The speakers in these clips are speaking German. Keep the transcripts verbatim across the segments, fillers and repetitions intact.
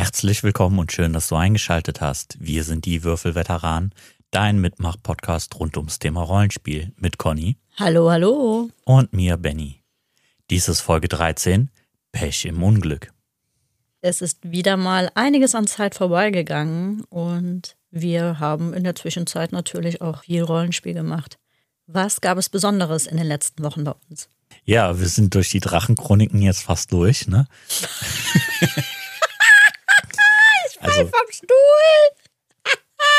Herzlich willkommen und schön, dass du eingeschaltet hast. Wir sind die Würfelveteranen, dein Mitmach-Podcast rund ums Thema Rollenspiel mit Conny. Hallo, hallo. Und mir, Benny. Dies ist Folge dreizehn, Pech im Unglück. Es ist wieder mal einiges an Zeit vorbeigegangen und wir haben in der Zwischenzeit natürlich auch viel Rollenspiel gemacht. Was gab es Besonderes in den letzten Wochen bei uns? Ja, wir sind durch die Drachenchroniken jetzt fast durch, ne? Ich fall also, vom Stuhl!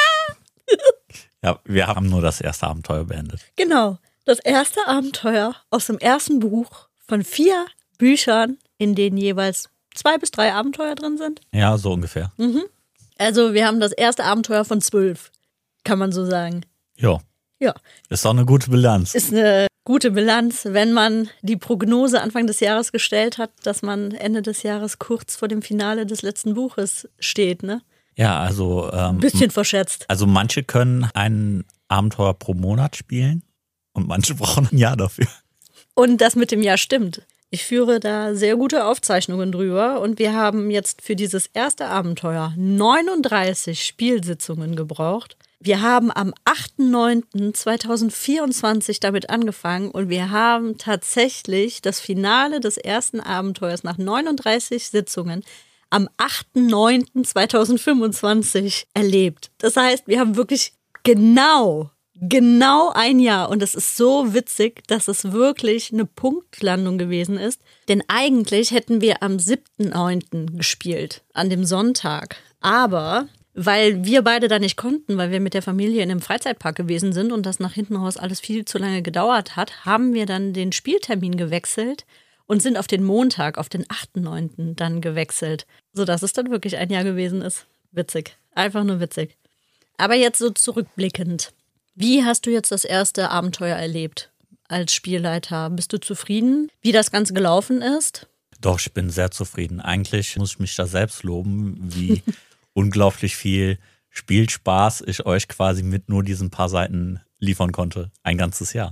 Ja, wir haben nur das erste Abenteuer beendet. Genau, das erste Abenteuer aus dem ersten Buch von vier Büchern, in denen jeweils zwei bis drei Abenteuer drin sind. Ja, so ungefähr. Mhm. Also wir haben das erste Abenteuer von zwölf, kann man so sagen. Ja. Ja. Ist doch eine gute Bilanz. Ist eine gute Bilanz, wenn man die Prognose Anfang des Jahres gestellt hat, dass man Ende des Jahres kurz vor dem Finale des letzten Buches steht, ne? Ja, also ähm, ein bisschen verschätzt. Also manche können ein Abenteuer pro Monat spielen und manche brauchen ein Jahr dafür. Und das mit dem Jahr stimmt. Ich führe da sehr gute Aufzeichnungen drüber und wir haben jetzt für dieses erste Abenteuer neununddreißig Spielsitzungen gebraucht. Wir haben am achten neunten zweitausendvierundzwanzig damit angefangen und wir haben tatsächlich das Finale des ersten Abenteuers nach neununddreißig Sitzungen am achten neunten zweitausendfünfundzwanzig erlebt. Das heißt, wir haben wirklich genau, genau ein Jahr und es ist so witzig, dass es wirklich eine Punktlandung gewesen ist. Denn eigentlich hätten wir am siebten neunten gespielt, an dem Sonntag. Aber weil wir beide da nicht konnten, weil wir mit der Familie in einem Freizeitpark gewesen sind und das nach hinten raus alles viel zu lange gedauert hat, haben wir dann den Spieltermin gewechselt und sind auf den Montag, auf den achten neunten dann gewechselt, sodass es dann wirklich ein Jahr gewesen ist. Witzig, einfach nur witzig. Aber jetzt so zurückblickend. Wie hast du jetzt das erste Abenteuer erlebt als Spielleiter? Bist du zufrieden, wie das Ganze gelaufen ist? Doch, ich bin sehr zufrieden. Eigentlich muss ich mich da selbst loben, wie unglaublich viel Spielspaß ich euch quasi mit nur diesen paar Seiten liefern konnte. Ein ganzes Jahr.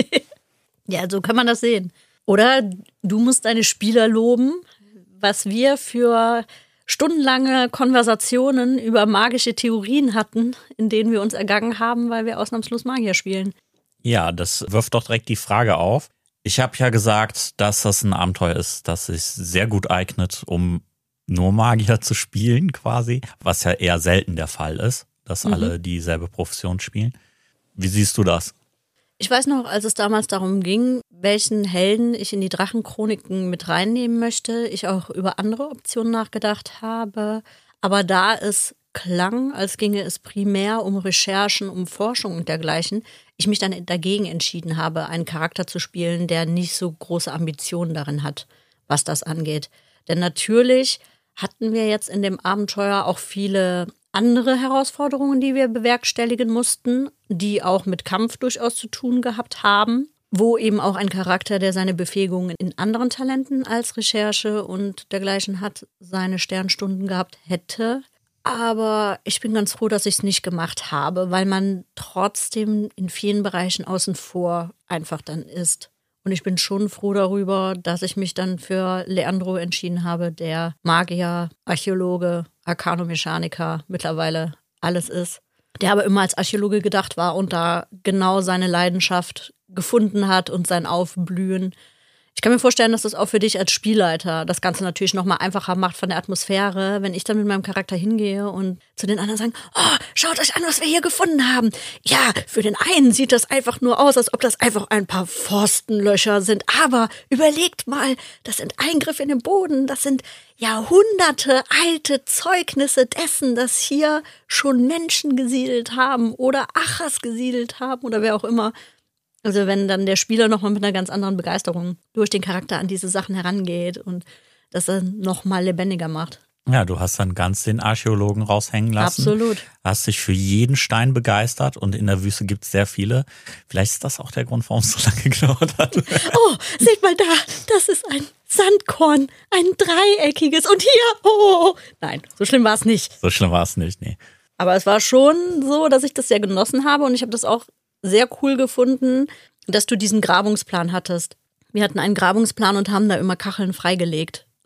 Ja, so kann man das sehen. Oder du musst deine Spieler loben, was wir für stundenlange Konversationen über magische Theorien hatten, in denen wir uns ergangen haben, weil wir ausnahmslos Magier spielen. Ja, das wirft doch direkt die Frage auf. Ich habe ja gesagt, dass das ein Abenteuer ist, das sich sehr gut eignet, um nur Magier zu spielen quasi, was ja eher selten der Fall ist, dass mhm. alle dieselbe Profession spielen. Wie siehst du das? Ich weiß noch, als es damals darum ging, welchen Helden ich in die Drachenchroniken mit reinnehmen möchte, ich auch über andere Optionen nachgedacht habe. Aber da es klang, als ginge es primär um Recherchen, um Forschung und dergleichen, ich mich dann dagegen entschieden habe, einen Charakter zu spielen, der nicht so große Ambitionen darin hat, was das angeht. Denn natürlich hatten wir jetzt in dem Abenteuer auch viele andere Herausforderungen, die wir bewerkstelligen mussten, die auch mit Kampf durchaus zu tun gehabt haben, wo eben auch ein Charakter, der seine Befähigungen in anderen Talenten als Recherche und dergleichen hat, seine Sternstunden gehabt hätte. Aber ich bin ganz froh, dass ich es nicht gemacht habe, weil man trotzdem in vielen Bereichen außen vor einfach dann ist. Und ich bin schon froh darüber, dass ich mich dann für Leandro entschieden habe, der Magier, Archäologe, Arkanomechaniker mittlerweile alles ist. Der aber immer als Archäologe gedacht war und da genau seine Leidenschaft gefunden hat und sein Aufblühen. Ich kann mir vorstellen, dass das auch für dich als Spielleiter das Ganze natürlich nochmal einfacher macht von der Atmosphäre, wenn ich dann mit meinem Charakter hingehe und zu den anderen sagen, oh, schaut euch an, was wir hier gefunden haben. Ja, für den einen sieht das einfach nur aus, als ob das einfach ein paar Forstenlöcher sind. Aber überlegt mal, das sind Eingriffe in den Boden, das sind Jahrhunderte alte Zeugnisse dessen, dass hier schon Menschen gesiedelt haben oder Achas gesiedelt haben oder wer auch immer. Also wenn dann der Spieler nochmal mit einer ganz anderen Begeisterung durch den Charakter an diese Sachen herangeht und das dann nochmal lebendiger macht. Ja, du hast dann ganz den Archäologen raushängen lassen. Absolut. Hast dich für jeden Stein begeistert und in der Wüste gibt es sehr viele. Vielleicht ist das auch der Grund, warum es so lange gedauert hat. Oh, seht mal da, das ist ein Sandkorn, ein dreieckiges und hier, oh, nein, so schlimm war es nicht. So schlimm war es nicht, nee. Aber es war schon so, dass ich das sehr genossen habe und ich habe das auch sehr cool gefunden, dass du diesen Grabungsplan hattest. Wir hatten einen Grabungsplan und haben da immer Kacheln freigelegt,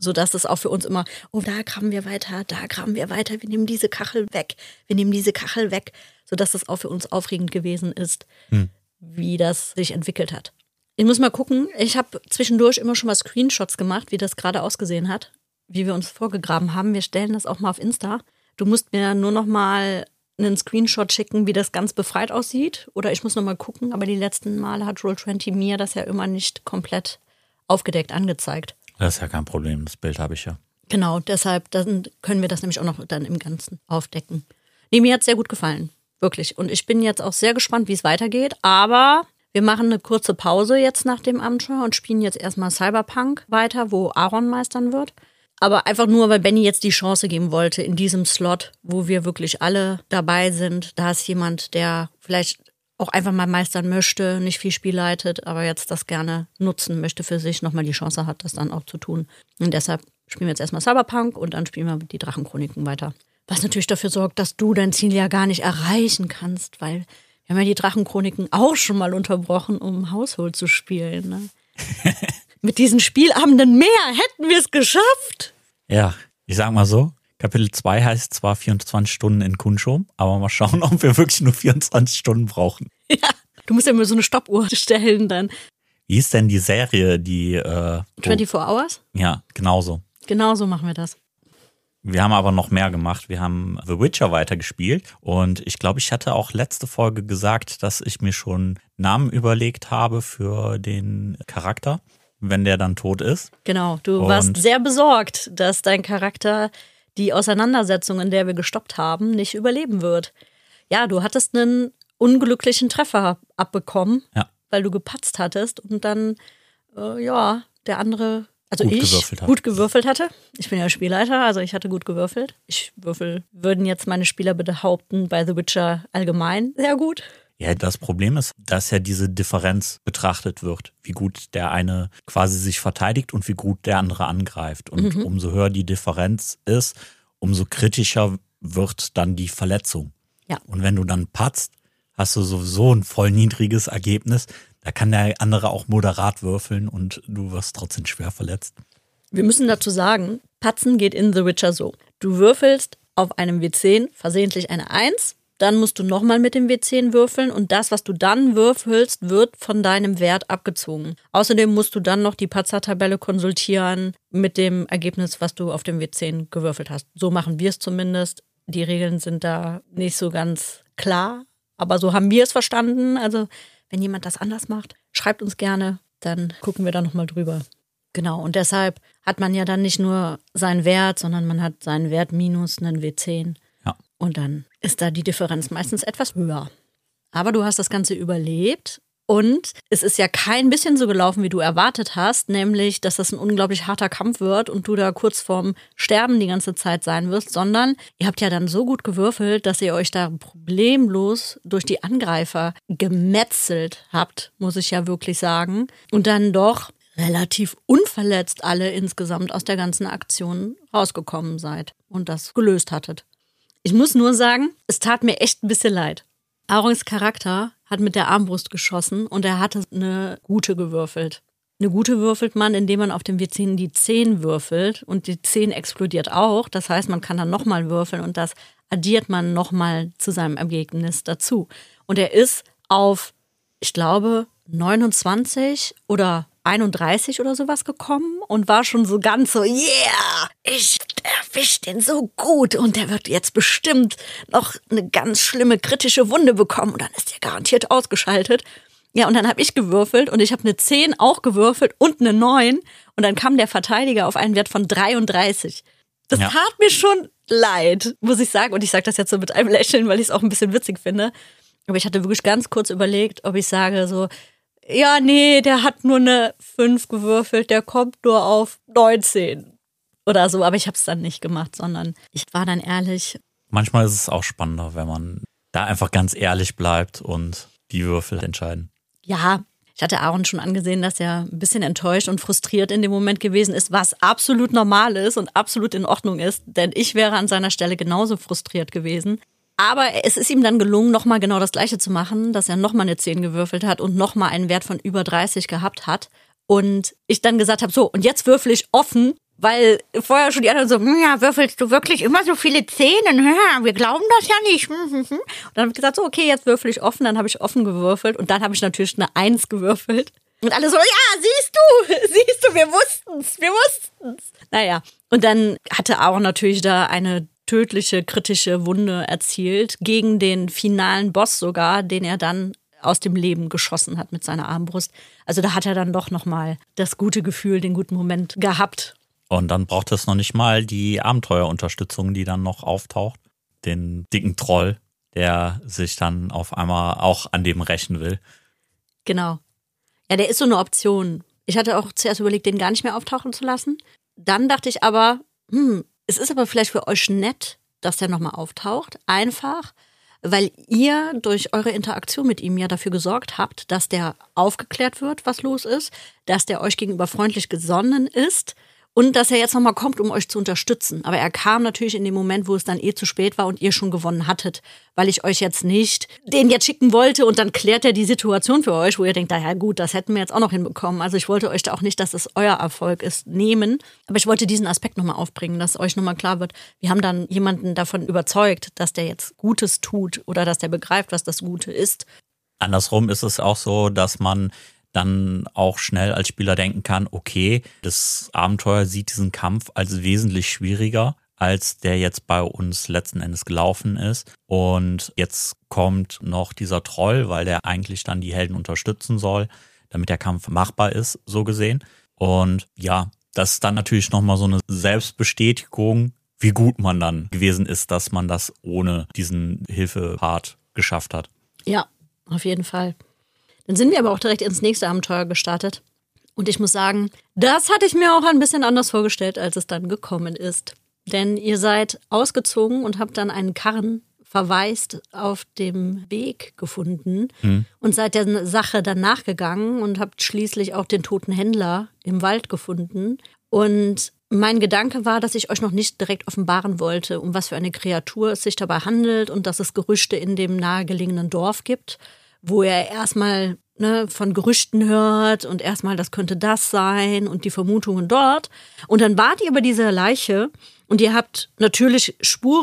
sodass es auch für uns immer, oh, da graben wir weiter, da graben wir weiter, wir nehmen diese Kachel weg, wir nehmen diese Kachel weg, sodass es auch für uns aufregend gewesen ist, hm. wie das sich entwickelt hat. Ich muss mal gucken, ich habe zwischendurch immer schon mal Screenshots gemacht, wie das gerade ausgesehen hat, wie wir uns vorgegraben haben. Wir stellen das auch mal auf Insta. Du musst mir nur noch mal einen Screenshot schicken, wie das ganz befreit aussieht. Oder ich muss noch mal gucken, aber die letzten Male hat Roll zwanzig mir das ja immer nicht komplett aufgedeckt angezeigt. Das ist ja kein Problem, das Bild habe ich ja. Genau, deshalb dann können wir das nämlich auch noch dann im Ganzen aufdecken. Nee, mir hat es sehr gut gefallen, wirklich. Und ich bin jetzt auch sehr gespannt, wie es weitergeht. Aber wir machen eine kurze Pause jetzt nach dem Abenteuer und spielen jetzt erstmal Cyberpunk weiter, wo Aaron meistern wird. Aber einfach nur, weil Benny jetzt die Chance geben wollte in diesem Slot, wo wir wirklich alle dabei sind. Da ist jemand, der vielleicht auch einfach mal meistern möchte, nicht viel Spiel leitet, aber jetzt das gerne nutzen möchte für sich, nochmal die Chance hat, das dann auch zu tun. Und deshalb spielen wir jetzt erstmal Cyberpunk und dann spielen wir die Drachenchroniken weiter. Was natürlich dafür sorgt, dass du dein Ziel ja gar nicht erreichen kannst, weil wir haben ja die Drachenchroniken auch schon mal unterbrochen, um Household zu spielen. Ne? Mit diesen Spielabenden mehr hätten wir es geschafft. Ja, ich sag mal so, Kapitel zwei heißt zwar vierundzwanzig Stunden in Kunschum, aber mal schauen, ob wir wirklich nur vierundzwanzig Stunden brauchen. Ja, du musst ja immer so eine Stoppuhr stellen dann. Wie ist denn die Serie, die... Äh, vierundzwanzig Hours? Ja, genauso. Genauso machen wir das. Wir haben aber noch mehr gemacht. Wir haben The Witcher weitergespielt und ich glaube, ich hatte auch letzte Folge gesagt, dass ich mir schon Namen überlegt habe für den Charakter, wenn der dann tot ist. Genau, du und warst sehr besorgt, dass dein Charakter die Auseinandersetzung, in der wir gestoppt haben, nicht überleben wird. Ja, du hattest einen unglücklichen Treffer abbekommen, ja. weil du gepatzt hattest und dann, äh, ja, der andere... Also gut ich gewürfelt gut gewürfelt hatte. Ich bin ja Spielleiter, also ich hatte gut gewürfelt. Ich würfel, würden jetzt meine Spieler behaupten, bei The Witcher allgemein sehr gut. Ja, das Problem ist, dass ja diese Differenz betrachtet wird, wie gut der eine quasi sich verteidigt und wie gut der andere angreift. Und mhm. umso höher die Differenz ist, umso kritischer wird dann die Verletzung. Ja. Und wenn du dann patzt, hast du sowieso ein voll niedriges Ergebnis. Da kann der andere auch moderat würfeln und du wirst trotzdem schwer verletzt. Wir müssen dazu sagen, Patzen geht in The Witcher so. Du würfelst auf einem W zehn versehentlich eine eins, dann musst du nochmal mit dem W zehn würfeln und das, was du dann würfelst, wird von deinem Wert abgezogen. Außerdem musst du dann noch die Patzer-Tabelle konsultieren mit dem Ergebnis, was du auf dem W zehn gewürfelt hast. So machen wir es zumindest. Die Regeln sind da nicht so ganz klar, aber so haben wir es verstanden. Also wenn jemand das anders macht, schreibt uns gerne, dann gucken wir da nochmal drüber. Genau, und deshalb hat man ja dann nicht nur seinen Wert, sondern man hat seinen Wert minus einen W zehn. Ja. Und dann ist da die Differenz meistens etwas höher. Aber du hast das Ganze überlebt und es ist ja kein bisschen so gelaufen, wie du erwartet hast, nämlich, dass das ein unglaublich harter Kampf wird und du da kurz vorm Sterben die ganze Zeit sein wirst, sondern ihr habt ja dann so gut gewürfelt, dass ihr euch da problemlos durch die Angreifer gemetzelt habt, muss ich ja wirklich sagen. Und dann doch relativ unverletzt alle insgesamt aus der ganzen Aktion rausgekommen seid und das gelöst hattet. Ich muss nur sagen, es tat mir echt ein bisschen leid. Aarons Charakter hat mit der Armbrust geschossen und er hatte eine gute gewürfelt. Eine gute würfelt man, indem man auf dem W zehn die zehn würfelt und die zehn explodiert auch. Das heißt, man kann dann nochmal würfeln und das addiert man nochmal zu seinem Ergebnis dazu. Und er ist auf, ich glaube, neunundzwanzig oder einunddreißig oder sowas gekommen und war schon so ganz so, yeah, ich erwisch den so gut und der wird jetzt bestimmt noch eine ganz schlimme kritische Wunde bekommen und dann ist der garantiert ausgeschaltet. Ja, und dann habe ich gewürfelt und ich habe eine zehn auch gewürfelt und eine neun und dann kam der Verteidiger auf einen Wert von dreiunddreißig. Das ja. tat mir schon leid, muss ich sagen. Und ich sage das jetzt so mit einem Lächeln, weil ich es auch ein bisschen witzig finde. Aber ich hatte wirklich ganz kurz überlegt, ob ich sage so, ja, nee, der hat nur eine fünf gewürfelt, der kommt nur auf neunzehn oder so. Aber ich habe es dann nicht gemacht, sondern ich war dann ehrlich. Manchmal ist es auch spannender, wenn man da einfach ganz ehrlich bleibt und die Würfel entscheiden. Ja, ich hatte Aaron schon angesehen, dass er ein bisschen enttäuscht und frustriert in dem Moment gewesen ist, was absolut normal ist und absolut in Ordnung ist, denn ich wäre an seiner Stelle genauso frustriert gewesen. Aber es ist ihm dann gelungen, nochmal genau das Gleiche zu machen, dass er nochmal eine zehn gewürfelt hat und nochmal einen Wert von über dreißig gehabt hat. Und ich dann gesagt habe, so, und jetzt würfel ich offen, Weil vorher schon die anderen so, ja, würfelst du wirklich immer so viele Zehnen? Ja, wir glauben das ja nicht. Und dann habe ich gesagt, so, okay, jetzt würfel ich offen. Dann habe ich offen gewürfelt und dann habe ich natürlich eine Eins gewürfelt. Und alle so, ja, siehst du, siehst du, wir wussten's, wir wussten's. Naja, und dann hatte Aaron natürlich da eine tödliche, kritische Wunde erzielt, gegen den finalen Boss sogar, den er dann aus dem Leben geschossen hat mit seiner Armbrust. Also da hat er dann doch nochmal das gute Gefühl, den guten Moment gehabt. Und dann braucht es noch nicht mal die Abenteuerunterstützung, die dann noch auftaucht. Den dicken Troll, der sich dann auf einmal auch an dem rächen will. Genau. Ja, der ist so eine Option. Ich hatte auch zuerst überlegt, den gar nicht mehr auftauchen zu lassen. Dann dachte ich aber, hm, es ist aber vielleicht für euch nett, dass der nochmal auftaucht. Einfach, weil ihr durch eure Interaktion mit ihm ja dafür gesorgt habt, dass der aufgeklärt wird, was los ist, dass der euch gegenüber freundlich gesonnen ist und dass er jetzt nochmal kommt, um euch zu unterstützen. Aber er kam natürlich in dem Moment, wo es dann eh zu spät war und ihr schon gewonnen hattet, weil ich euch jetzt nicht den jetzt schicken wollte und dann klärt er die Situation für euch, wo ihr denkt, naja gut, das hätten wir jetzt auch noch hinbekommen. Also ich wollte euch da auch nicht, dass es euer Erfolg ist, nehmen. Aber ich wollte diesen Aspekt nochmal aufbringen, dass euch nochmal klar wird, wir haben dann jemanden davon überzeugt, dass der jetzt Gutes tut oder dass der begreift, was das Gute ist. Andersrum ist es auch so, dass man dann auch schnell als Spieler denken kann, okay, das Abenteuer sieht diesen Kampf als wesentlich schwieriger, als der jetzt bei uns letzten Endes gelaufen ist. Und jetzt kommt noch dieser Troll, weil der eigentlich dann die Helden unterstützen soll, damit der Kampf machbar ist, so gesehen. Und ja, das ist dann natürlich nochmal so eine Selbstbestätigung, wie gut man dann gewesen ist, dass man das ohne diesen Hilfepart geschafft hat. Ja, auf jeden Fall. Dann sind wir aber auch direkt ins nächste Abenteuer gestartet. Und ich muss sagen, das hatte ich mir auch ein bisschen anders vorgestellt, als es dann gekommen ist. Denn ihr seid ausgezogen und habt dann einen Karren verwaist auf dem Weg gefunden mhm. und seid der Sache dann nachgegangen und habt schließlich auch den toten Händler im Wald gefunden. Und mein Gedanke war, dass ich euch noch nicht direkt offenbaren wollte, um was für eine Kreatur es sich dabei handelt und dass es Gerüchte in dem nahegelegenen Dorf gibt, wo er erstmal ne, von Gerüchten hört und erstmal, das könnte das sein und die Vermutungen dort. Und dann wart ihr bei dieser Leiche und ihr habt natürlich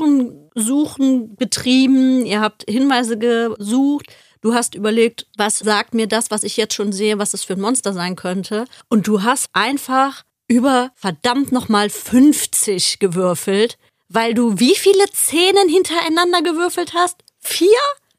Spurensuchen betrieben, ihr habt Hinweise gesucht. Du hast überlegt, was sagt mir das, was ich jetzt schon sehe, was das für ein Monster sein könnte. Und du hast einfach über verdammt nochmal fünfzig gewürfelt, weil du wie viele Szenen hintereinander gewürfelt hast? Vier?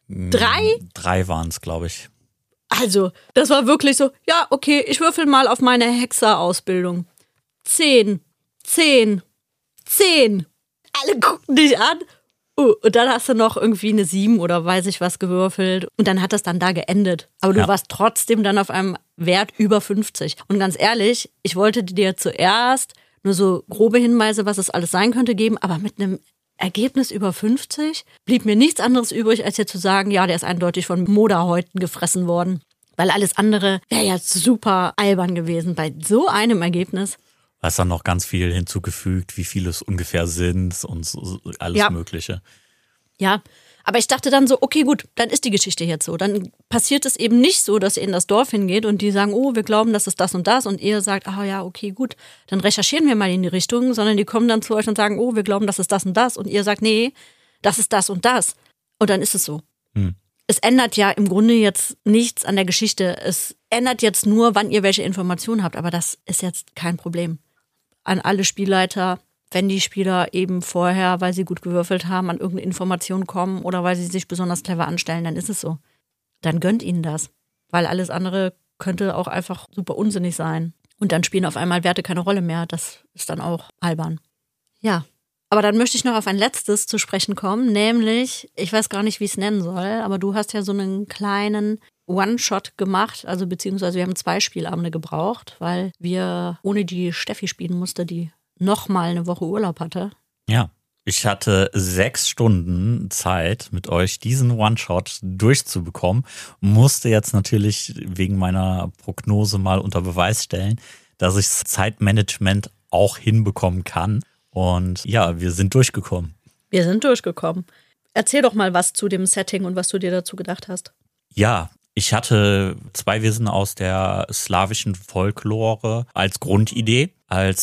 Drei? Drei waren es, glaube ich. Also, das war wirklich so, ja, okay, ich würfel mal auf meine Hexer-Ausbildung. Zehn, zehn, zehn. Alle gucken dich an. Uh, und dann hast du noch irgendwie eine sieben oder weiß ich was gewürfelt. Und dann hat das dann da geendet. Aber du ja. warst trotzdem dann auf einem Wert über fünfzig. Und ganz ehrlich, ich wollte dir zuerst nur so grobe Hinweise, was es alles sein könnte, geben, aber mit einem Ergebnis über fünfzig blieb mir nichts anderes übrig, als jetzt zu sagen, ja, der ist eindeutig von Moderhäuten gefressen worden. Weil alles andere wäre ja super albern gewesen bei so einem Ergebnis. Du hast dann noch ganz viel hinzugefügt, wie viele es ungefähr sind und so, alles ja. Mögliche. Ja, aber ich dachte dann so, okay, gut, dann ist die Geschichte jetzt so. Dann passiert es eben nicht so, dass ihr in das Dorf hingeht und die sagen, oh, wir glauben, das ist das und das. Und ihr sagt, ah ja, okay, gut, dann recherchieren wir mal in die Richtung. Sondern die kommen dann zu euch und sagen, oh, wir glauben, das ist das und das. Und ihr sagt, nee, das ist das und das. Und dann ist es so. Hm. Es ändert ja im Grunde jetzt nichts an der Geschichte. Es ändert jetzt nur, wann ihr welche Informationen habt. Aber das ist jetzt kein Problem. An alle Spielleiter, wenn die Spieler eben vorher, weil sie gut gewürfelt haben, an irgendeine Information kommen oder weil sie sich besonders clever anstellen, dann ist es so. Dann gönnt ihnen das. Weil alles andere könnte auch einfach super unsinnig sein. Und dann spielen auf einmal Werte keine Rolle mehr. Das ist dann auch albern. Ja, aber dann möchte ich noch auf ein letztes zu sprechen kommen, nämlich, ich weiß gar nicht, wie ich es nennen soll, aber du hast ja so einen kleinen One-Shot gemacht, also beziehungsweise wir haben zwei Spielabende gebraucht, weil wir ohne die Steffi spielen musste, die nochmal eine Woche Urlaub hatte. Ja, ich hatte sechs Stunden Zeit, mit euch diesen One-Shot durchzubekommen. Musste jetzt natürlich wegen meiner Prognose mal unter Beweis stellen, dass ich das Zeitmanagement auch hinbekommen kann. Und ja, wir sind durchgekommen. Wir sind durchgekommen. Erzähl doch mal was zu dem Setting und was du dir dazu gedacht hast. Ja, ich hatte zwei Wesen aus der slawischen Folklore als Grundidee, als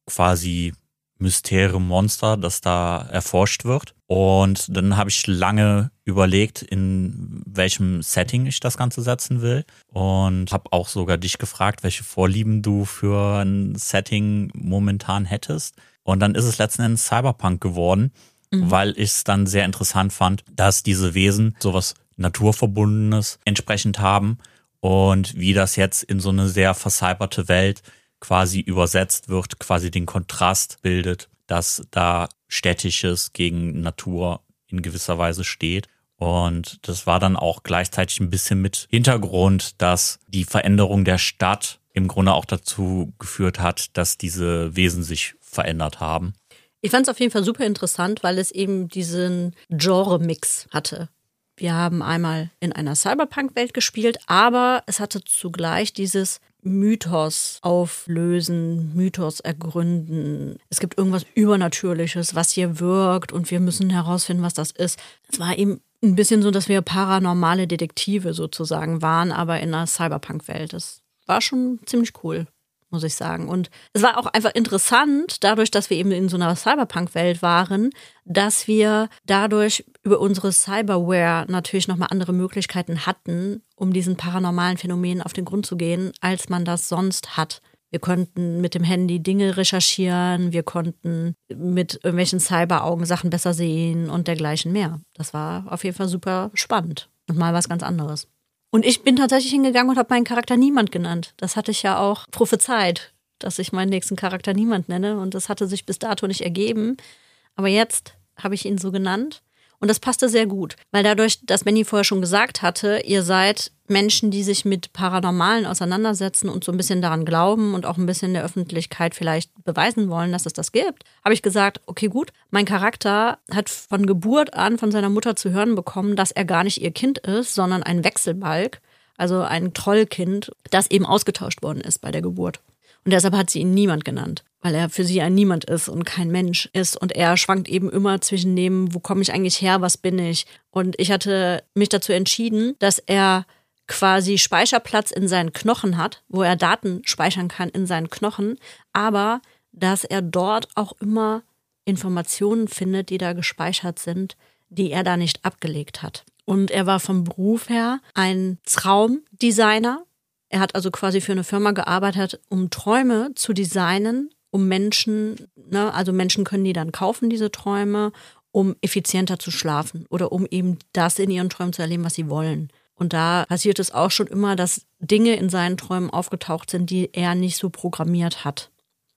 quasi Mysterium Monster, das da erforscht wird. Und dann habe ich lange überlegt, in welchem Setting ich das Ganze setzen will. Und habe auch sogar dich gefragt, welche Vorlieben du für ein Setting momentan hättest. Und dann ist es letzten Endes Cyberpunk geworden, mhm. weil ich es dann sehr interessant fand, dass diese Wesen sowas Naturverbundenes entsprechend haben und wie das jetzt in so eine sehr vercyberte Welt quasi übersetzt wird, quasi den Kontrast bildet, dass da Städtisches gegen Natur in gewisser Weise steht. Und das war dann auch gleichzeitig ein bisschen mit Hintergrund, dass die Veränderung der Stadt im Grunde auch dazu geführt hat, dass diese Wesen sich verändert haben. Ich fand es auf jeden Fall super interessant, weil es eben diesen Genre-Mix hatte. Wir haben einmal in einer Cyberpunk-Welt gespielt, aber es hatte zugleich dieses Mythos auflösen, Mythos ergründen. Es gibt irgendwas Übernatürliches, was hier wirkt und wir müssen herausfinden, was das ist. Es war eben ein bisschen so, dass wir paranormale Detektive sozusagen waren, aber in einer Cyberpunk-Welt. Das war schon ziemlich cool, muss ich sagen. Und es war auch einfach interessant, dadurch, dass wir eben in so einer Cyberpunk-Welt waren, dass wir dadurch über unsere Cyberware natürlich nochmal andere Möglichkeiten hatten, um diesen paranormalen Phänomenen auf den Grund zu gehen, als man das sonst hat. Wir konnten mit dem Handy Dinge recherchieren, wir konnten mit irgendwelchen Cyberaugen Sachen besser sehen und dergleichen mehr. Das war auf jeden Fall super spannend und mal was ganz anderes. Und ich bin tatsächlich hingegangen und habe meinen Charakter Niemand genannt. Das hatte ich ja auch prophezeit, dass ich meinen nächsten Charakter Niemand nenne. Und das hatte sich bis dato nicht ergeben. Aber jetzt habe ich ihn so genannt. Und das passte sehr gut. Weil dadurch, dass Benny vorher schon gesagt hatte, ihr seid Menschen, die sich mit Paranormalen auseinandersetzen und so ein bisschen daran glauben und auch ein bisschen der Öffentlichkeit vielleicht beweisen wollen, dass es das gibt, habe ich gesagt, okay gut, mein Charakter hat von Geburt an von seiner Mutter zu hören bekommen, dass er gar nicht ihr Kind ist, sondern ein Wechselbalg, also ein Trollkind, das eben ausgetauscht worden ist bei der Geburt. Und deshalb hat sie ihn Niemand genannt, weil er für sie ein Niemand ist und kein Mensch ist. Und er schwankt eben immer zwischen dem, wo komme ich eigentlich her, was bin ich? Und ich hatte mich dazu entschieden, dass er quasi Speicherplatz in seinen Knochen hat, wo er Daten speichern kann in seinen Knochen, aber dass er dort auch immer Informationen findet, die da gespeichert sind, die er da nicht abgelegt hat. Und er war vom Beruf her ein Traumdesigner. Er hat also quasi für eine Firma gearbeitet, um Träume zu designen, um Menschen, ne, also Menschen können die dann kaufen, diese Träume, um effizienter zu schlafen oder um eben das in ihren Träumen zu erleben, was sie wollen. Und da passiert es auch schon immer, dass Dinge in seinen Träumen aufgetaucht sind, die er nicht so programmiert hat.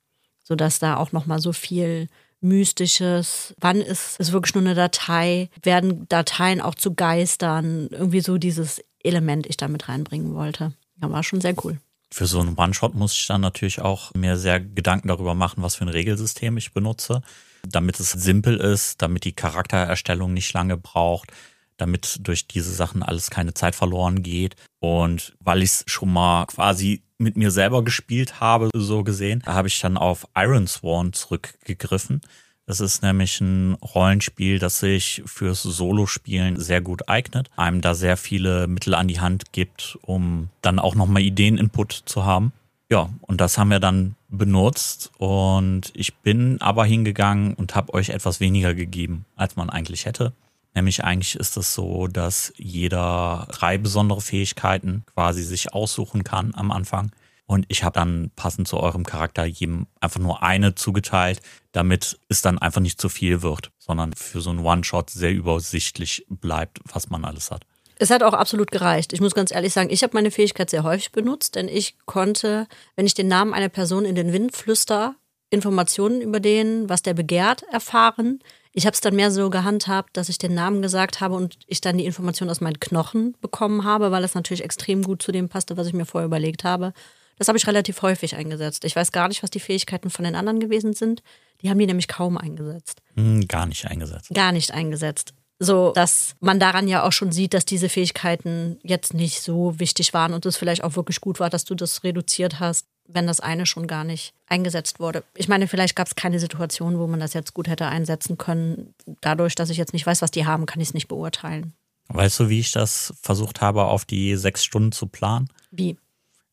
Sodass da auch nochmal so viel Mystisches, wann ist es wirklich nur eine Datei, werden Dateien auch zu Geistern, irgendwie so dieses Element ich da mit reinbringen wollte. Ja, war schon sehr cool. Für so einen One-Shot muss ich dann natürlich auch mir sehr Gedanken darüber machen, was für ein Regelsystem ich benutze, damit es simpel ist, damit die Charaktererstellung nicht lange braucht, damit durch diese Sachen alles keine Zeit verloren geht. Und weil ich es schon mal quasi mit mir selber gespielt habe, so gesehen, da habe ich dann auf Ironsworn zurückgegriffen. Das ist nämlich ein Rollenspiel, das sich fürs Solo-Spielen sehr gut eignet, einem da sehr viele Mittel an die Hand gibt, um dann auch nochmal Ideen-Input zu haben. Ja, und das haben wir dann benutzt und ich bin aber hingegangen und habe euch etwas weniger gegeben, als man eigentlich hätte. Nämlich eigentlich ist es so, dass jeder drei besondere Fähigkeiten quasi sich aussuchen kann am Anfang. Und ich habe dann passend zu eurem Charakter jedem einfach nur eine zugeteilt, damit es dann einfach nicht zu viel wird, sondern für so einen One-Shot sehr übersichtlich bleibt, was man alles hat. Es hat auch absolut gereicht. Ich muss ganz ehrlich sagen, ich habe meine Fähigkeit sehr häufig benutzt, denn ich konnte, wenn ich den Namen einer Person in den Wind flüster, Informationen über den, was der begehrt, erfahren. Ich habe es dann mehr so gehandhabt, dass ich den Namen gesagt habe und ich dann die Informationen aus meinen Knochen bekommen habe, weil es natürlich extrem gut zu dem passte, was ich mir vorher überlegt habe. Das habe ich relativ häufig eingesetzt. Ich weiß gar nicht, was die Fähigkeiten von den anderen gewesen sind. Die haben die nämlich kaum eingesetzt. Hm, gar nicht eingesetzt. Gar nicht eingesetzt. So, dass man daran ja auch schon sieht, dass diese Fähigkeiten jetzt nicht so wichtig waren und es vielleicht auch wirklich gut war, dass du das reduziert hast, wenn das eine schon gar nicht eingesetzt wurde. Ich meine, vielleicht gab es keine Situation, wo man das jetzt gut hätte einsetzen können. Dadurch, dass ich jetzt nicht weiß, was die haben, kann ich es nicht beurteilen. Weißt du, wie ich das versucht habe, auf die sechs Stunden zu planen? Wie?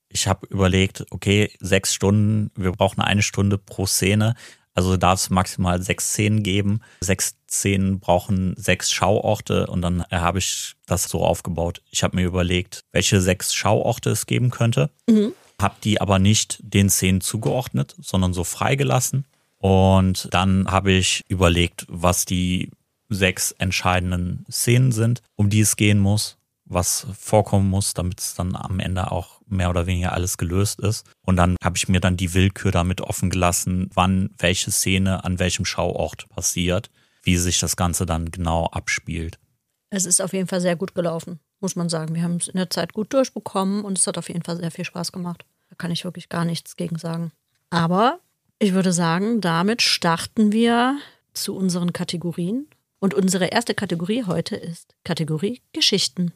Ich habe überlegt, okay, sechs Stunden, wir brauchen eine Stunde pro Szene. Also darf es maximal sechs Szenen geben. Sechs Szenen brauchen sechs Schauorte und dann habe ich das so aufgebaut. Ich habe mir überlegt, welche sechs Schauorte es geben könnte. Mhm. Habe die aber nicht den Szenen zugeordnet, sondern so freigelassen. Und dann habe ich überlegt, was die sechs entscheidenden Szenen sind, um die es gehen muss, was vorkommen muss, damit es dann am Ende auch mehr oder weniger alles gelöst ist. Und dann habe ich mir dann die Willkür damit offen gelassen, wann welche Szene an welchem Schauort passiert, wie sich das Ganze dann genau abspielt. Es ist auf jeden Fall sehr gut gelaufen, muss man sagen. Wir haben es in der Zeit gut durchbekommen und es hat auf jeden Fall sehr viel Spaß gemacht. Da kann ich wirklich gar nichts gegen sagen. Aber ich würde sagen, damit starten wir zu unseren Kategorien. Und unsere erste Kategorie heute ist Kategorie Geschichten.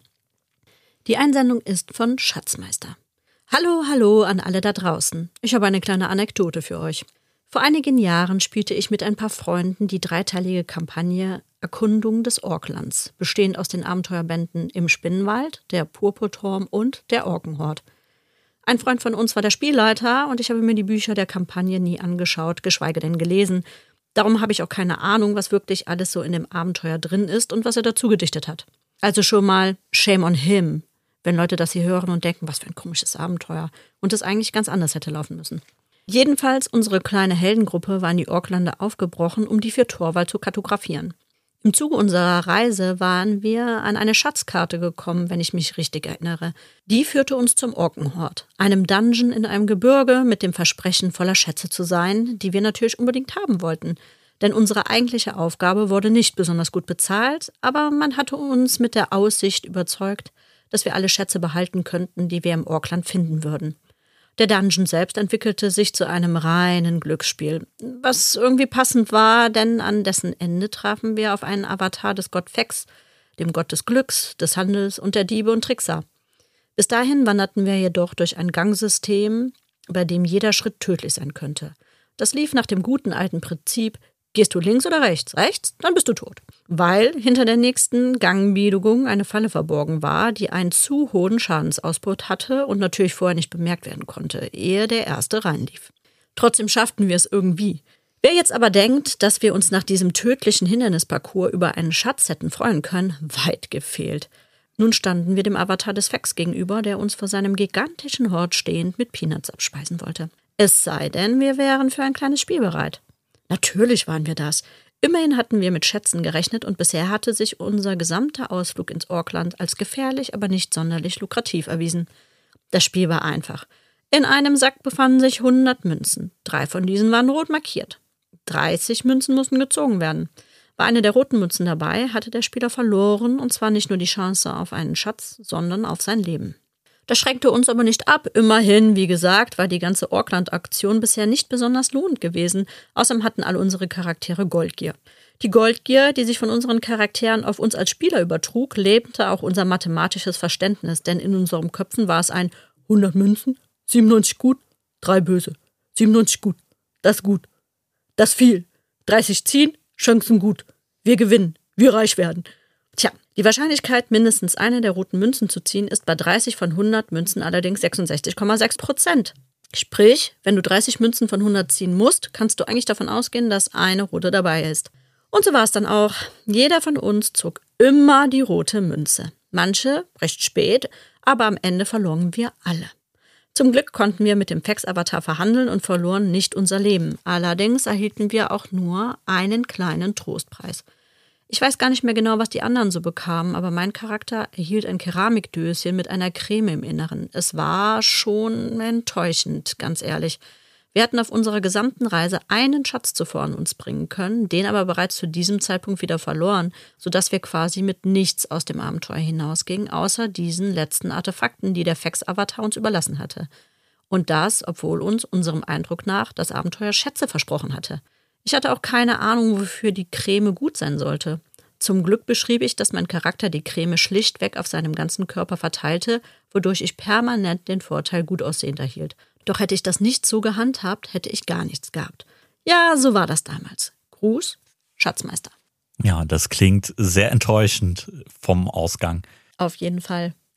Die Einsendung ist von Schatzmeister. Hallo, hallo an alle da draußen. Ich habe eine kleine Anekdote für euch. Vor einigen Jahren spielte ich mit ein paar Freunden die dreiteilige Kampagne Erkundung des Orklands, bestehend aus den Abenteuerbänden Im Spinnenwald, der Purpurturm und der Orkenhort. Ein Freund von uns war der Spielleiter und ich habe mir die Bücher der Kampagne nie angeschaut, geschweige denn gelesen. Darum habe ich auch keine Ahnung, was wirklich alles so in dem Abenteuer drin ist und was er dazu gedichtet hat. Also schon mal Shame on him, wenn Leute das hier hören und denken, was für ein komisches Abenteuer und es eigentlich ganz anders hätte laufen müssen. Jedenfalls, unsere kleine Heldengruppe war in die Orklande aufgebrochen, um die für Torvald zu kartografieren. Im Zuge unserer Reise waren wir an eine Schatzkarte gekommen, wenn ich mich richtig erinnere. Die führte uns zum Orkenhort, einem Dungeon in einem Gebirge mit dem Versprechen, voller Schätze zu sein, die wir natürlich unbedingt haben wollten. Denn unsere eigentliche Aufgabe wurde nicht besonders gut bezahlt, aber man hatte uns mit der Aussicht überzeugt, dass wir alle Schätze behalten könnten, die wir im Orkland finden würden. Der Dungeon selbst entwickelte sich zu einem reinen Glücksspiel, was irgendwie passend war, denn an dessen Ende trafen wir auf einen Avatar des Gott Fex, dem Gott des Glücks, des Handels und der Diebe und Trickser. Bis dahin wanderten wir jedoch durch ein Gangsystem, bei dem jeder Schritt tödlich sein könnte. Das lief nach dem guten alten Prinzip: Gehst du links oder rechts? Rechts? Dann bist du tot. Weil hinter der nächsten Gangbiegung eine Falle verborgen war, die einen zu hohen Schadensausbot hatte und natürlich vorher nicht bemerkt werden konnte, ehe der erste reinlief. Trotzdem schafften wir es irgendwie. Wer jetzt aber denkt, dass wir uns nach diesem tödlichen Hindernisparcours über einen Schatz hätten freuen können, weit gefehlt. Nun standen wir dem Avatar des Fex gegenüber, der uns vor seinem gigantischen Hort stehend mit Peanuts abspeisen wollte. Es sei denn, wir wären für ein kleines Spiel bereit. Natürlich waren wir das. Immerhin hatten wir mit Schätzen gerechnet und bisher hatte sich unser gesamter Ausflug ins Orkland als gefährlich, aber nicht sonderlich lukrativ erwiesen. Das Spiel war einfach. In einem Sack befanden sich hundert Münzen. Drei von diesen waren rot markiert. dreißig Münzen mussten gezogen werden. War eine der roten Münzen dabei, hatte der Spieler verloren, und zwar nicht nur die Chance auf einen Schatz, sondern auf sein Leben. Das schreckte uns aber nicht ab. Immerhin, wie gesagt, war die ganze Orkland-Aktion bisher nicht besonders lohnend gewesen. Außerdem hatten alle unsere Charaktere Goldgier. Die Goldgier, die sich von unseren Charakteren auf uns als Spieler übertrug, lebte auch unser mathematisches Verständnis, denn in unseren Köpfen war es ein hundert Münzen, siebenundneunzig gut, drei böse, siebenundneunzig gut, das gut, das viel, dreißig ziehen, Chancen gut, wir gewinnen, wir reich werden. Tja, die Wahrscheinlichkeit, mindestens eine der roten Münzen zu ziehen, ist bei dreißig von hundert Münzen allerdings sechsundsechzig Komma sechs Prozent. Sprich, wenn du dreißig Münzen von hundert ziehen musst, kannst du eigentlich davon ausgehen, dass eine rote dabei ist. Und so war es dann auch. Jeder von uns zog immer die rote Münze. Manche recht spät, aber am Ende verloren wir alle. Zum Glück konnten wir mit dem Fex-Avatar verhandeln und verloren nicht unser Leben. Allerdings erhielten wir auch nur einen kleinen Trostpreis. Ich weiß gar nicht mehr genau, was die anderen so bekamen, aber mein Charakter erhielt ein Keramikdöschen mit einer Creme im Inneren. Es war schon enttäuschend, ganz ehrlich. Wir hatten auf unserer gesamten Reise einen Schatz zuvor an uns bringen können, den aber bereits zu diesem Zeitpunkt wieder verloren, sodass wir quasi mit nichts aus dem Abenteuer hinausgingen, außer diesen letzten Artefakten, die der Fex-Avatar uns überlassen hatte. Und das, obwohl uns, unserem Eindruck nach, das Abenteuer Schätze versprochen hatte. Ich hatte auch keine Ahnung, wofür die Creme gut sein sollte. Zum Glück beschrieb ich, dass mein Charakter die Creme schlichtweg auf seinem ganzen Körper verteilte, wodurch ich permanent den Vorteil gut aussehend erhielt. Doch hätte ich das nicht so gehandhabt, hätte ich gar nichts gehabt. Ja, so war das damals. Gruß, Schatzmeister. Ja, das klingt sehr enttäuschend vom Ausgang. Auf jeden Fall.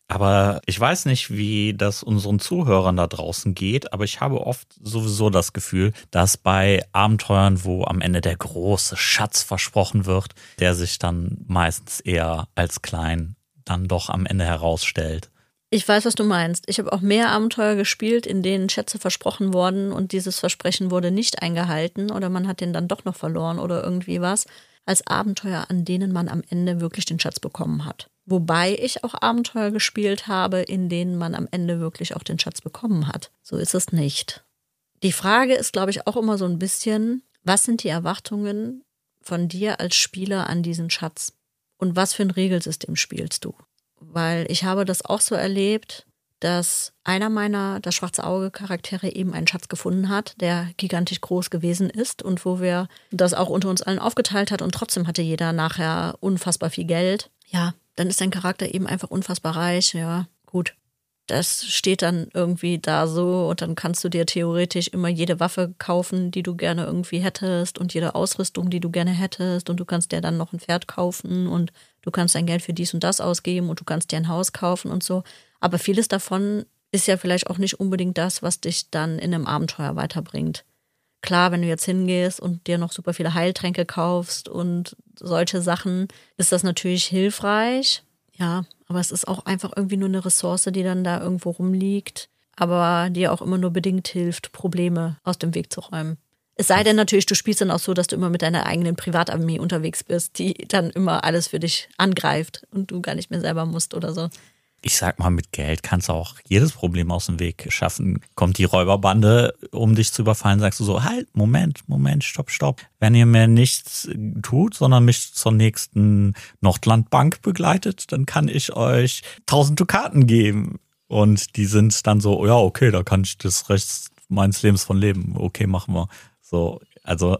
Aber ich weiß nicht, wie das unseren Zuhörern da draußen geht, aber ich habe oft sowieso das Gefühl, dass bei Abenteuern, wo am Ende der große Schatz versprochen wird, der sich dann meistens eher als klein dann doch am Ende herausstellt. Ich weiß, was du meinst. Ich habe auch mehr Abenteuer gespielt, in denen Schätze versprochen wurden und dieses Versprechen wurde nicht eingehalten oder man hat den dann doch noch verloren oder irgendwie was, als Abenteuer, an denen man am Ende wirklich den Schatz bekommen hat. Wobei ich auch Abenteuer gespielt habe, in denen man am Ende wirklich auch den Schatz bekommen hat. So ist es nicht. Die Frage ist, glaube ich, auch immer so ein bisschen, was sind die Erwartungen von dir als Spieler an diesen Schatz? Und was für ein Regelsystem spielst du? Weil ich habe das auch so erlebt, dass einer meiner, das schwarze Auge-Charaktere eben einen Schatz gefunden hat, der gigantisch groß gewesen ist und wo wir das auch unter uns allen aufgeteilt hat und trotzdem hatte jeder nachher unfassbar viel Geld. Ja, dann ist dein Charakter eben einfach unfassbar reich. Ja, gut. Das steht dann irgendwie da so und dann kannst du dir theoretisch immer jede Waffe kaufen, die du gerne irgendwie hättest und jede Ausrüstung, die du gerne hättest und du kannst dir dann noch ein Pferd kaufen und du kannst dein Geld für dies und das ausgeben und du kannst dir ein Haus kaufen und so. Aber vieles davon ist ja vielleicht auch nicht unbedingt das, was dich dann in einem Abenteuer weiterbringt. Klar, wenn du jetzt hingehst und dir noch super viele Heiltränke kaufst und solche Sachen, ist das natürlich hilfreich. Ja, aber es ist auch einfach irgendwie nur eine Ressource, die dann da irgendwo rumliegt, aber dir auch immer nur bedingt hilft, Probleme aus dem Weg zu räumen. Es sei denn natürlich, du spielst dann auch so, dass du immer mit deiner eigenen Privatarmee unterwegs bist, die dann immer alles für dich angreift und du gar nicht mehr selber musst oder so. Ich sag mal, mit Geld kannst du auch jedes Problem aus dem Weg schaffen. Kommt die Räuberbande, um dich zu überfallen, sagst du so, halt, Moment, Moment, stopp, stopp. Wenn ihr mir nichts tut, sondern mich zur nächsten Nordlandbank begleitet, dann kann ich euch tausend Dukaten geben. Und die sind dann so, ja, okay, da kann ich das Rest meines Lebens von leben. Okay, machen wir. So, also.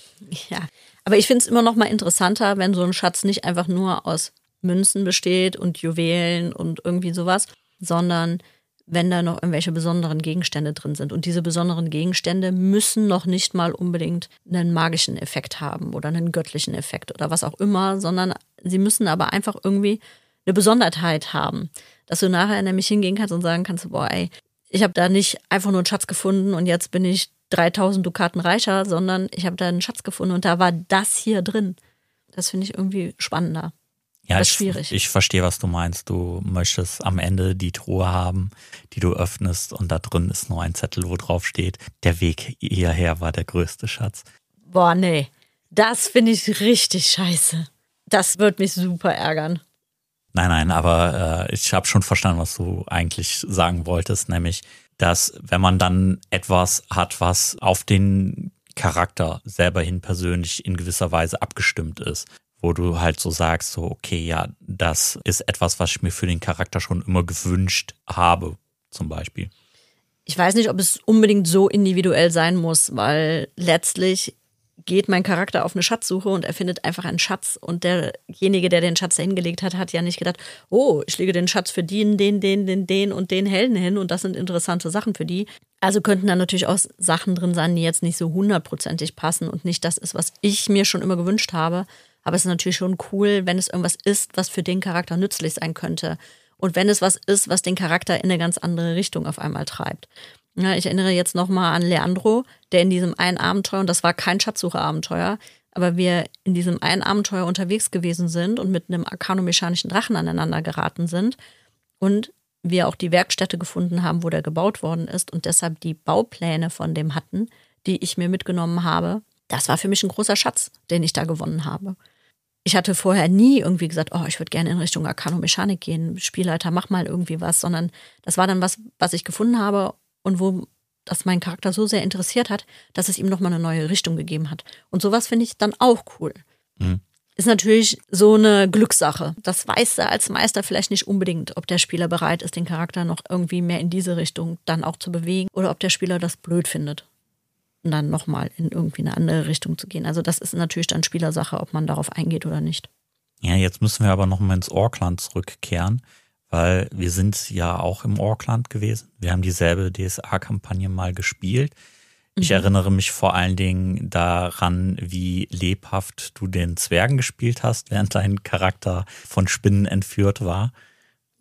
Ja, aber ich finde es immer noch mal interessanter, wenn so ein Schatz nicht einfach nur aus Münzen besteht und Juwelen und irgendwie sowas, sondern wenn da noch irgendwelche besonderen Gegenstände drin sind. Und diese besonderen Gegenstände müssen noch nicht mal unbedingt einen magischen Effekt haben oder einen göttlichen Effekt oder was auch immer, sondern sie müssen aber einfach irgendwie eine Besonderheit haben. Dass du nachher nämlich hingehen kannst und sagen kannst, boah ey, ich habe da nicht einfach nur einen Schatz gefunden und jetzt bin ich dreitausend Dukaten reicher, sondern ich habe da einen Schatz gefunden und da war das hier drin. Das finde ich irgendwie spannender. Ja, das ist ich, schwierig. Ich verstehe, was du meinst. Du möchtest am Ende die Truhe haben, die du öffnest und da drin ist nur ein Zettel, wo drauf steht, der Weg hierher war der größte Schatz. Boah, nee. Das finde ich richtig scheiße. Das wird mich super ärgern. Nein, nein, aber äh, ich habe schon verstanden, was du eigentlich sagen wolltest, nämlich, dass wenn man dann etwas hat, was auf den Charakter selber hin persönlich in gewisser Weise abgestimmt ist, wo du halt so sagst, so okay, ja, das ist etwas, was ich mir für den Charakter schon immer gewünscht habe, zum Beispiel. Ich weiß nicht, ob es unbedingt so individuell sein muss, weil letztlich geht mein Charakter auf eine Schatzsuche und er findet einfach einen Schatz und derjenige, der den Schatz da hingelegt hat, hat ja nicht gedacht, oh, ich lege den Schatz für den, den, den, den, den und den Helden hin und das sind interessante Sachen für die. Also könnten da natürlich auch Sachen drin sein, die jetzt nicht so hundertprozentig passen und nicht das ist, was ich mir schon immer gewünscht habe. Aber es ist natürlich schon cool, wenn es irgendwas ist, was für den Charakter nützlich sein könnte. Und wenn es was ist, was den Charakter in eine ganz andere Richtung auf einmal treibt. Ja, ich erinnere jetzt nochmal an Leandro, der in diesem einen Abenteuer, und das war kein Schatzsuche-Abenteuer, aber wir in diesem einen Abenteuer unterwegs gewesen sind und mit einem arkanomechanischen Drachen aneinander geraten sind und wir auch die Werkstätte gefunden haben, wo der gebaut worden ist und deshalb die Baupläne von dem hatten, die ich mir mitgenommen habe. Das war für mich ein großer Schatz, den ich da gewonnen habe. Ich hatte vorher nie irgendwie gesagt, oh, ich würde gerne in Richtung Arkanomechanik gehen, Spielleiter, mach mal irgendwie was, sondern das war dann was, was ich gefunden habe und wo das meinen Charakter so sehr interessiert hat, dass es ihm nochmal eine neue Richtung gegeben hat. Und sowas finde ich dann auch cool. Mhm. Ist natürlich so eine Glückssache. Das weiß er als Meister vielleicht nicht unbedingt, ob der Spieler bereit ist, den Charakter noch irgendwie mehr in diese Richtung dann auch zu bewegen oder ob der Spieler das blöd findet. Und dann nochmal in irgendwie eine andere Richtung zu gehen. Also das ist natürlich dann Spielersache, ob man darauf eingeht oder nicht. Ja, jetzt müssen wir aber nochmal ins Orkland zurückkehren, weil wir sind ja auch im Orkland gewesen. Wir haben dieselbe D S A-Kampagne mal gespielt. Ich mhm. erinnere mich vor allen Dingen daran, wie lebhaft du den Zwergen gespielt hast, während dein Charakter von Spinnen entführt war.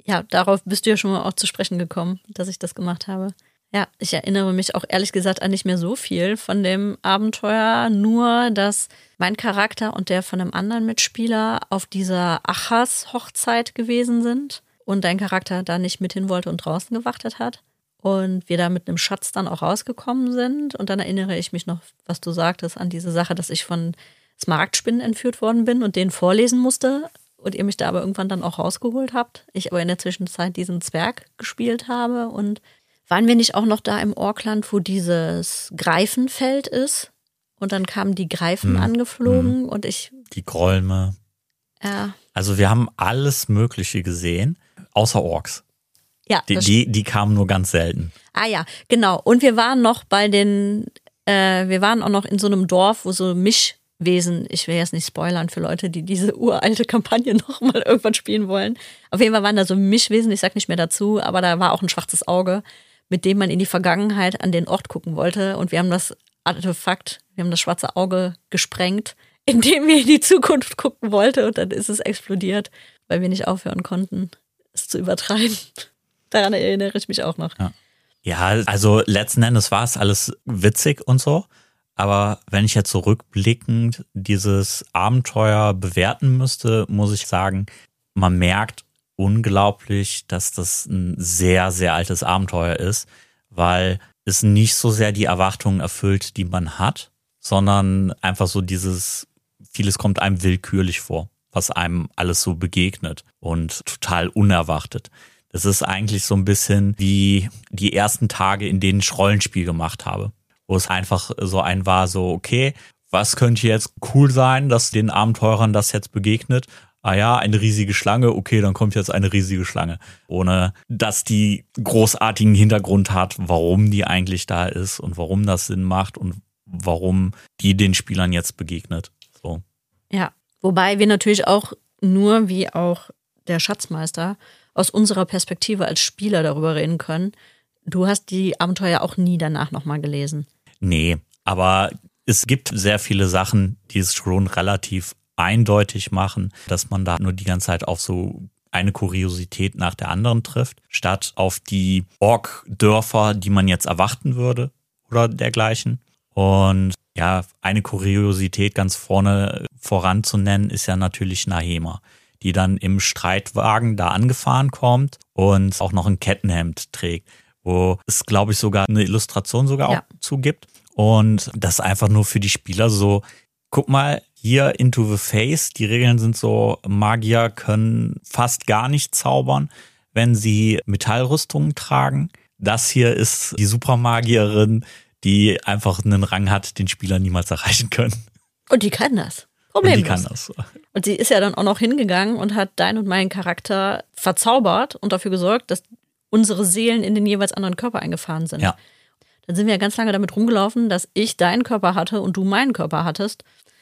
Ja, darauf bist du ja schon mal auch zu sprechen gekommen, dass ich das gemacht habe. Ja, ich erinnere mich auch ehrlich gesagt an nicht mehr so viel von dem Abenteuer, nur dass mein Charakter und der von einem anderen Mitspieler auf dieser Achas-Hochzeit gewesen sind und dein Charakter da nicht mit hin wollte und draußen gewartet hat und wir da mit einem Schatz dann auch rausgekommen sind. Und dann erinnere ich mich noch, was du sagtest, an diese Sache, dass ich von Smaragdspinnen entführt worden bin und denen vorlesen musste und ihr mich da aber irgendwann dann auch rausgeholt habt. Ich aber in der Zwischenzeit diesen Zwerg gespielt habe. Und waren wir nicht auch noch da im Orkland, wo dieses Greifenfeld ist? Und dann kamen die Greifen hm. angeflogen hm. und ich... Die Grolme. Ja. Also wir haben alles Mögliche gesehen, außer Orks. Ja. Die, die, die kamen nur ganz selten. Ah ja, genau. Und wir waren noch bei den... Äh, wir waren auch noch in so einem Dorf, wo so Mischwesen, ich will jetzt nicht spoilern für Leute, die diese uralte Kampagne noch mal irgendwann spielen wollen. Auf jeden Fall waren da so Mischwesen, ich sag nicht mehr dazu, aber da war auch ein schwarzes Auge, mit dem man in die Vergangenheit an den Ort gucken wollte. Und wir haben das Artefakt, wir haben das schwarze Auge gesprengt, indem wir in die Zukunft gucken wollten. Und dann ist es explodiert, weil wir nicht aufhören konnten, es zu übertreiben. Daran erinnere ich mich auch noch. Ja, ja, also letzten Endes war es alles witzig und so. Aber wenn ich jetzt so rückblickend dieses Abenteuer bewerten müsste, muss ich sagen, man merkt unglaublich, dass das ein sehr, sehr altes Abenteuer ist, weil es nicht so sehr die Erwartungen erfüllt, die man hat, sondern einfach so dieses, vieles kommt einem willkürlich vor, was einem alles so begegnet und total unerwartet. Das ist eigentlich so ein bisschen wie die ersten Tage, in denen ich Rollenspiel gemacht habe, wo es einfach so ein war, so okay, was könnte jetzt cool sein, dass den Abenteurern das jetzt begegnet? Ah ja, eine riesige Schlange, okay, dann kommt jetzt eine riesige Schlange. Ohne, dass die großartigen Hintergrund hat, warum die eigentlich da ist und warum das Sinn macht und warum die den Spielern jetzt begegnet. So. Ja, wobei wir natürlich auch nur, wie auch der Schatzmeister, aus unserer Perspektive als Spieler darüber reden können. Du hast die Abenteuer auch nie danach nochmal gelesen. Nee, aber es gibt sehr viele Sachen, die es schon relativ eindeutig machen, dass man da nur die ganze Zeit auf so eine Kuriosität nach der anderen trifft, statt auf die Ork-Dörfer, die man jetzt erwarten würde oder dergleichen. Und ja, eine Kuriosität ganz vorne voran zu nennen, ist ja natürlich Nahema, die dann im Streitwagen da angefahren kommt und auch noch ein Kettenhemd trägt, wo es, glaube ich, sogar eine Illustration sogar ja. auch zugibt. Und das einfach nur für die Spieler so, guck mal, hier into the face, die Regeln sind so, Magier können fast gar nicht zaubern, wenn sie Metallrüstungen tragen. Das hier ist die Supermagierin, die einfach einen Rang hat, den Spieler niemals erreichen können. Und die kann das. Problemlos. Und die kann das. Und sie ist ja dann auch noch hingegangen und hat deinen und meinen Charakter verzaubert und dafür gesorgt, dass unsere Seelen in den jeweils anderen Körper eingefahren sind. Ja. Dann sind wir ja ganz lange damit rumgelaufen, dass ich deinen Körper hatte und du meinen Körper hattest.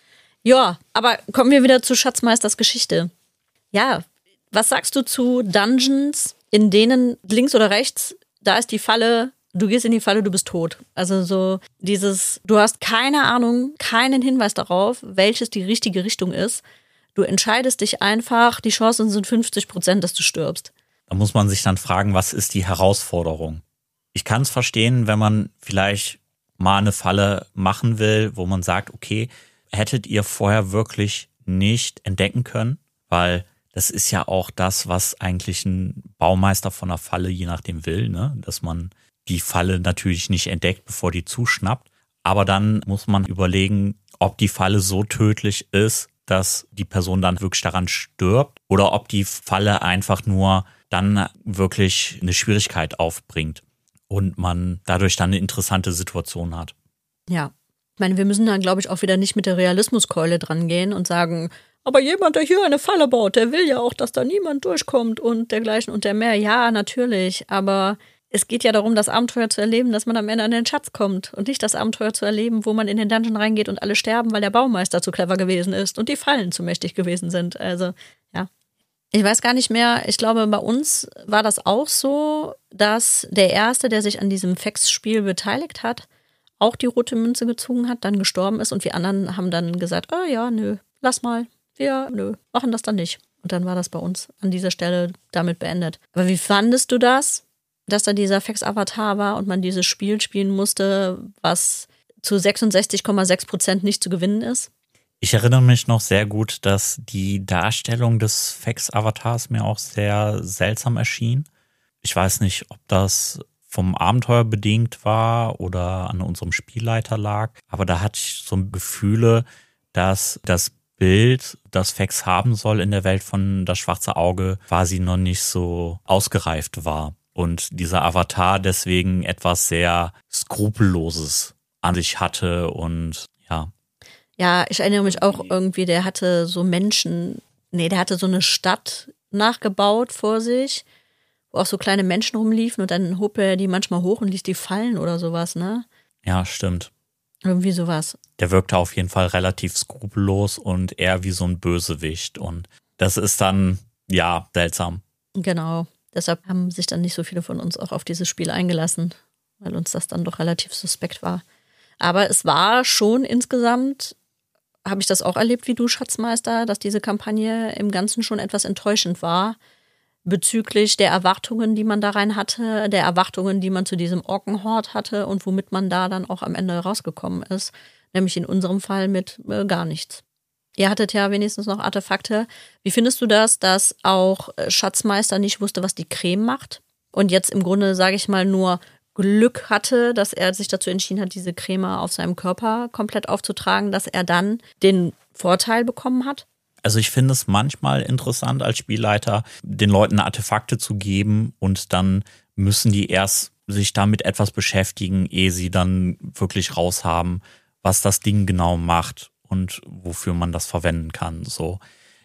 Ja, aber kommen wir wieder zu Schatzmeisters Geschichte. Ja, was sagst du zu Dungeons, in denen links oder rechts, da ist die Falle, du gehst in die Falle, du bist tot. Also so dieses, du hast keine Ahnung, keinen Hinweis darauf, welches die richtige Richtung ist. Du entscheidest dich einfach, die Chancen sind fünfzig Prozent, dass du stirbst. Da muss man sich dann fragen, was ist die Herausforderung? Ich kann es verstehen, wenn man vielleicht mal eine Falle machen will, wo man sagt, okay, hättet ihr vorher wirklich nicht entdecken können, weil das ist ja auch das, was eigentlich ein Baumeister von einer Falle je nachdem will, ne? Dass man die Falle natürlich nicht entdeckt, bevor die zuschnappt. Aber dann muss man überlegen, ob die Falle so tödlich ist, dass die Person dann wirklich daran stirbt oder ob die Falle einfach nur dann wirklich eine Schwierigkeit aufbringt und man dadurch dann eine interessante Situation hat. Ja, ich meine, wir müssen dann, glaube ich, auch wieder nicht mit der Realismuskeule dran gehen und sagen, aber jemand, der hier eine Falle baut, der will ja auch, dass da niemand durchkommt und dergleichen und der mehr. Ja, natürlich, aber es geht ja darum, das Abenteuer zu erleben, dass man am Ende an den Schatz kommt und nicht das Abenteuer zu erleben, wo man in den Dungeon reingeht und alle sterben, weil der Baumeister zu clever gewesen ist und die Fallen zu mächtig gewesen sind. Also, ja. Ich weiß gar nicht mehr, ich glaube, bei uns war das auch so, dass der Erste, der sich an diesem Fex-Spiel beteiligt hat, auch die rote Münze gezogen hat, dann gestorben ist und wir anderen haben dann gesagt, oh ja, nö, lass mal, wir nö, machen das dann nicht. Und dann war das bei uns an dieser Stelle damit beendet. Aber wie fandest du das, dass da dieser Fex-Avatar war und man dieses Spiel spielen musste, was zu sechsundsechzig Komma sechs Prozent nicht zu gewinnen ist? Ich erinnere mich noch sehr gut, dass die Darstellung des Fex-Avatars mir auch sehr seltsam erschien. Ich weiß nicht, ob das vom Abenteuer bedingt war oder an unserem Spielleiter lag, aber da hatte ich so Gefühle, dass das Bild, das Fex haben soll in der Welt von Das Schwarze Auge, quasi noch nicht so ausgereift war. Und dieser Avatar deswegen etwas sehr Skrupelloses an sich hatte und ja. Ja, ich erinnere mich auch irgendwie, der hatte so Menschen, nee, der hatte so eine Stadt nachgebaut vor sich, wo auch so kleine Menschen rumliefen und dann hob er die manchmal hoch und ließ die fallen oder sowas, ne? Ja, stimmt. Irgendwie sowas. Der wirkte auf jeden Fall relativ skrupellos und eher wie so ein Bösewicht und das ist dann, ja, seltsam. Genau. Deshalb haben sich dann nicht so viele von uns auch auf dieses Spiel eingelassen, weil uns das dann doch relativ suspekt war. Aber es war schon insgesamt, habe ich das auch erlebt wie du, Schatzmeister, dass diese Kampagne im Ganzen schon etwas enttäuschend war bezüglich der Erwartungen, die man da rein hatte, der Erwartungen, die man zu diesem Orkenhort hatte und womit man da dann auch am Ende rausgekommen ist. Nämlich in unserem Fall mit äh, gar nichts. Ihr hattet ja wenigstens noch Artefakte. Wie findest du das, dass auch Schatzmeister nicht wusste, was die Creme macht? Und jetzt im Grunde, sage ich mal, nur Glück hatte, dass er sich dazu entschieden hat, diese Creme auf seinem Körper komplett aufzutragen, dass er dann den Vorteil bekommen hat? Also ich finde es manchmal interessant als Spielleiter, den Leuten Artefakte zu geben und dann müssen die erst sich damit etwas beschäftigen, ehe sie dann wirklich raushaben, was das Ding genau macht und wofür man das verwenden kann. So.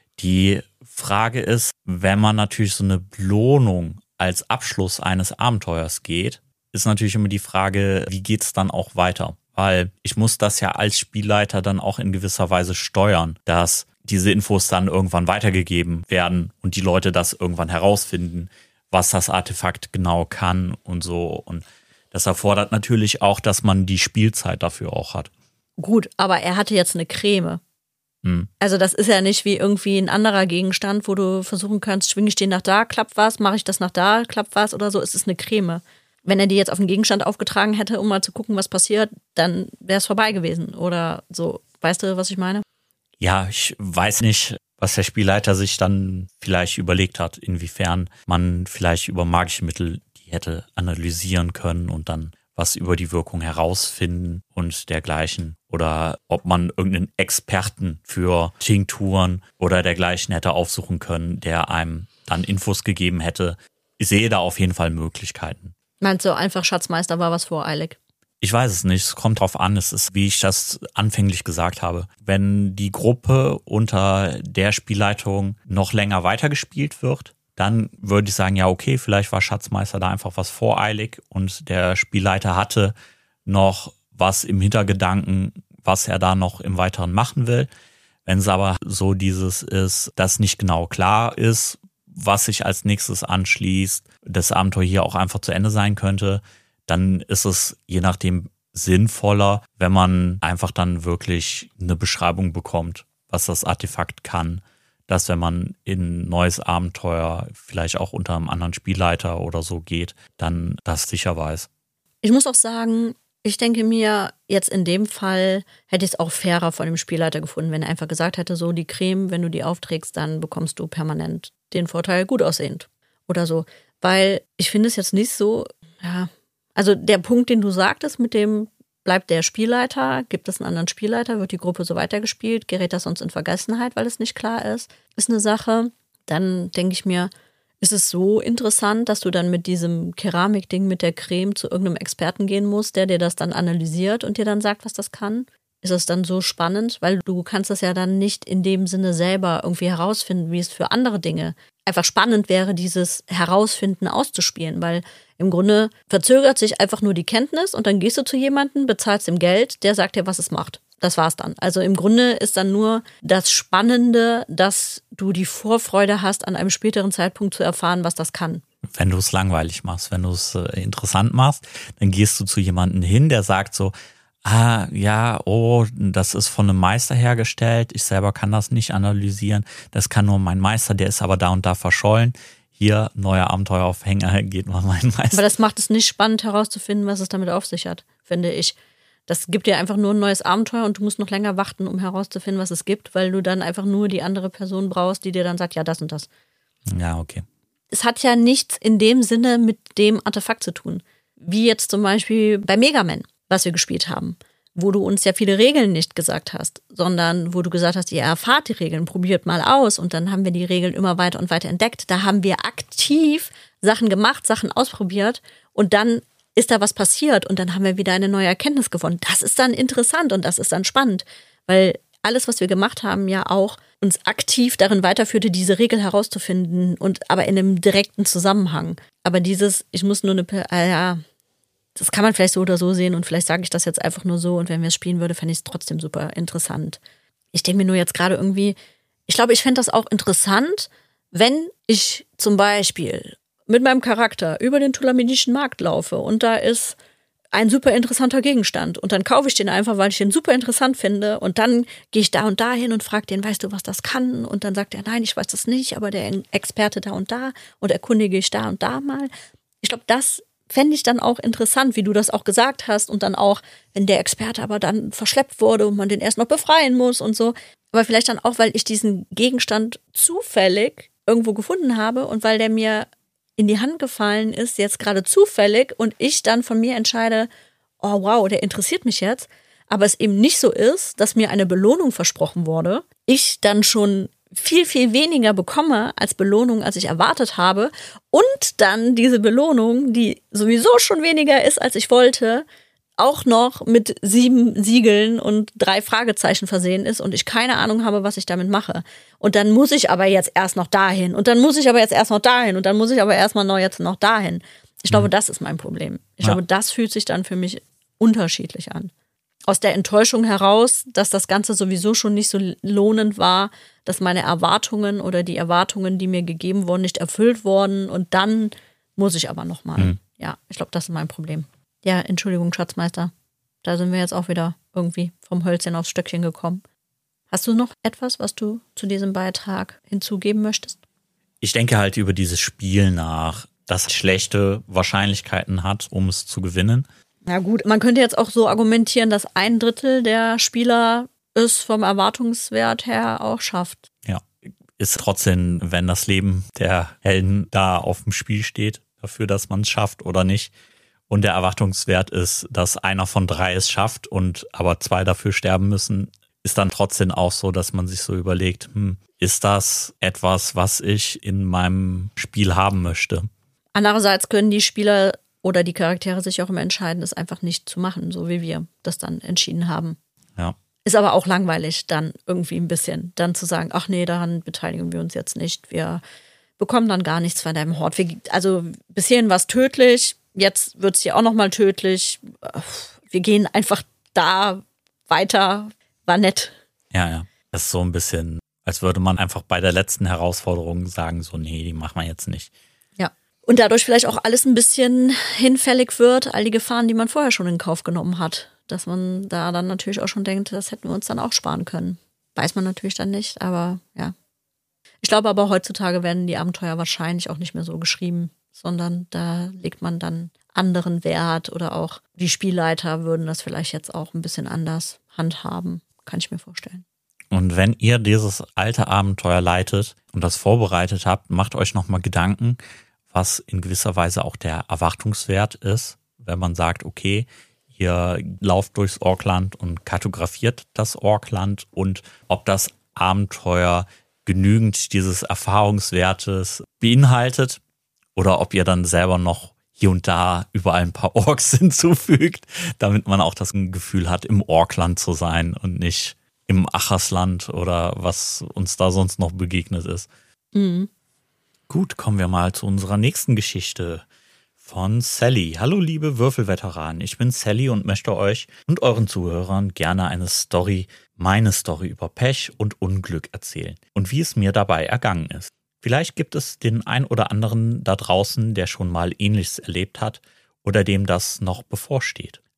Die Frage ist, wenn man natürlich so eine Belohnung als Abschluss eines Abenteuers geht, ist natürlich immer die Frage, wie geht's dann auch weiter? Weil ich muss das ja als Spielleiter dann auch in gewisser Weise steuern, dass diese Infos dann irgendwann weitergegeben werden und die Leute das irgendwann herausfinden, was das Artefakt genau kann und so. Und das erfordert natürlich auch, dass man die Spielzeit dafür auch hat. Gut, aber er hatte jetzt eine Creme. Hm. Also das ist ja nicht wie irgendwie ein anderer Gegenstand, wo du versuchen kannst, schwinge ich den nach da, klappt was, mache ich das nach da, klappt was oder so. Es ist eine Creme. Wenn er die jetzt auf einen Gegenstand aufgetragen hätte, um mal zu gucken, was passiert, dann wäre es vorbei gewesen oder so. Weißt du, was ich meine? Ja, ich weiß nicht, was der Spielleiter sich dann vielleicht überlegt hat, inwiefern man vielleicht über magische Mittel die hätte analysieren können und dann was über die Wirkung herausfinden und dergleichen. Oder ob man irgendeinen Experten für Tinkturen oder dergleichen hätte aufsuchen können, der einem dann Infos gegeben hätte. Ich sehe da auf jeden Fall Möglichkeiten. Meinst du, einfach Schatzmeister war was voreilig? Ich weiß es nicht, es kommt drauf an, es ist, wie ich das anfänglich gesagt habe. Wenn die Gruppe unter der Spielleitung noch länger weitergespielt wird, dann würde ich sagen, ja okay, vielleicht war Schatzmeister da einfach was voreilig und der Spielleiter hatte noch was im Hintergedanken, was er da noch im Weiteren machen will. Wenn es aber so dieses ist, dass nicht genau klar ist, was sich als nächstes anschließt, das Abenteuer hier auch einfach zu Ende sein könnte, dann ist es je nachdem sinnvoller, wenn man einfach dann wirklich eine Beschreibung bekommt, was das Artefakt kann, dass wenn man in ein neues Abenteuer vielleicht auch unter einem anderen Spielleiter oder so geht, dann das sicher weiß. Ich muss auch sagen, ich denke mir, jetzt in dem Fall hätte ich es auch fairer von dem Spielleiter gefunden, wenn er einfach gesagt hätte, so die Creme, wenn du die aufträgst, dann bekommst du permanent den Vorteil gut aussehend oder so. Weil ich finde es jetzt nicht so, ja, also der Punkt, den du sagtest, mit dem bleibt der Spielleiter, gibt es einen anderen Spielleiter, wird die Gruppe so weitergespielt, gerät das sonst in Vergessenheit, weil es nicht klar ist, ist eine Sache. Dann denke ich mir, ist es so interessant, dass du dann mit diesem Keramikding mit der Creme zu irgendeinem Experten gehen musst, der dir das dann analysiert und dir dann sagt, was das kann? Ist es dann so spannend? Weil du kannst das ja dann nicht in dem Sinne selber irgendwie herausfinden, wie es für andere Dinge einfach spannend wäre, dieses Herausfinden auszuspielen, weil im Grunde verzögert sich einfach nur die Kenntnis und dann gehst du zu jemandem, bezahlst ihm Geld, der sagt dir, was es macht. Das war's dann. Also im Grunde ist dann nur das Spannende, dass du die Vorfreude hast, an einem späteren Zeitpunkt zu erfahren, was das kann. Wenn du es langweilig machst, wenn du es äh, interessant machst, dann gehst du zu jemandem hin, der sagt so, ah, ja, oh, das ist von einem Meister hergestellt, ich selber kann das nicht analysieren, das kann nur mein Meister, der ist aber da und da verschollen. Hier, neuer Abenteueraufhänger, geht mal mein Meister. Aber das macht es nicht spannend herauszufinden, was es damit auf sich hat, finde ich. Das gibt dir einfach nur ein neues Abenteuer und du musst noch länger warten, um herauszufinden, was es gibt, weil du dann einfach nur die andere Person brauchst, die dir dann sagt, ja, das und das. Ja, okay. Es hat ja nichts in dem Sinne mit dem Artefakt zu tun. Wie jetzt zum Beispiel bei Mega Man, was wir gespielt haben, wo du uns ja viele Regeln nicht gesagt hast, sondern wo du gesagt hast, ihr erfahrt die Regeln, probiert mal aus und dann haben wir die Regeln immer weiter und weiter entdeckt. Da haben wir aktiv Sachen gemacht, Sachen ausprobiert und dann ist da was passiert und dann haben wir wieder eine neue Erkenntnis gewonnen. Das ist dann interessant und das ist dann spannend, weil alles, was wir gemacht haben, ja auch uns aktiv darin weiterführte, diese Regel herauszufinden und aber in einem direkten Zusammenhang. Aber dieses, ich muss nur eine, äh, ja, das kann man vielleicht so oder so sehen und vielleicht sage ich das jetzt einfach nur so und wenn wir es spielen würde, fände ich es trotzdem super interessant. Ich denke mir nur jetzt gerade irgendwie, ich glaube, ich fände das auch interessant, wenn ich zum Beispiel mit meinem Charakter über den Tulamidischen Markt laufe und da ist ein super interessanter Gegenstand und dann kaufe ich den einfach, weil ich den super interessant finde und dann gehe ich da und da hin und frage den, weißt du, was das kann? Und dann sagt er, nein, ich weiß das nicht, aber der Experte da und da und erkundige ich da und da mal. Ich glaube, das fände ich dann auch interessant, wie du das auch gesagt hast und dann auch, wenn der Experte aber dann verschleppt wurde und man den erst noch befreien muss und so. Aber vielleicht dann auch, weil ich diesen Gegenstand zufällig irgendwo gefunden habe und weil der mir in die Hand gefallen ist, jetzt gerade zufällig und ich dann von mir entscheide, oh wow, der interessiert mich jetzt, aber es eben nicht so ist, dass mir eine Belohnung versprochen wurde, ich dann schon viel, viel weniger bekomme als Belohnung, als ich erwartet habe und dann diese Belohnung, die sowieso schon weniger ist, als ich wollte, auch noch mit sieben Siegeln und drei Fragezeichen versehen ist und ich keine Ahnung habe, was ich damit mache. Und dann muss ich aber jetzt erst noch dahin und dann muss ich aber jetzt erst noch dahin und dann muss ich aber erstmal noch jetzt noch dahin. Ich glaube, das ist mein Problem. Ich ja. glaube, das fühlt sich dann für mich unterschiedlich an. Aus der Enttäuschung heraus, dass das Ganze sowieso schon nicht so lohnend war, dass meine Erwartungen oder die Erwartungen, die mir gegeben wurden, nicht erfüllt wurden und dann muss ich aber nochmal. Mhm. Ja, ich glaube, das ist mein Problem. Ja, Entschuldigung, Schatzmeister. Da sind wir jetzt auch wieder irgendwie vom Hölzchen aufs Stöckchen gekommen. Hast du noch etwas, was du zu diesem Beitrag hinzugeben möchtest? Ich denke halt über dieses Spiel nach, das schlechte Wahrscheinlichkeiten hat, um es zu gewinnen. Na gut, man könnte jetzt auch so argumentieren, dass ein Drittel der Spieler es vom Erwartungswert her auch schafft. Ja, ist trotzdem, wenn das Leben der Helden da auf dem Spiel steht, dafür, dass man es schafft oder nicht. Und der Erwartungswert ist, dass einer von drei es schafft und aber zwei dafür sterben müssen, ist dann trotzdem auch so, dass man sich so überlegt, hm, ist das etwas, was ich in meinem Spiel haben möchte? Andererseits können die Spieler oder die Charaktere sich auch immer entscheiden, es einfach nicht zu machen, so wie wir das dann entschieden haben. Ja. Ist aber auch langweilig, dann irgendwie ein bisschen, dann zu sagen, ach nee, daran beteiligen wir uns jetzt nicht. Wir bekommen dann gar nichts von deinem Hort. Wir, also bis hierhin war es tödlich, jetzt wird es hier auch nochmal tödlich. Wir gehen einfach da weiter, war nett. Ja, ja. Das ist so ein bisschen, als würde man einfach bei der letzten Herausforderung sagen, so nee, die machen wir jetzt nicht. Ja. Und dadurch vielleicht auch alles ein bisschen hinfällig wird, all die Gefahren, die man vorher schon in Kauf genommen hat. Dass man da dann natürlich auch schon denkt, das hätten wir uns dann auch sparen können. Weiß man natürlich dann nicht, aber ja. Ich glaube aber, heutzutage werden die Abenteuer wahrscheinlich auch nicht mehr so geschrieben, sondern da legt man dann anderen Wert oder auch die Spielleiter würden das vielleicht jetzt auch ein bisschen anders handhaben. Kann ich mir vorstellen. Und wenn ihr dieses alte Abenteuer leitet und das vorbereitet habt, macht euch nochmal Gedanken, was in gewisser Weise auch der Erwartungswert ist, wenn man sagt, okay, ihr lauft durchs Orkland und kartografiert das Orkland und ob das Abenteuer genügend dieses Erfahrungswertes beinhaltet oder ob ihr dann selber noch hier und da überall ein paar Orks hinzufügt, damit man auch das Gefühl hat, im Orkland zu sein und nicht im Achersland oder was uns da sonst noch begegnet ist. Mhm. Gut, kommen wir mal zu unserer nächsten Geschichte von Sally. Hallo liebe Würfelveteranen, ich bin Sally und möchte euch und euren Zuhörern gerne eine Story, meine Story über Pech und Unglück erzählen und wie es mir dabei ergangen ist. Vielleicht gibt es den ein oder anderen da draußen, der schon mal Ähnliches erlebt hat oder dem das noch bevorsteht.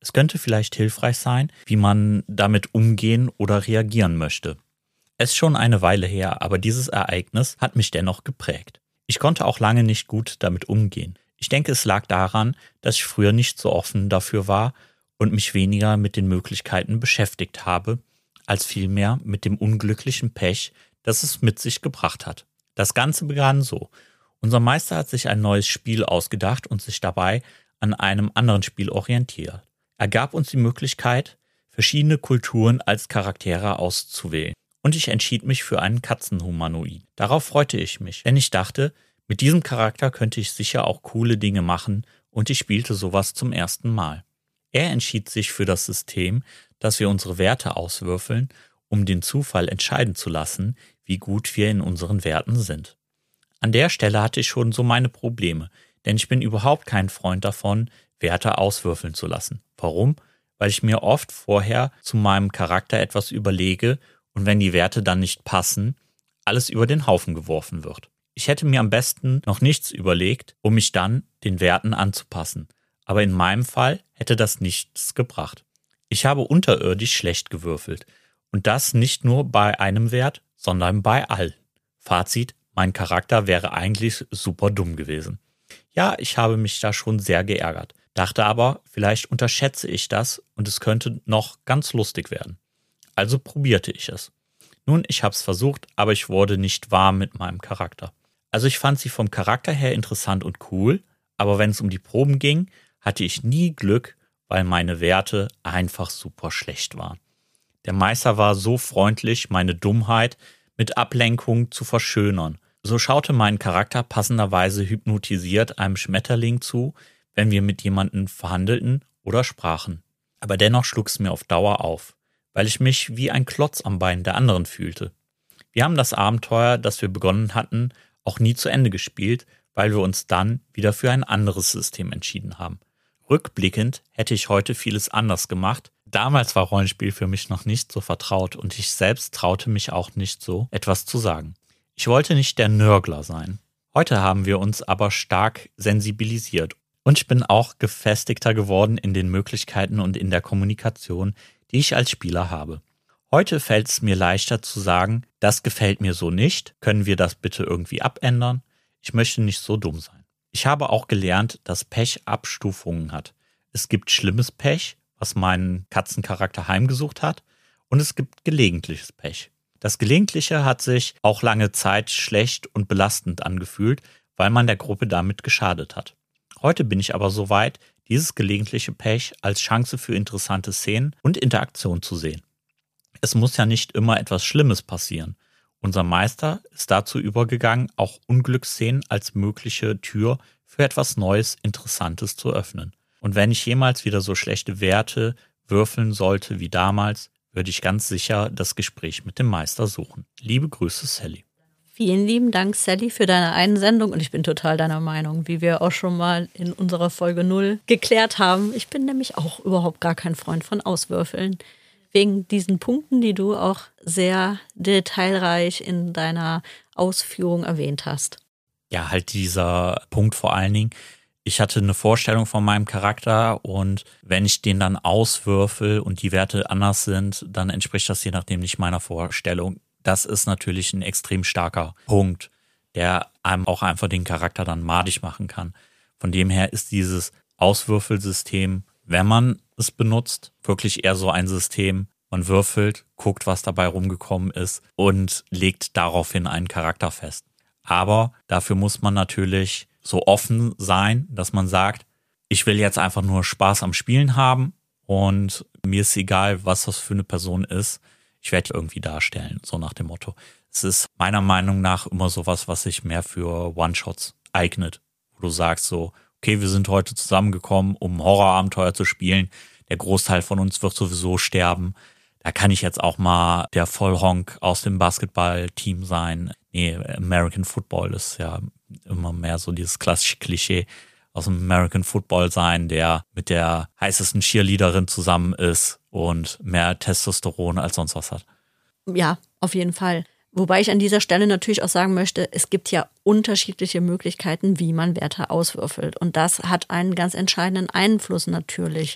Es könnte vielleicht hilfreich sein, wie man damit umgehen oder reagieren möchte. Es ist schon eine Weile her, aber dieses Ereignis hat mich dennoch geprägt. Ich konnte auch lange nicht gut damit umgehen. Ich denke, es lag daran, dass ich früher nicht so offen dafür war und mich weniger mit den Möglichkeiten beschäftigt habe, als vielmehr mit dem unglücklichen Pech, das es mit sich gebracht hat. Das Ganze begann so. Unser Meister hat sich ein neues Spiel ausgedacht und sich dabei an einem anderen Spiel orientiert. Er gab uns die Möglichkeit, verschiedene Kulturen als Charaktere auszuwählen. Und ich entschied mich für einen Katzenhumanoid. Darauf freute ich mich, denn ich dachte, mit diesem Charakter könnte ich sicher auch coole Dinge machen und ich spielte sowas zum ersten Mal. Er entschied sich für das System, dass wir unsere Werte auswürfeln, um den Zufall entscheiden zu lassen, wie gut wir in unseren Werten sind. An der Stelle hatte ich schon so meine Probleme, denn ich bin überhaupt kein Freund davon, Werte auswürfeln zu lassen. Warum? Weil ich mir oft vorher zu meinem Charakter etwas überlege und wenn die Werte dann nicht passen, alles über den Haufen geworfen wird. Ich hätte mir am besten noch nichts überlegt, um mich dann den Werten anzupassen. Aber in meinem Fall hätte das nichts gebracht. Ich habe unterirdisch schlecht gewürfelt. Und das nicht nur bei einem Wert, sondern bei allen. Fazit, mein Charakter wäre eigentlich super dumm gewesen. Ja, ich habe mich da schon sehr geärgert. Dachte aber, vielleicht unterschätze ich das und es könnte noch ganz lustig werden. Also probierte ich es. Nun, ich habe es versucht, aber ich wurde nicht warm mit meinem Charakter. Also ich fand sie vom Charakter her interessant und cool, aber wenn es um die Proben ging, hatte ich nie Glück, weil meine Werte einfach super schlecht waren. Der Meister war so freundlich, meine Dummheit mit Ablenkung zu verschönern. So schaute mein Charakter passenderweise hypnotisiert einem Schmetterling zu, wenn wir mit jemandem verhandelten oder sprachen. Aber dennoch schlug es mir auf Dauer auf, weil ich mich wie ein Klotz am Bein der anderen fühlte. Wir haben das Abenteuer, das wir begonnen hatten, auch nie zu Ende gespielt, weil wir uns dann wieder für ein anderes System entschieden haben. Rückblickend hätte ich heute vieles anders gemacht. Damals war Rollenspiel für mich noch nicht so vertraut und ich selbst traute mich auch nicht so, etwas zu sagen. Ich wollte nicht der Nörgler sein. Heute haben wir uns aber stark sensibilisiert und ich bin auch gefestigter geworden in den Möglichkeiten und in der Kommunikation, die ich als Spieler habe. Heute fällt es mir leichter zu sagen, das gefällt mir so nicht, können wir das bitte irgendwie abändern? Ich möchte nicht so dumm sein. Ich habe auch gelernt, dass Pech Abstufungen hat. Es gibt schlimmes Pech, was meinen Katzencharakter heimgesucht hat, und es gibt gelegentliches Pech. Das Gelegentliche hat sich auch lange Zeit schlecht und belastend angefühlt, weil man der Gruppe damit geschadet hat. Heute bin ich aber so weit, dieses gelegentliche Pech als Chance für interessante Szenen und Interaktion zu sehen. Es muss ja nicht immer etwas Schlimmes passieren. Unser Meister ist dazu übergegangen, auch Unglücksszenen als mögliche Tür für etwas Neues, Interessantes zu öffnen. Und wenn ich jemals wieder so schlechte Werte würfeln sollte wie damals, würde ich ganz sicher das Gespräch mit dem Meister suchen. Liebe Grüße, Sally. Vielen lieben Dank, Sally, für deine Einsendung. Und ich bin total deiner Meinung, wie wir auch schon mal in unserer Folge null geklärt haben. Ich bin nämlich auch überhaupt gar kein Freund von Auswürfeln. Wegen diesen Punkten, die du auch sehr detailreich in deiner Ausführung erwähnt hast. Ja, halt dieser Punkt vor allen Dingen. Ich hatte eine Vorstellung von meinem Charakter und wenn ich den dann auswürfel und die Werte anders sind, dann entspricht das je nachdem nicht meiner Vorstellung. Das ist natürlich ein extrem starker Punkt, der einem auch einfach den Charakter dann madig machen kann. Von dem her ist dieses Auswürfelsystem, wenn man es benutzt, wirklich eher so ein System, man würfelt, guckt, was dabei rumgekommen ist und legt daraufhin einen Charakter fest. Aber dafür muss man natürlich so offen sein, dass man sagt, ich will jetzt einfach nur Spaß am Spielen haben und mir ist egal, was das für eine Person ist. Ich werde die irgendwie darstellen, so nach dem Motto. Es ist meiner Meinung nach immer sowas, was sich mehr für One-Shots eignet. Wo du sagst so, okay, wir sind heute zusammengekommen, um Horrorabenteuer zu spielen. Der Großteil von uns wird sowieso sterben. Da kann ich jetzt auch mal der Vollhonk aus dem Basketballteam sein. Nee, American Football ist ja immer mehr so dieses klassische Klischee aus dem American Football sein, der mit der heißesten Cheerleaderin zusammen ist und mehr Testosteron als sonst was hat. Ja, auf jeden Fall. Wobei ich an dieser Stelle natürlich auch sagen möchte, es gibt ja unterschiedliche Möglichkeiten, wie man Werte auswürfelt. Und das hat einen ganz entscheidenden Einfluss natürlich.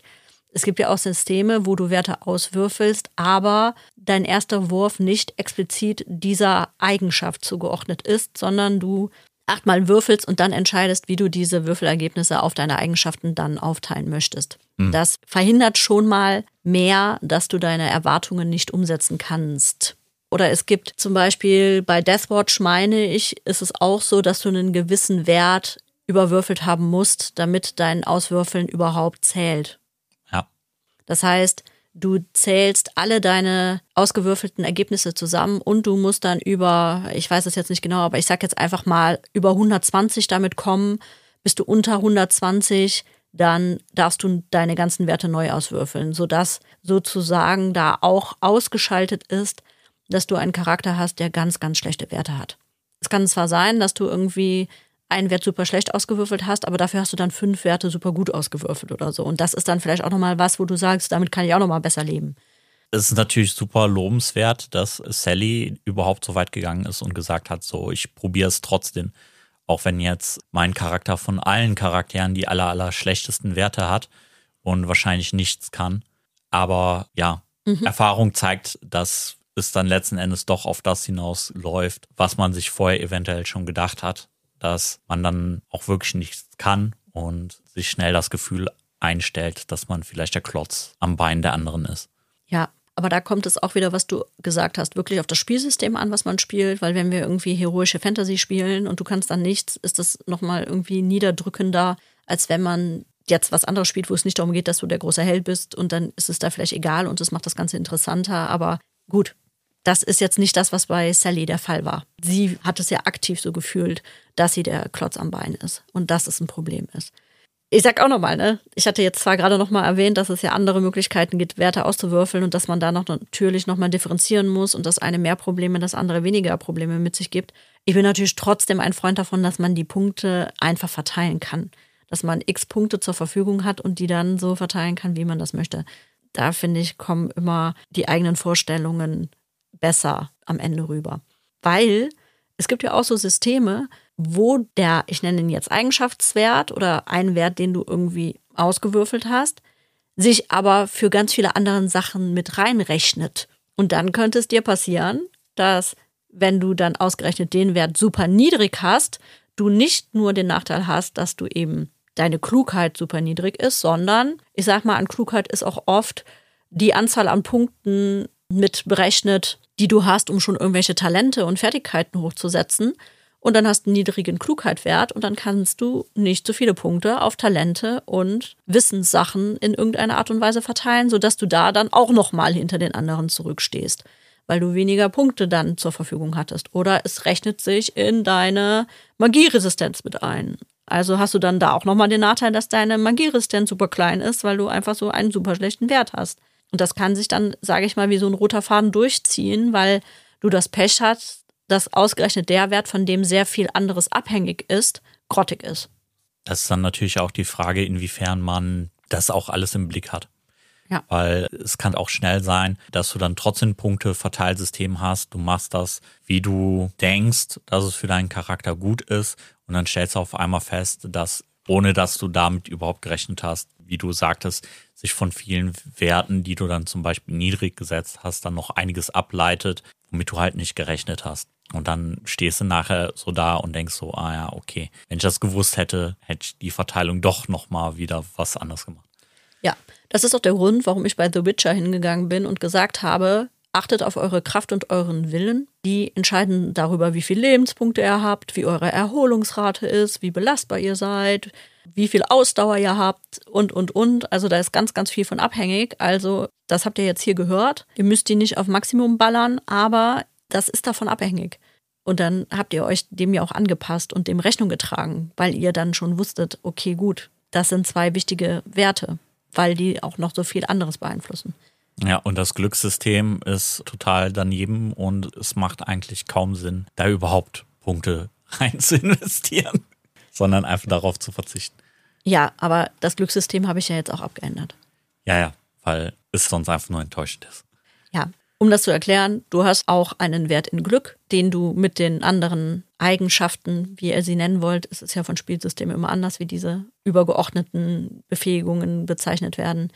Es gibt ja auch Systeme, wo du Werte auswürfelst, aber dein erster Wurf nicht explizit dieser Eigenschaft zugeordnet ist, sondern du achtmal würfelst und dann entscheidest, wie du diese Würfelergebnisse auf deine Eigenschaften dann aufteilen möchtest. Mhm. Das verhindert schon mal mehr, dass du deine Erwartungen nicht umsetzen kannst. Oder es gibt zum Beispiel bei Deathwatch, meine ich, ist es auch so, dass du einen gewissen Wert überwürfelt haben musst, damit dein Auswürfeln überhaupt zählt. Ja. Das heißt, du zählst alle deine ausgewürfelten Ergebnisse zusammen und du musst dann über, ich weiß es jetzt nicht genau, aber ich sag jetzt einfach mal, über hundertzwanzig damit kommen. Bist du unter hundertzwanzig, dann darfst du deine ganzen Werte neu auswürfeln, sodass sozusagen da auch ausgeschaltet ist, dass du einen Charakter hast, der ganz, ganz schlechte Werte hat. Es kann zwar sein, dass du irgendwie einen Wert super schlecht ausgewürfelt hast, aber dafür hast du dann fünf Werte super gut ausgewürfelt oder so. Und das ist dann vielleicht auch nochmal was, wo du sagst, damit kann ich auch nochmal besser leben. Es ist natürlich super lobenswert, dass Sally überhaupt so weit gegangen ist und gesagt hat, so, ich probiere es trotzdem. Auch wenn jetzt mein Charakter von allen Charakteren die aller, aller schlechtesten Werte hat und wahrscheinlich nichts kann. Aber ja, mhm. Erfahrung zeigt, dass es dann letzten Endes doch auf das hinausläuft, was man sich vorher eventuell schon gedacht hat. Dass man dann auch wirklich nichts kann und sich schnell das Gefühl einstellt, dass man vielleicht der Klotz am Bein der anderen ist. Ja, aber da kommt es auch wieder, was du gesagt hast, wirklich auf das Spielsystem an, was man spielt, weil wenn wir irgendwie heroische Fantasy spielen und du kannst dann nichts, ist das nochmal irgendwie niederdrückender, als wenn man jetzt was anderes spielt, wo es nicht darum geht, dass du der große Held bist und dann ist es da vielleicht egal und es macht das Ganze interessanter, aber gut. Das ist jetzt nicht das, was bei Sally der Fall war. Sie hat es ja aktiv so gefühlt, dass sie der Klotz am Bein ist und dass es ein Problem ist. Ich sag auch nochmal, ne? Ich hatte jetzt zwar gerade nochmal erwähnt, dass es ja andere Möglichkeiten gibt, Werte auszuwürfeln und dass man da noch natürlich nochmal differenzieren muss und das eine mehr Probleme, das andere weniger Probleme mit sich gibt. Ich bin natürlich trotzdem ein Freund davon, dass man die Punkte einfach verteilen kann. Dass man x Punkte zur Verfügung hat und die dann so verteilen kann, wie man das möchte. Da, finde ich, kommen immer die eigenen Vorstellungen besser am Ende rüber. Weil es gibt ja auch so Systeme, wo der, ich nenne ihn jetzt Eigenschaftswert oder ein Wert, den du irgendwie ausgewürfelt hast, sich aber für ganz viele andere Sachen mit reinrechnet. Und dann könnte es dir passieren, dass, wenn du dann ausgerechnet den Wert super niedrig hast, du nicht nur den Nachteil hast, dass du eben deine Klugheit super niedrig ist, sondern, ich sag mal, an Klugheit ist auch oft die Anzahl an Punkten mit berechnet, die du hast, um schon irgendwelche Talente und Fertigkeiten hochzusetzen. Und dann hast du einen niedrigen Klugheitwert und dann kannst du nicht so viele Punkte auf Talente und Wissenssachen in irgendeiner Art und Weise verteilen, sodass du da dann auch nochmal hinter den anderen zurückstehst, weil du weniger Punkte dann zur Verfügung hattest. Oder es rechnet sich in deine Magieresistenz mit ein. Also hast du dann da auch nochmal den Nachteil, dass deine Magieresistenz super klein ist, weil du einfach so einen super schlechten Wert hast. Und das kann sich dann, sage ich mal, wie so ein roter Faden durchziehen, weil du das Pech hast, dass ausgerechnet der Wert, von dem sehr viel anderes abhängig ist, grottig ist. Das ist dann natürlich auch die Frage, inwiefern man das auch alles im Blick hat. Ja. Weil es kann auch schnell sein, dass du dann trotzdem Punkte-Verteilsystem hast. Du machst das, wie du denkst, dass es für deinen Charakter gut ist. Und dann stellst du auf einmal fest, dass, ohne dass du damit überhaupt gerechnet hast, wie du sagtest, sich von vielen Werten, die du dann zum Beispiel niedrig gesetzt hast, dann noch einiges ableitet, womit du halt nicht gerechnet hast. Und dann stehst du nachher so da und denkst so, ah ja, okay, wenn ich das gewusst hätte, hätte ich die Verteilung doch nochmal wieder was anderes gemacht. Ja, das ist auch der Grund, warum ich bei The Witcher hingegangen bin und gesagt habe, achtet auf eure Kraft und euren Willen. Die entscheiden darüber, wie viele Lebenspunkte ihr habt, wie eure Erholungsrate ist, wie belastbar ihr seid, wie viel Ausdauer ihr habt und, und, und. Also da ist ganz, ganz viel von abhängig. Also das habt ihr jetzt hier gehört. Ihr müsst die nicht auf Maximum ballern, aber das ist davon abhängig. Und dann habt ihr euch dem ja auch angepasst und dem Rechnung getragen, weil ihr dann schon wusstet, okay, gut, das sind zwei wichtige Werte, weil die auch noch so viel anderes beeinflussen. Ja, und das Glückssystem ist total daneben und es macht eigentlich kaum Sinn, da überhaupt Punkte rein zu investieren, sondern einfach darauf zu verzichten. Ja, aber das Glückssystem habe ich ja jetzt auch abgeändert. Ja, ja, weil es sonst einfach nur enttäuschend ist. Ja, um das zu erklären, du hast auch einen Wert in Glück, den du mit den anderen Eigenschaften, wie ihr sie nennen wollt, es ist ja von Spielsystemen immer anders, wie diese übergeordneten Befähigungen bezeichnet werden,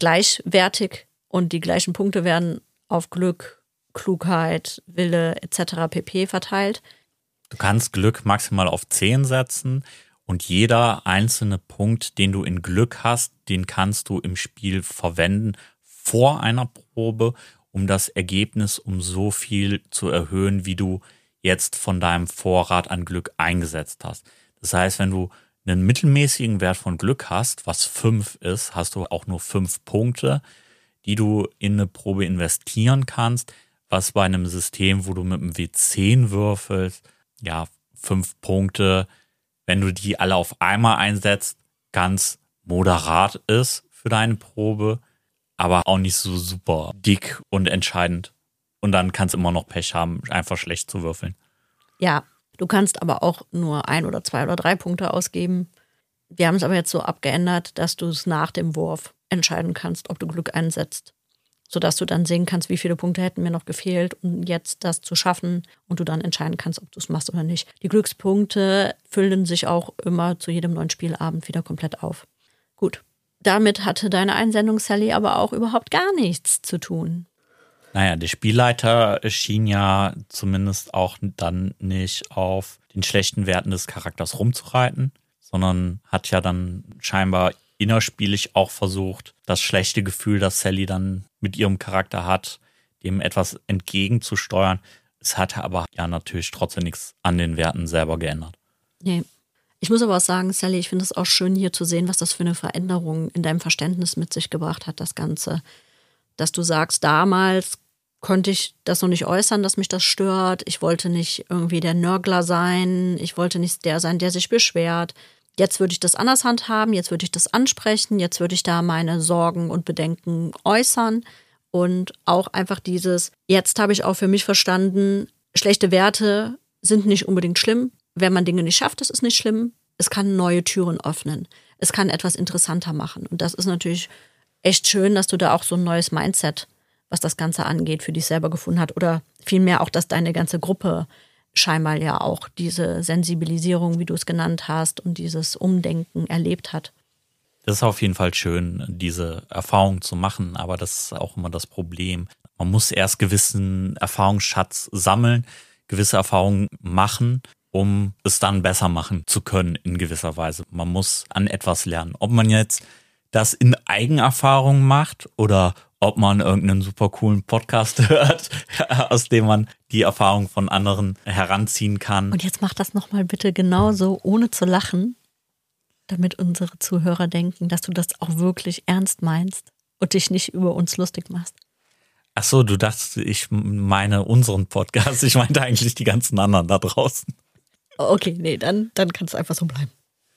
gleichwertig und die gleichen Punkte werden auf Glück, Klugheit, Wille et cetera pp. Verteilt. Du kannst Glück maximal auf zehn setzen und jeder einzelne Punkt, den du in Glück hast, den kannst du im Spiel verwenden vor einer Probe, um das Ergebnis um so viel zu erhöhen, wie du jetzt von deinem Vorrat an Glück eingesetzt hast. Das heißt, wenn du einen mittelmäßigen Wert von Glück hast, was fünf ist, hast du auch nur fünf Punkte, die du in eine Probe investieren kannst, was bei einem System, wo du mit einem W zehn würfelst, ja, fünf Punkte, wenn du die alle auf einmal einsetzt, ganz moderat ist für deine Probe, aber auch nicht so super dick und entscheidend. Und dann kannst du immer noch Pech haben, einfach schlecht zu würfeln. Ja, du kannst aber auch nur ein oder zwei oder drei Punkte ausgeben. Wir haben es aber jetzt so abgeändert, dass du es nach dem Wurf entscheiden kannst, ob du Glück einsetzt. Sodass du dann sehen kannst, wie viele Punkte hätten mir noch gefehlt, um jetzt das zu schaffen und du dann entscheiden kannst, ob du es machst oder nicht. Die Glückspunkte füllen sich auch immer zu jedem neuen Spielabend wieder komplett auf. Gut, damit hatte deine Einsendung, Sally, aber auch überhaupt gar nichts zu tun. Naja, der Spielleiter schien ja zumindest auch dann nicht auf den schlechten Werten des Charakters rumzureiten, sondern hat ja dann scheinbar innerspielig auch versucht, das schlechte Gefühl, das Sally dann mit ihrem Charakter hat, dem etwas entgegenzusteuern. Es hatte aber ja natürlich trotzdem nichts an den Werten selber geändert. Nee. Ich muss aber auch sagen, Sally, ich finde es auch schön hier zu sehen, was das für eine Veränderung in deinem Verständnis mit sich gebracht hat, das Ganze. Dass du sagst, damals konnte ich das noch nicht äußern, dass mich das stört. Ich wollte nicht irgendwie der Nörgler sein. Ich wollte nicht der sein, der sich beschwert. Jetzt würde ich das anders handhaben, jetzt würde ich das ansprechen, jetzt würde ich da meine Sorgen und Bedenken äußern und auch einfach dieses, jetzt habe ich auch für mich verstanden, schlechte Werte sind nicht unbedingt schlimm. Wenn man Dinge nicht schafft, das ist nicht schlimm. Es kann neue Türen öffnen. Es kann etwas interessanter machen. Und das ist natürlich echt schön, dass du da auch so ein neues Mindset, was das Ganze angeht, für dich selber gefunden hast. Oder vielmehr auch, dass deine ganze Gruppe scheinbar ja auch diese Sensibilisierung, wie du es genannt hast, und dieses Umdenken erlebt hat. Das ist auf jeden Fall schön, diese Erfahrung zu machen, aber das ist auch immer das Problem. Man muss erst gewissen Erfahrungsschatz sammeln, gewisse Erfahrungen machen, um es dann besser machen zu können in gewisser Weise. Man muss an etwas lernen. Ob man jetzt das in Eigenerfahrung macht oder ob man irgendeinen super coolen Podcast hört, aus dem man die Erfahrung von anderen heranziehen kann. Und jetzt mach das nochmal bitte genauso, ohne zu lachen, damit unsere Zuhörer denken, dass du das auch wirklich ernst meinst und dich nicht über uns lustig machst. Ach so, du dachtest, ich meine unseren Podcast. Ich meinte eigentlich die ganzen anderen da draußen. Okay, nee, dann, dann kann es einfach so bleiben.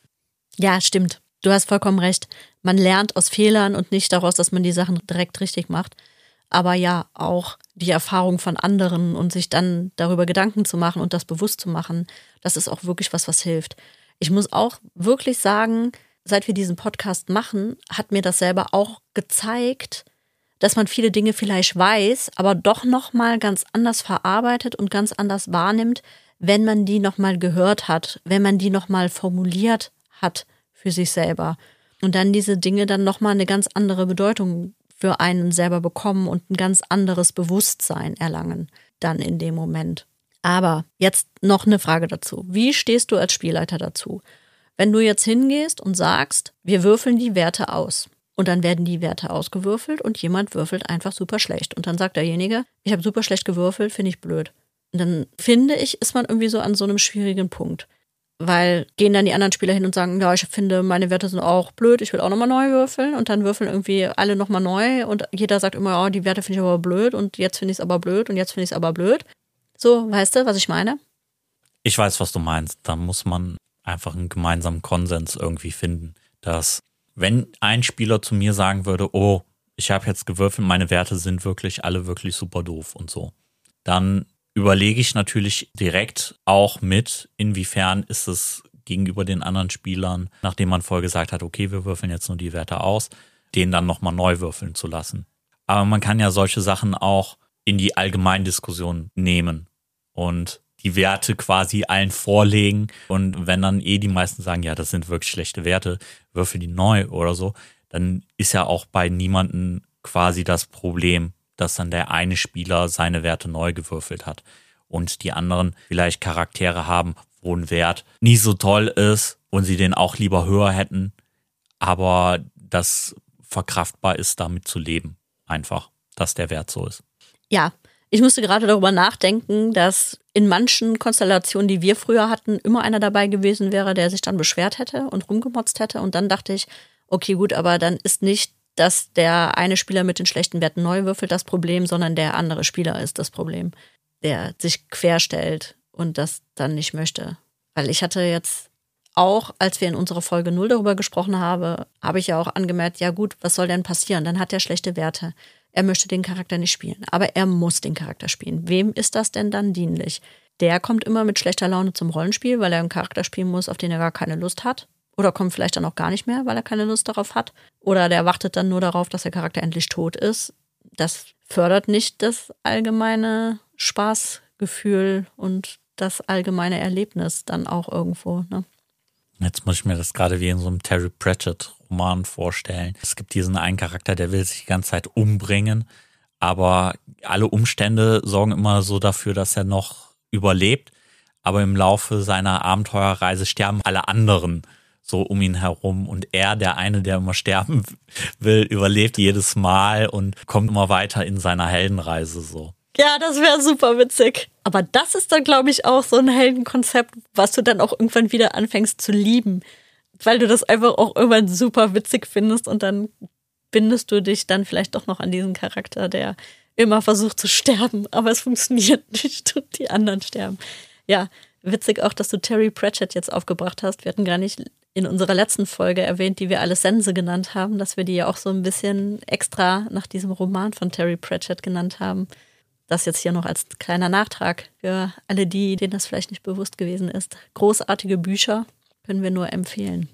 Ja, stimmt. Du hast vollkommen recht. Man lernt aus Fehlern und nicht daraus, dass man die Sachen direkt richtig macht. Aber ja, auch die Erfahrung von anderen und sich dann darüber Gedanken zu machen und das bewusst zu machen, das ist auch wirklich was, was hilft. Ich muss auch wirklich sagen, seit wir diesen Podcast machen, hat mir das selber auch gezeigt, dass man viele Dinge vielleicht weiß, aber doch nochmal ganz anders verarbeitet und ganz anders wahrnimmt, wenn man die nochmal gehört hat, wenn man die nochmal formuliert hat für sich selber. Und dann diese Dinge dann nochmal eine ganz andere Bedeutung für einen selber bekommen und ein ganz anderes Bewusstsein erlangen dann in dem Moment. Aber jetzt noch eine Frage dazu. Wie stehst du als Spielleiter dazu? Wenn du jetzt hingehst und sagst, wir würfeln die Werte aus und dann werden die Werte ausgewürfelt und jemand würfelt einfach super schlecht und dann sagt derjenige, ich habe super schlecht gewürfelt, finde ich blöd. Und dann finde ich, ist man irgendwie so an so einem schwierigen Punkt. Weil gehen dann die anderen Spieler hin und sagen, ja, ich finde, meine Werte sind auch blöd, ich will auch nochmal neu würfeln. Und dann würfeln irgendwie alle nochmal neu und jeder sagt immer, oh, die Werte finde ich aber blöd und jetzt finde ich es aber blöd und jetzt finde ich es aber blöd. So, weißt du, was ich meine? Ich weiß, was du meinst. Da muss man einfach einen gemeinsamen Konsens irgendwie finden. Dass, wenn ein Spieler zu mir sagen würde, oh, ich habe jetzt gewürfelt, meine Werte sind wirklich alle wirklich super doof und so, dann überlege ich natürlich direkt auch mit, inwiefern ist es gegenüber den anderen Spielern, nachdem man vorher gesagt hat, okay, wir würfeln jetzt nur die Werte aus, den dann nochmal neu würfeln zu lassen. Aber man kann ja solche Sachen auch in die Allgemeindiskussion nehmen und die Werte quasi allen vorlegen. Und wenn dann eh die meisten sagen, ja, das sind wirklich schlechte Werte, würfel die neu oder so, dann ist ja auch bei niemandem quasi das Problem, dass dann der eine Spieler seine Werte neu gewürfelt hat und die anderen vielleicht Charaktere haben, wo ein Wert nie so toll ist und sie den auch lieber höher hätten, aber das verkraftbar ist, damit zu leben. Einfach, dass der Wert so ist. Ja, ich musste gerade darüber nachdenken, dass in manchen Konstellationen, die wir früher hatten, immer einer dabei gewesen wäre, der sich dann beschwert hätte und rumgemotzt hätte. Und dann dachte ich, okay, gut, aber dann ist nicht, dass der eine Spieler mit den schlechten Werten neu würfelt das Problem, sondern der andere Spieler ist das Problem, der sich querstellt und das dann nicht möchte. Weil ich hatte jetzt auch, als wir in unserer Folge null darüber gesprochen haben, habe ich ja auch angemerkt, ja gut, was soll denn passieren? Dann hat er schlechte Werte. Er möchte den Charakter nicht spielen, aber er muss den Charakter spielen. Wem ist das denn dann dienlich? Der kommt immer mit schlechter Laune zum Rollenspiel, weil er einen Charakter spielen muss, auf den er gar keine Lust hat. Oder kommt vielleicht dann auch gar nicht mehr, weil er keine Lust darauf hat. Oder der wartet dann nur darauf, dass der Charakter endlich tot ist. Das fördert nicht das allgemeine Spaßgefühl und das allgemeine Erlebnis dann auch irgendwo, ne? Jetzt muss ich mir das gerade wie in so einem Terry Pratchett-Roman vorstellen. Es gibt diesen einen Charakter, der will sich die ganze Zeit umbringen, aber alle Umstände sorgen immer so dafür, dass er noch überlebt. Aber im Laufe seiner Abenteuerreise sterben alle anderen so um ihn herum. Und er, der eine, der immer sterben will, überlebt jedes Mal und kommt immer weiter in seiner Heldenreise so. Ja, das wäre super witzig. Aber das ist dann, glaube ich, auch so ein Heldenkonzept, was du dann auch irgendwann wieder anfängst zu lieben. Weil du das einfach auch irgendwann super witzig findest und dann bindest du dich dann vielleicht doch noch an diesen Charakter, der immer versucht zu sterben, aber es funktioniert nicht und die anderen sterben. Ja, witzig auch, dass du Terry Pratchett jetzt aufgebracht hast. Wir hatten gar nicht in unserer letzten Folge erwähnt, die wir alle Sense genannt haben, dass wir die ja auch so ein bisschen extra nach diesem Roman von Terry Pratchett genannt haben. Das jetzt hier noch als kleiner Nachtrag für alle die, denen das vielleicht nicht bewusst gewesen ist. Großartige Bücher können wir nur empfehlen.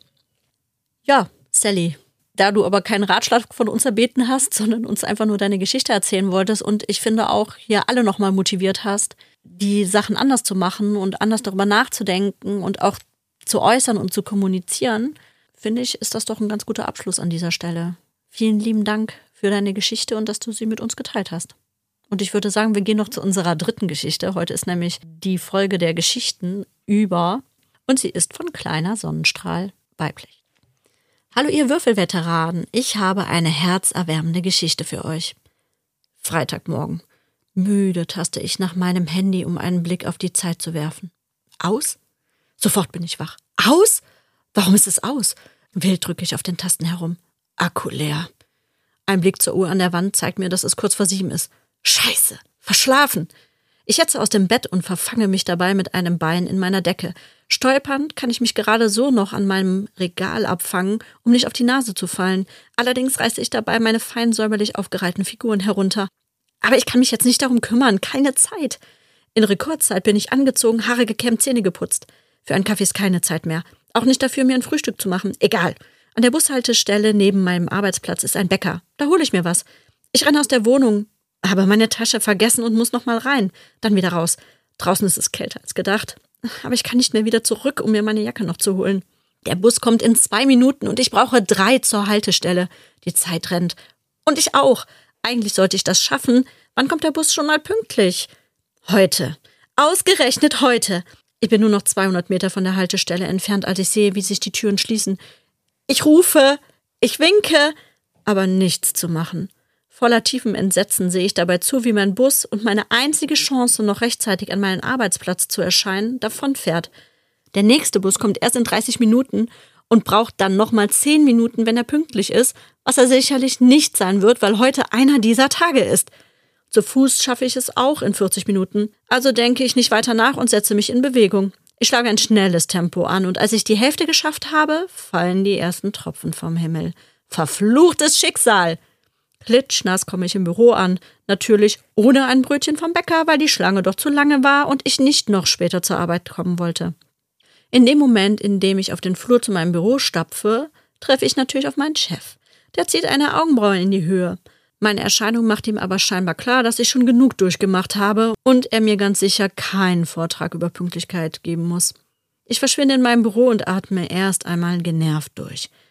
Ja, Sally, da du aber keinen Ratschlag von uns erbeten hast, sondern uns einfach nur deine Geschichte erzählen wolltest und ich finde auch hier alle nochmal motiviert hast, die Sachen anders zu machen und anders darüber nachzudenken und auch zu äußern und zu kommunizieren, finde ich, ist das doch ein ganz guter Abschluss an dieser Stelle. Vielen lieben Dank für deine Geschichte und dass du sie mit uns geteilt hast. Und ich würde sagen, wir gehen noch zu unserer dritten Geschichte. Heute ist nämlich die Folge der Geschichten über, und sie ist von Kleiner Sonnenstrahl weiblich. Hallo ihr Würfelveteranen, ich habe eine herzerwärmende Geschichte für euch. Freitagmorgen. Müde taste ich nach meinem Handy, um einen Blick auf die Zeit zu werfen. Aus? Sofort bin ich wach. Aus? Warum ist es aus? Wild drücke ich auf den Tasten herum. Akku leer. Ein Blick zur Uhr an der Wand zeigt mir, dass es kurz vor sieben ist. Scheiße, verschlafen. Ich hetze aus dem Bett und verfange mich dabei mit einem Bein in meiner Decke. Stolpernd kann ich mich gerade so noch an meinem Regal abfangen, um nicht auf die Nase zu fallen. Allerdings reiße ich dabei meine fein säuberlich aufgereihten Figuren herunter. Aber ich kann mich jetzt nicht darum kümmern, keine Zeit. In Rekordzeit bin ich angezogen, Haare gekämmt, Zähne geputzt. Für einen Kaffee ist keine Zeit mehr. Auch nicht dafür, mir ein Frühstück zu machen. Egal. An der Bushaltestelle neben meinem Arbeitsplatz ist ein Bäcker. Da hole ich mir was. Ich renne aus der Wohnung, habe meine Tasche vergessen und muss noch mal rein. Dann wieder raus. Draußen ist es kälter als gedacht. Aber ich kann nicht mehr wieder zurück, um mir meine Jacke noch zu holen. Der Bus kommt in zwei Minuten und ich brauche drei zur Haltestelle. Die Zeit rennt. Und ich auch. Eigentlich sollte ich das schaffen. Wann kommt der Bus schon mal pünktlich? Heute. Ausgerechnet heute. Ich bin nur noch zweihundert Meter von der Haltestelle entfernt, als ich sehe, wie sich die Türen schließen. Ich rufe, ich winke, aber nichts zu machen. Voller tiefem Entsetzen sehe ich dabei zu, wie mein Bus und meine einzige Chance, noch rechtzeitig an meinen Arbeitsplatz zu erscheinen, davonfährt. Der nächste Bus kommt erst in dreißig Minuten und braucht dann nochmal zehn Minuten, wenn er pünktlich ist, was er sicherlich nicht sein wird, weil heute einer dieser Tage ist. Zu Fuß schaffe ich es auch in vierzig Minuten, also denke ich nicht weiter nach und setze mich in Bewegung. Ich schlage ein schnelles Tempo an und als ich die Hälfte geschafft habe, fallen die ersten Tropfen vom Himmel. Verfluchtes Schicksal! Klitschnass komme ich im Büro an, natürlich ohne ein Brötchen vom Bäcker, weil die Schlange doch zu lange war und ich nicht noch später zur Arbeit kommen wollte. In dem Moment, in dem ich auf den Flur zu meinem Büro stapfe, treffe ich natürlich auf meinen Chef. Der zieht eine Augenbraue in die Höhe. Meine Erscheinung macht ihm aber scheinbar klar, dass ich schon genug durchgemacht habe und er mir ganz sicher keinen Vortrag über Pünktlichkeit geben muss. Ich verschwinde in meinem Büro und atme erst einmal genervt durch.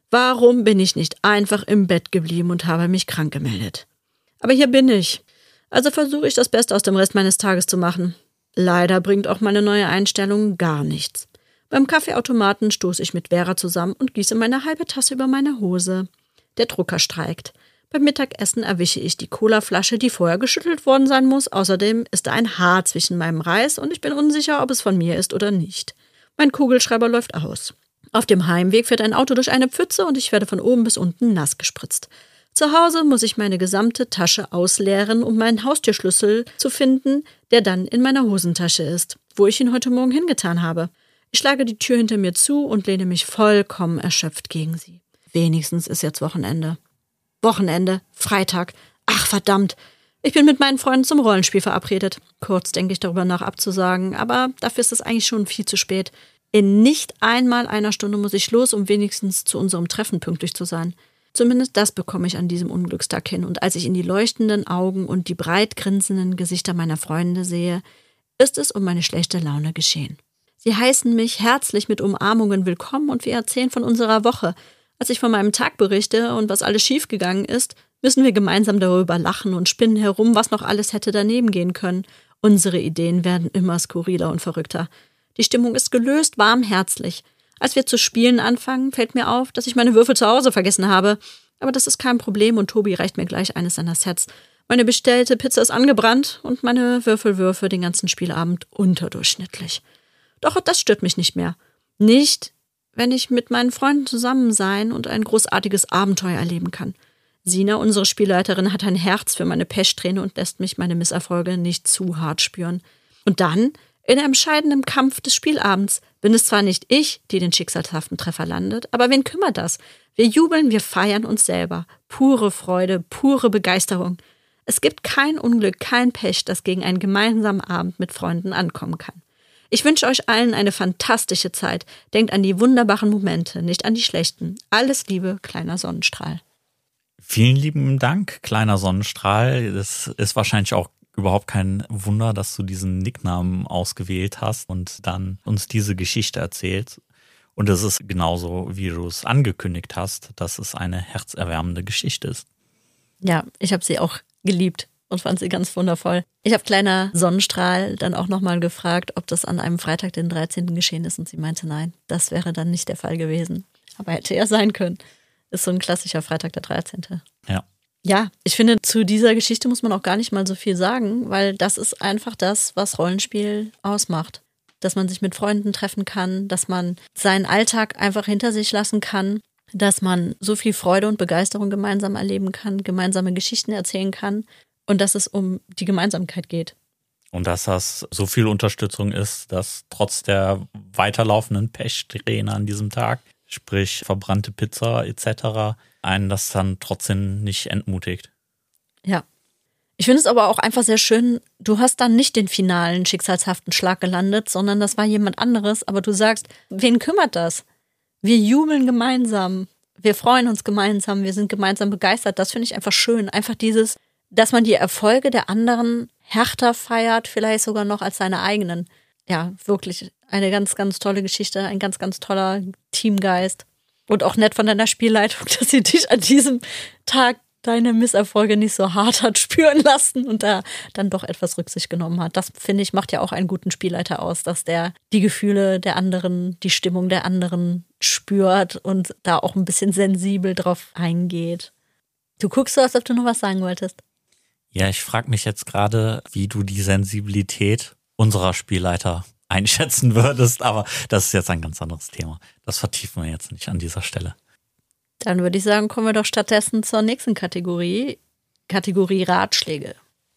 Warum bin ich nicht einfach im Bett geblieben und habe mich krank gemeldet? Aber hier bin ich. Also versuche ich das Beste aus dem Rest meines Tages zu machen. Leider bringt auch meine neue Einstellung gar nichts. Beim Kaffeeautomaten stoße ich mit Vera zusammen und gieße meine halbe Tasse über meine Hose. Der Drucker streikt. Beim Mittagessen erwische ich die Colaflasche, die vorher geschüttelt worden sein muss. Außerdem ist da ein Haar zwischen meinem Reis und ich bin unsicher, ob es von mir ist oder nicht. Mein Kugelschreiber läuft aus. Auf dem Heimweg fährt ein Auto durch eine Pfütze und ich werde von oben bis unten nass gespritzt. Zu Hause muss ich meine gesamte Tasche ausleeren, um meinen Haustürschlüssel zu finden, der dann in meiner Hosentasche ist, wo ich ihn heute Morgen hingetan habe. Ich schlage die Tür hinter mir zu und lehne mich vollkommen erschöpft gegen sie. Wenigstens ist jetzt Wochenende. Wochenende, Freitag. Ach verdammt, ich bin mit meinen Freunden zum Rollenspiel verabredet. Kurz denke ich darüber nach abzusagen, aber dafür ist es eigentlich schon viel zu spät. In nicht einmal einer Stunde muss ich los, um wenigstens zu unserem Treffen pünktlich zu sein. Zumindest das bekomme ich an diesem Unglückstag hin. Und als ich in die leuchtenden Augen und die breit grinsenden Gesichter meiner Freunde sehe, ist es um meine schlechte Laune geschehen. Sie heißen mich herzlich mit Umarmungen willkommen und wir erzählen von unserer Woche. Als ich von meinem Tag berichte und was alles schiefgegangen ist, müssen wir gemeinsam darüber lachen und spinnen herum, was noch alles hätte daneben gehen können. Unsere Ideen werden immer skurriler und verrückter. Die Stimmung ist gelöst, warm, herzlich. Als wir zu spielen anfangen, fällt mir auf, dass ich meine Würfel zu Hause vergessen habe. Aber das ist kein Problem und Tobi reicht mir gleich eines seiner Sets. Meine bestellte Pizza ist angebrannt und meine Würfelwürfe den ganzen Spielabend unterdurchschnittlich. Doch das stört mich nicht mehr. Nicht, wenn ich mit meinen Freunden zusammen sein und ein großartiges Abenteuer erleben kann. Sina, unsere Spielleiterin, hat ein Herz für meine Pechsträhne und lässt mich meine Misserfolge nicht zu hart spüren. Und dann, in einem entscheidenden Kampf des Spielabends, bin es zwar nicht ich, die den schicksalshaften Treffer landet, aber wen kümmert das? Wir jubeln, wir feiern uns selber. Pure Freude, pure Begeisterung. Es gibt kein Unglück, kein Pech, das gegen einen gemeinsamen Abend mit Freunden ankommen kann. Ich wünsche euch allen eine fantastische Zeit. Denkt an die wunderbaren Momente, nicht an die schlechten. Alles Liebe, kleiner Sonnenstrahl. Vielen lieben Dank, kleiner Sonnenstrahl. Das ist wahrscheinlich auch überhaupt kein Wunder, dass du diesen Nicknamen ausgewählt hast und dann uns diese Geschichte erzählst. Und es ist genauso, wie du es angekündigt hast, dass es eine herzerwärmende Geschichte ist. Ja, ich habe sie auch geliebt und fand sie ganz wundervoll. Ich habe kleiner Sonnenstrahl dann auch nochmal gefragt, ob das an einem Freitag, den dreizehnten geschehen ist. Und sie meinte, nein, das wäre dann nicht der Fall gewesen. Aber hätte ja sein können. Ist so ein klassischer Freitag, der dreizehnte. Ja. Ja, ich finde, zu dieser Geschichte muss man auch gar nicht mal so viel sagen, weil das ist einfach das, was Rollenspiel ausmacht. Dass man sich mit Freunden treffen kann, dass man seinen Alltag einfach hinter sich lassen kann, dass man so viel Freude und Begeisterung gemeinsam erleben kann, gemeinsame Geschichten erzählen kann und dass es um die Gemeinsamkeit geht. Und dass das so viel Unterstützung ist, dass trotz der weiterlaufenden Pechsträhne an diesem Tag, sprich verbrannte Pizza et cetera, einen das dann trotzdem nicht entmutigt. Ja. Ich finde es aber auch einfach sehr schön, du hast dann nicht den finalen schicksalshaften Schlag gelandet, sondern das war jemand anderes, aber du sagst, wen kümmert das? Wir jubeln gemeinsam, wir freuen uns gemeinsam, wir sind gemeinsam begeistert. Das finde ich einfach schön. Einfach dieses, dass man die Erfolge der anderen härter feiert, vielleicht sogar noch als seine eigenen. Ja, wirklich eine ganz, ganz tolle Geschichte, ein ganz, ganz toller Teamgeist. Und auch nett von deiner Spielleitung, dass sie dich an diesem Tag deine Misserfolge nicht so hart hat spüren lassen und da dann doch etwas Rücksicht genommen hat. Das, finde ich, macht ja auch einen guten Spielleiter aus, dass der die Gefühle der anderen, die Stimmung der anderen spürt und da auch ein bisschen sensibel drauf eingeht. Du guckst so, als ob du noch was sagen wolltest. Ja, ich frage mich jetzt gerade, wie du die Sensibilität unserer Spielleiter einschätzen würdest, aber das ist jetzt ein ganz anderes Thema. Das vertiefen wir jetzt nicht an dieser Stelle. Dann würde ich sagen, kommen wir doch stattdessen zur nächsten Kategorie, Kategorie Ratschläge.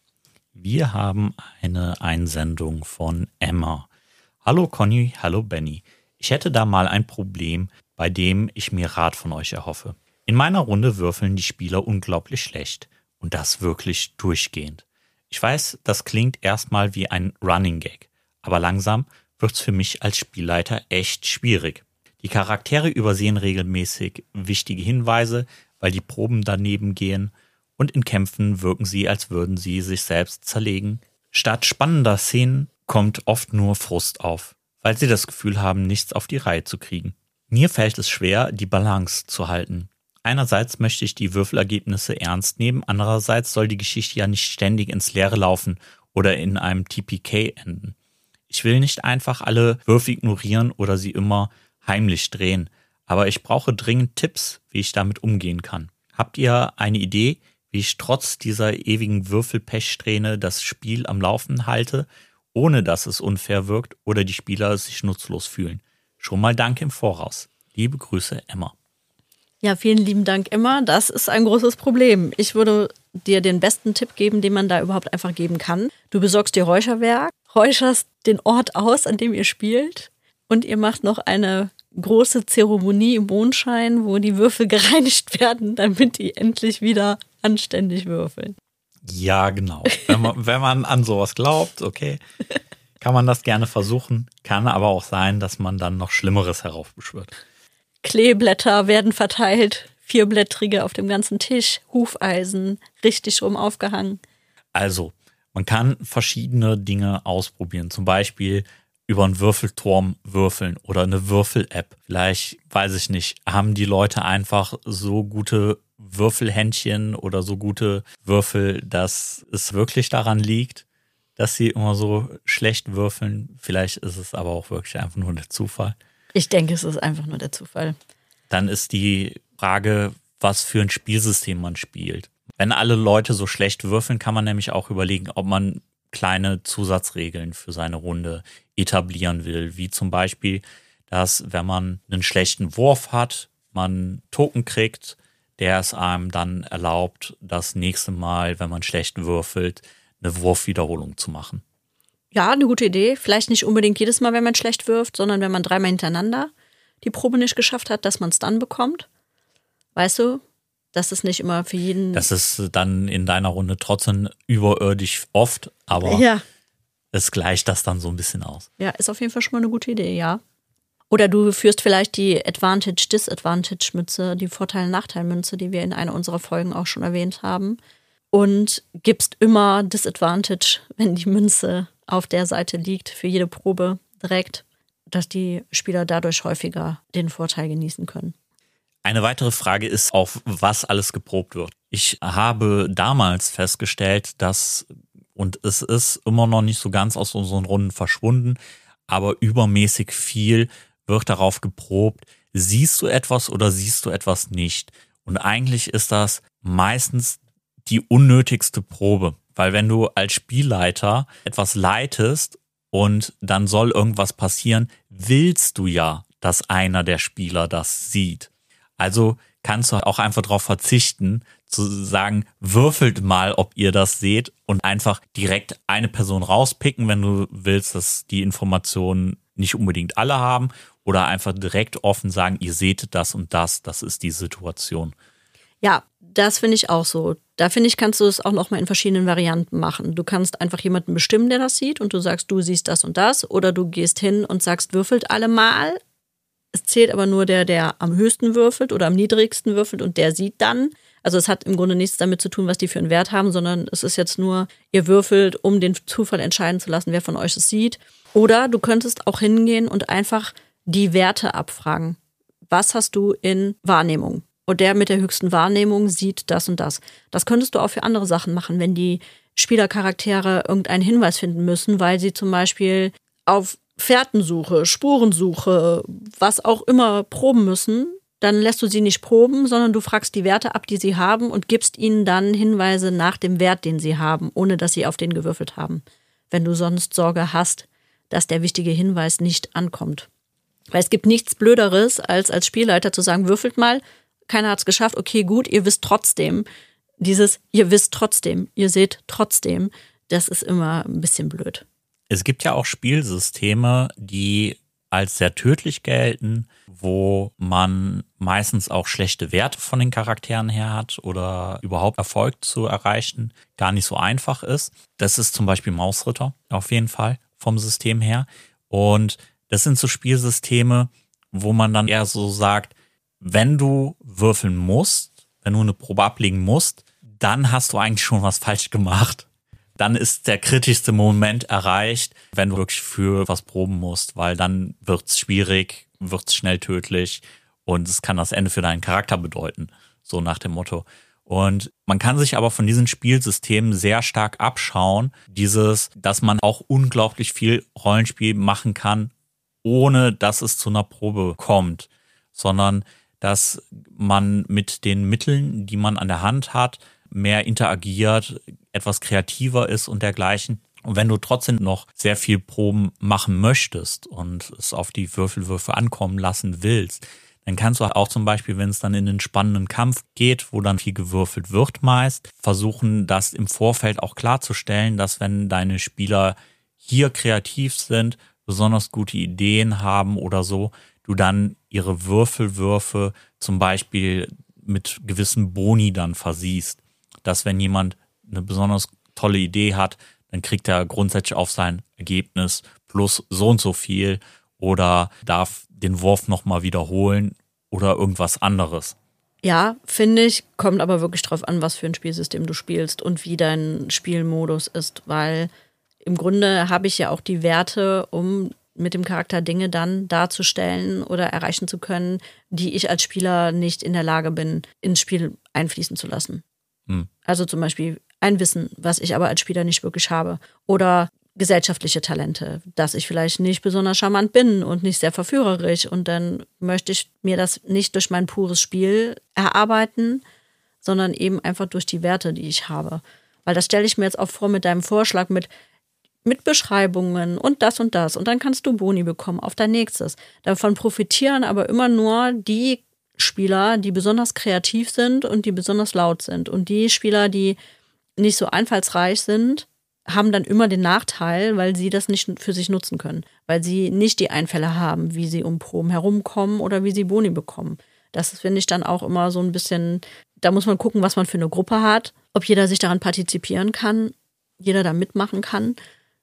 Wir haben eine Einsendung von Emma. Hallo Conny, hallo Benny. Ich hätte da mal ein Problem, bei dem ich mir Rat von euch erhoffe. In meiner Runde würfeln die Spieler unglaublich schlecht und das wirklich durchgehend. Ich weiß, das klingt erstmal wie ein Running Gag, aber langsam wird's für mich als Spielleiter echt schwierig. Die Charaktere übersehen regelmäßig wichtige Hinweise, weil die Proben daneben gehen und in Kämpfen wirken sie, als würden sie sich selbst zerlegen. Statt spannender Szenen kommt oft nur Frust auf, weil sie das Gefühl haben, nichts auf die Reihe zu kriegen. Mir fällt es schwer, die Balance zu halten. Einerseits möchte ich die Würfelergebnisse ernst nehmen, andererseits soll die Geschichte ja nicht ständig ins Leere laufen oder in einem T P K enden. Ich will nicht einfach alle Würfel ignorieren oder sie immer heimlich drehen, aber ich brauche dringend Tipps, wie ich damit umgehen kann. Habt ihr eine Idee, wie ich trotz dieser ewigen Würfelpechsträhne das Spiel am Laufen halte, ohne dass es unfair wirkt oder die Spieler sich nutzlos fühlen? Schon mal danke im Voraus. Liebe Grüße, Emma. Ja, vielen lieben Dank, Emma. Das ist ein großes Problem. Ich würde dir den besten Tipp geben, den man da überhaupt einfach geben kann. Du besorgst dir Räucherwerk, räucherst den Ort aus, an dem ihr spielt, und ihr macht noch eine große Zeremonie im Mondschein, wo die Würfel gereinigt werden, damit die endlich wieder anständig würfeln. Ja, genau. Wenn man, wenn man an sowas glaubt, okay, kann man das gerne versuchen. Kann aber auch sein, dass man dann noch Schlimmeres heraufbeschwört. Kleeblätter werden verteilt, vierblättrige auf dem ganzen Tisch, Hufeisen, richtig rum aufgehangen. Also, man kann verschiedene Dinge ausprobieren. Zum Beispiel über einen Würfelturm würfeln oder eine Würfel-App. Vielleicht, weiß ich nicht, haben die Leute einfach so gute Würfelhändchen oder so gute Würfel, dass es wirklich daran liegt, dass sie immer so schlecht würfeln. Vielleicht ist es aber auch wirklich einfach nur der Zufall. Ich denke, es ist einfach nur der Zufall. Dann ist die Frage, was für ein Spielsystem man spielt. Wenn alle Leute so schlecht würfeln, kann man nämlich auch überlegen, ob man kleine Zusatzregeln für seine Runde etablieren will. Wie zum Beispiel, dass wenn man einen schlechten Wurf hat, man Token kriegt, der es einem dann erlaubt, das nächste Mal, wenn man schlecht würfelt, eine Wurfwiederholung zu machen. Ja, eine gute Idee. Vielleicht nicht unbedingt jedes Mal, wenn man schlecht wirft, sondern wenn man dreimal hintereinander die Probe nicht geschafft hat, dass man es dann bekommt. Weißt du, das ist nicht immer für jeden... Das ist dann in deiner Runde trotzdem überirdisch oft, aber ja. es gleicht das dann so ein bisschen aus. Ja, ist auf jeden Fall schon mal eine gute Idee, ja. Oder du führst vielleicht die Advantage-Disadvantage-Mütze, die Vorteil-Nachteil-Münze, die wir in einer unserer Folgen auch schon erwähnt haben, und gibst immer Disadvantage, wenn die Münze auf der Seite liegt, für jede Probe direkt, dass die Spieler dadurch häufiger den Vorteil genießen können. Eine weitere Frage ist, auf was alles geprobt wird. Ich habe damals festgestellt, dass, und es ist immer noch nicht so ganz aus unseren Runden verschwunden, aber übermäßig viel wird darauf geprobt, siehst du etwas oder siehst du etwas nicht? Und eigentlich ist das meistens die unnötigste Probe, weil wenn du als Spielleiter etwas leitest und dann soll irgendwas passieren, willst du ja, dass einer der Spieler das sieht. Also kannst du auch einfach darauf verzichten, zu sagen, würfelt mal, ob ihr das seht und einfach direkt eine Person rauspicken, wenn du willst, dass die Informationen nicht unbedingt alle haben, oder einfach direkt offen sagen, ihr seht das und das, das ist die Situation. Ja, das finde ich auch so. Da finde ich, kannst du es auch noch mal in verschiedenen Varianten machen. Du kannst einfach jemanden bestimmen, der das sieht, und du sagst, du siehst das und das, oder du gehst hin und sagst, würfelt alle mal. Es zählt aber nur der, der am höchsten würfelt oder am niedrigsten würfelt, und der sieht dann. Also es hat im Grunde nichts damit zu tun, was die für einen Wert haben, sondern es ist jetzt nur, ihr würfelt, um den Zufall entscheiden zu lassen, wer von euch es sieht. Oder du könntest auch hingehen und einfach die Werte abfragen. Was hast du in Wahrnehmung? Und der mit der höchsten Wahrnehmung sieht das und das. Das könntest du auch für andere Sachen machen, wenn die Spielercharaktere irgendeinen Hinweis finden müssen, weil sie zum Beispiel auf Fährtensuche, Spurensuche, was auch immer proben müssen. Dann lässt du sie nicht proben, sondern du fragst die Werte ab, die sie haben, und gibst ihnen dann Hinweise nach dem Wert, den sie haben, ohne dass sie auf den gewürfelt haben. Wenn du sonst Sorge hast, dass der wichtige Hinweis nicht ankommt. Weil es gibt nichts Blöderes, als als Spielleiter zu sagen, würfelt mal, keiner hat es geschafft, okay, gut, ihr wisst trotzdem. Dieses, ihr wisst trotzdem, ihr seht trotzdem, das ist immer ein bisschen blöd. Es gibt ja auch Spielsysteme, die als sehr tödlich gelten, wo man meistens auch schlechte Werte von den Charakteren her hat oder überhaupt Erfolg zu erreichen gar nicht so einfach ist. Das ist zum Beispiel Mausritter, auf jeden Fall vom System her. Und das sind so Spielsysteme, wo man dann eher so sagt, wenn du würfeln musst, wenn du eine Probe ablegen musst, dann hast du eigentlich schon was falsch gemacht. Dann ist der kritischste Moment erreicht, wenn du wirklich für was proben musst, weil dann wird's schwierig, wird es schnell tödlich und es kann das Ende für deinen Charakter bedeuten, so nach dem Motto. Und man kann sich aber von diesen Spielsystemen sehr stark abschauen, dieses, dass man auch unglaublich viel Rollenspiel machen kann, ohne dass es zu einer Probe kommt, sondern dass man mit den Mitteln, die man an der Hand hat, mehr interagiert, etwas kreativer ist und dergleichen. Und wenn du trotzdem noch sehr viel Proben machen möchtest und es auf die Würfelwürfe ankommen lassen willst, dann kannst du auch zum Beispiel, wenn es dann in den spannenden Kampf geht, wo dann viel gewürfelt wird meist, versuchen, das im Vorfeld auch klarzustellen, dass wenn deine Spieler hier kreativ sind, besonders gute Ideen haben oder so, du dann ihre Würfelwürfe zum Beispiel mit gewissen Boni dann versiehst. Dass wenn jemand eine besonders tolle Idee hat, dann kriegt er grundsätzlich auf sein Ergebnis plus so und so viel oder darf den Wurf nochmal wiederholen oder irgendwas anderes. Ja, finde ich, kommt aber wirklich drauf an, was für ein Spielsystem du spielst und wie dein Spielmodus ist, weil im Grunde habe ich ja auch die Werte, um mit dem Charakter Dinge dann darzustellen oder erreichen zu können, die ich als Spieler nicht in der Lage bin, ins Spiel einfließen zu lassen. Hm. Also zum Beispiel ein Wissen, was ich aber als Spieler nicht wirklich habe. Oder gesellschaftliche Talente, dass ich vielleicht nicht besonders charmant bin und nicht sehr verführerisch. Und dann möchte ich mir das nicht durch mein pures Spiel erarbeiten, sondern eben einfach durch die Werte, die ich habe. Weil das stelle ich mir jetzt auch vor mit deinem Vorschlag mit, mit Beschreibungen und das und das. Und dann kannst du Boni bekommen auf dein nächstes. Davon profitieren aber immer nur die Spieler, die besonders kreativ sind und die besonders laut sind. Und die Spieler, die nicht so einfallsreich sind, haben dann immer den Nachteil, weil sie das nicht für sich nutzen können. Weil sie nicht die Einfälle haben, wie sie um Proben herumkommen oder wie sie Boni bekommen. Das finde ich dann auch immer so ein bisschen, da muss man gucken, was man für eine Gruppe hat, ob jeder sich daran partizipieren kann, jeder da mitmachen kann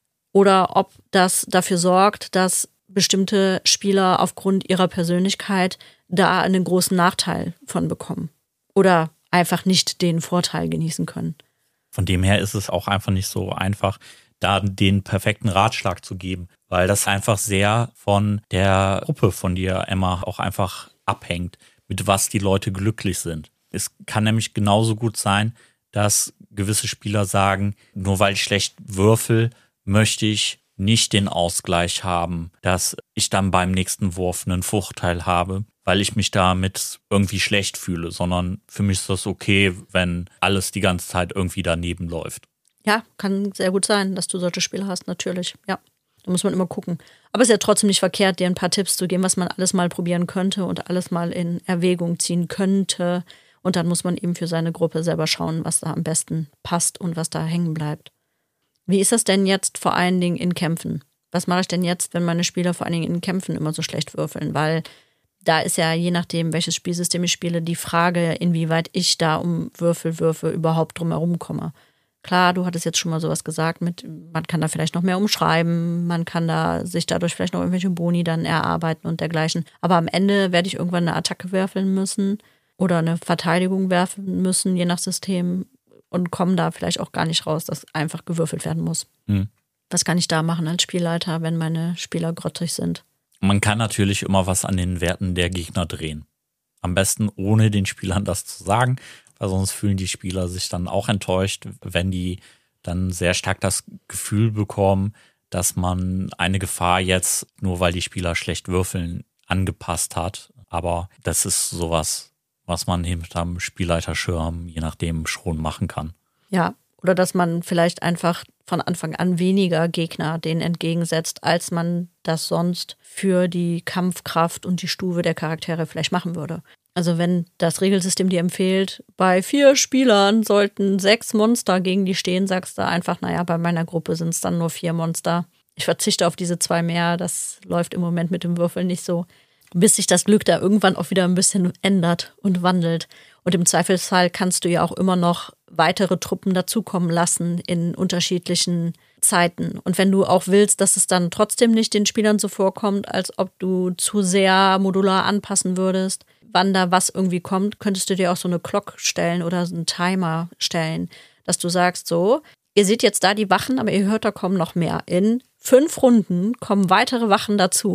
oder ob das dafür sorgt, dass bestimmte Spieler aufgrund ihrer Persönlichkeit da einen großen Nachteil von bekommen oder einfach nicht den Vorteil genießen können. Von dem her ist es auch einfach nicht so einfach, da den perfekten Ratschlag zu geben, weil das einfach sehr von der Gruppe von dir, Emma, auch einfach abhängt, mit was die Leute glücklich sind. Es kann nämlich genauso gut sein, dass gewisse Spieler sagen, nur weil ich schlecht würfel, möchte ich nicht den Ausgleich haben, dass ich dann beim nächsten Wurf einen Vorteil habe, weil ich mich damit irgendwie schlecht fühle, sondern für mich ist das okay, wenn alles die ganze Zeit irgendwie daneben läuft. Ja, kann sehr gut sein, dass du solche Spiele hast, natürlich, ja. Da muss man immer gucken. Aber es ist ja trotzdem nicht verkehrt, dir ein paar Tipps zu geben, was man alles mal probieren könnte und alles mal in Erwägung ziehen könnte. Und dann muss man eben für seine Gruppe selber schauen, was da am besten passt und was da hängen bleibt. Wie ist das denn jetzt vor allen Dingen in Kämpfen? Was mache ich denn jetzt, wenn meine Spieler vor allen Dingen in Kämpfen immer so schlecht würfeln? Weil da ist ja, je nachdem, welches Spielsystem ich spiele, die Frage, inwieweit ich da um Würfelwürfe überhaupt drumherum komme. Klar, du hattest jetzt schon mal sowas gesagt, mit man kann da vielleicht noch mehr umschreiben, man kann da sich dadurch vielleicht noch irgendwelche Boni dann erarbeiten und dergleichen. Aber am Ende werde ich irgendwann eine Attacke werfen müssen oder eine Verteidigung werfen müssen, je nach System, und komme da vielleicht auch gar nicht raus, dass einfach gewürfelt werden muss. Hm. Was kann ich da machen als Spielleiter, wenn meine Spieler grottig sind? Man kann natürlich immer was an den Werten der Gegner drehen. Am besten ohne den Spielern das zu sagen, weil sonst fühlen die Spieler sich dann auch enttäuscht, wenn die dann sehr stark das Gefühl bekommen, dass man eine Gefahr jetzt, nur weil die Spieler schlecht würfeln, angepasst hat. Aber das ist sowas, was man hinterm Spielleiterschirm je nachdem schon machen kann. Ja, oder dass man vielleicht einfach von Anfang an weniger Gegner denen entgegensetzt, als man das sonst für die Kampfkraft und die Stufe der Charaktere vielleicht machen würde. Also wenn das Regelsystem dir empfiehlt, bei vier Spielern sollten sechs Monster gegen die stehen, sagst du einfach, naja, bei meiner Gruppe sind es dann nur vier Monster. Ich verzichte auf diese zwei mehr, das läuft im Moment mit dem Würfeln nicht so. Bis sich das Glück da irgendwann auch wieder ein bisschen ändert und wandelt. Und im Zweifelsfall kannst du ja auch immer noch weitere Truppen dazukommen lassen in unterschiedlichen Zeiten. Und wenn du auch willst, dass es dann trotzdem nicht den Spielern so vorkommt, als ob du zu sehr modular anpassen würdest, wann da was irgendwie kommt, könntest du dir auch so eine Clock stellen oder so einen Timer stellen, dass du sagst so, ihr seht jetzt da die Wachen, aber ihr hört, da kommen noch mehr. In fünf Runden kommen weitere Wachen dazu.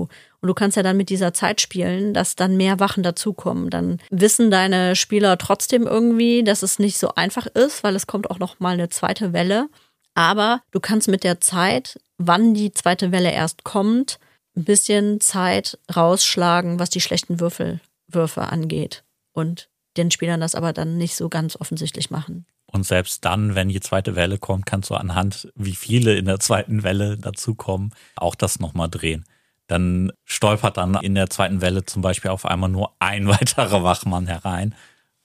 Und du kannst ja dann mit dieser Zeit spielen, dass dann mehr Wachen dazukommen. Dann wissen deine Spieler trotzdem irgendwie, dass es nicht so einfach ist, weil es kommt auch noch mal eine zweite Welle. Aber du kannst mit der Zeit, wann die zweite Welle erst kommt, ein bisschen Zeit rausschlagen, was die schlechten Würfelwürfe angeht. Und den Spielern das aber dann nicht so ganz offensichtlich machen. Und selbst dann, wenn die zweite Welle kommt, kannst du anhand, wie viele in der zweiten Welle dazukommen, auch das nochmal drehen. Dann stolpert dann in der zweiten Welle zum Beispiel auf einmal nur ein weiterer Wachmann herein.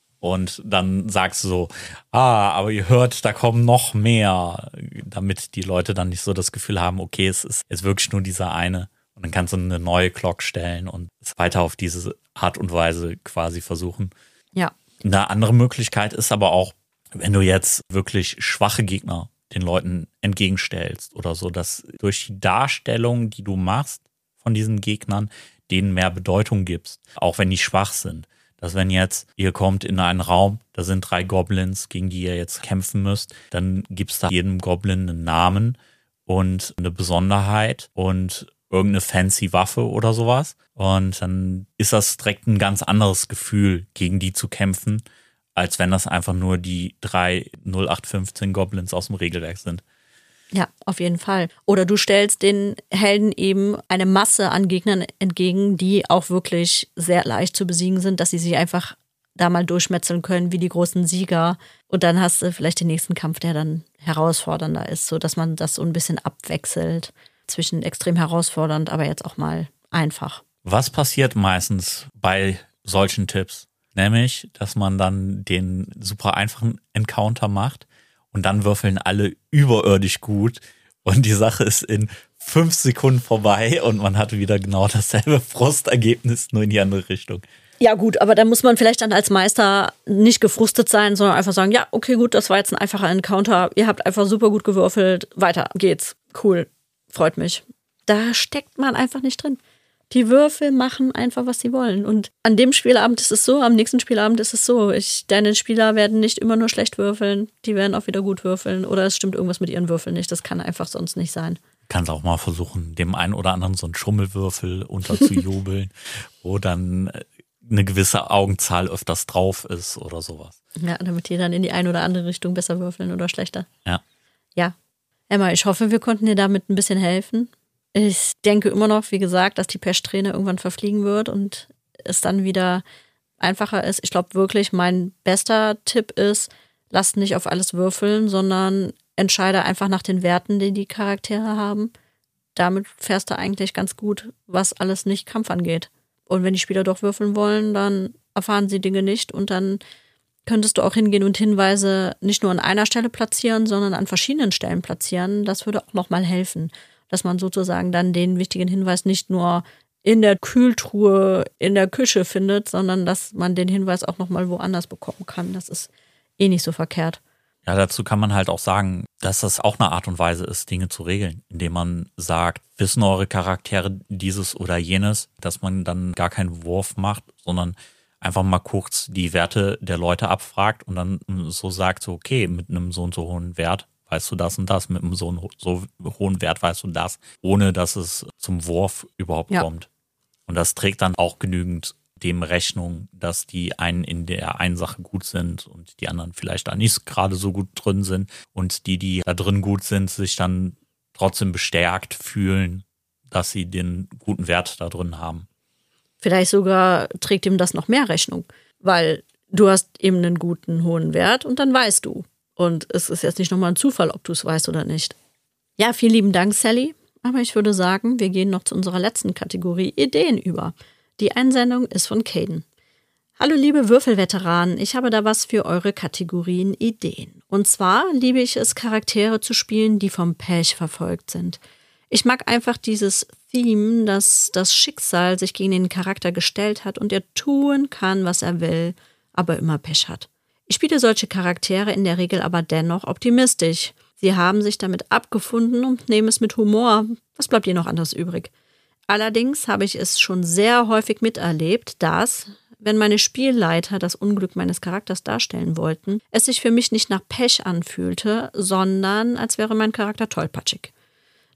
Und dann sagst du so, ah, aber ihr hört, da kommen noch mehr, damit die Leute dann nicht so das Gefühl haben, okay, es ist jetzt wirklich nur dieser eine. Und dann kannst du eine neue Glock stellen und es weiter auf diese Art und Weise quasi versuchen. Ja. Eine andere Möglichkeit ist aber auch, wenn du jetzt wirklich schwache Gegner den Leuten entgegenstellst oder so, dass durch die Darstellung, die du machst von diesen Gegnern, denen mehr Bedeutung gibst, auch wenn die schwach sind. Dass wenn jetzt ihr kommt in einen Raum, da sind drei Goblins, gegen die ihr jetzt kämpfen müsst, dann gibst da jedem Goblin einen Namen und eine Besonderheit und irgendeine fancy Waffe oder sowas. Und dann ist das direkt ein ganz anderes Gefühl, gegen die zu kämpfen, als wenn das einfach nur die drei null acht fünfzehn Goblins aus dem Regelwerk sind. Ja, auf jeden Fall. Oder du stellst den Helden eben eine Masse an Gegnern entgegen, die auch wirklich sehr leicht zu besiegen sind, dass sie sich einfach da mal durchmetzeln können wie die großen Sieger. Und dann hast du vielleicht den nächsten Kampf, der dann herausfordernder ist, sodass man das so ein bisschen abwechselt zwischen extrem herausfordernd, aber jetzt auch mal einfach. Was passiert meistens bei solchen Tipps? Nämlich, dass man dann den super einfachen Encounter macht und dann würfeln alle überirdisch gut und die Sache ist in fünf Sekunden vorbei und man hat wieder genau dasselbe Frustergebnis, nur in die andere Richtung. Ja gut, aber da muss man vielleicht dann als Meister nicht gefrustet sein, sondern einfach sagen, ja, okay, gut, das war jetzt ein einfacher Encounter, ihr habt einfach super gut gewürfelt, weiter geht's, cool, freut mich. Da steckt man einfach nicht drin. Die Würfel machen einfach, was sie wollen. Und an dem Spielabend ist es so, am nächsten Spielabend ist es so. Ich, deine Spieler werden nicht immer nur schlecht würfeln, die werden auch wieder gut würfeln. Oder es stimmt irgendwas mit ihren Würfeln nicht. Das kann einfach sonst nicht sein. Kannst auch mal versuchen, dem einen oder anderen so einen Schummelwürfel unterzujubeln, wo dann eine gewisse Augenzahl öfters drauf ist oder sowas. Ja, damit die dann in die eine oder andere Richtung besser würfeln oder schlechter. Ja. Ja. Emma, ich hoffe, wir konnten dir damit ein bisschen helfen. Ich denke immer noch, wie gesagt, dass die Peststrähne irgendwann verfliegen wird und es dann wieder einfacher ist. Ich glaube wirklich, mein bester Tipp ist, lasst nicht auf alles würfeln, sondern entscheide einfach nach den Werten, die die Charaktere haben. Damit fährst du eigentlich ganz gut, was alles nicht Kampf angeht. Und wenn die Spieler doch würfeln wollen, dann erfahren sie Dinge nicht und dann könntest du auch hingehen und Hinweise nicht nur an einer Stelle platzieren, sondern an verschiedenen Stellen platzieren. Das würde auch nochmal helfen, dass man sozusagen dann den wichtigen Hinweis nicht nur in der Kühltruhe in der Küche findet, sondern dass man den Hinweis auch nochmal woanders bekommen kann. Das ist eh nicht so verkehrt. Ja, dazu kann man halt auch sagen, dass das auch eine Art und Weise ist, Dinge zu regeln, indem man sagt, wissen eure Charaktere dieses oder jenes, dass man dann gar keinen Wurf macht, sondern einfach mal kurz die Werte der Leute abfragt und dann so sagt, so okay, mit einem so und so hohen Wert weißt du das und das, mit einem so, so hohen Wert weißt du das, ohne dass es zum Wurf überhaupt ja. kommt. Und das trägt dann auch genügend dem Rechnung, dass die einen in der einen Sache gut sind und die anderen vielleicht da nicht gerade so gut drin sind und die, die da drin gut sind, sich dann trotzdem bestärkt fühlen, dass sie den guten Wert da drin haben. Vielleicht sogar trägt ihm das noch mehr Rechnung, weil du hast eben einen guten, hohen Wert und dann weißt du. Und es ist jetzt nicht nochmal ein Zufall, ob du es weißt oder nicht. Ja, vielen lieben Dank, Sally. Aber ich würde sagen, wir gehen noch zu unserer letzten Kategorie Ideen über. Die Einsendung ist von Caden. Hallo liebe Würfelveteranen, ich habe da was für eure Kategorien Ideen. Und zwar liebe ich es, Charaktere zu spielen, die vom Pech verfolgt sind. Ich mag einfach dieses Theme, dass das Schicksal sich gegen den Charakter gestellt hat und er tun kann, was er will, aber immer Pech hat. Ich spiele solche Charaktere in der Regel aber dennoch optimistisch. Sie haben sich damit abgefunden und nehmen es mit Humor. Was bleibt ihr noch anderes übrig? Allerdings habe ich es schon sehr häufig miterlebt, dass, wenn meine Spielleiter das Unglück meines Charakters darstellen wollten, es sich für mich nicht nach Pech anfühlte, sondern als wäre mein Charakter tollpatschig.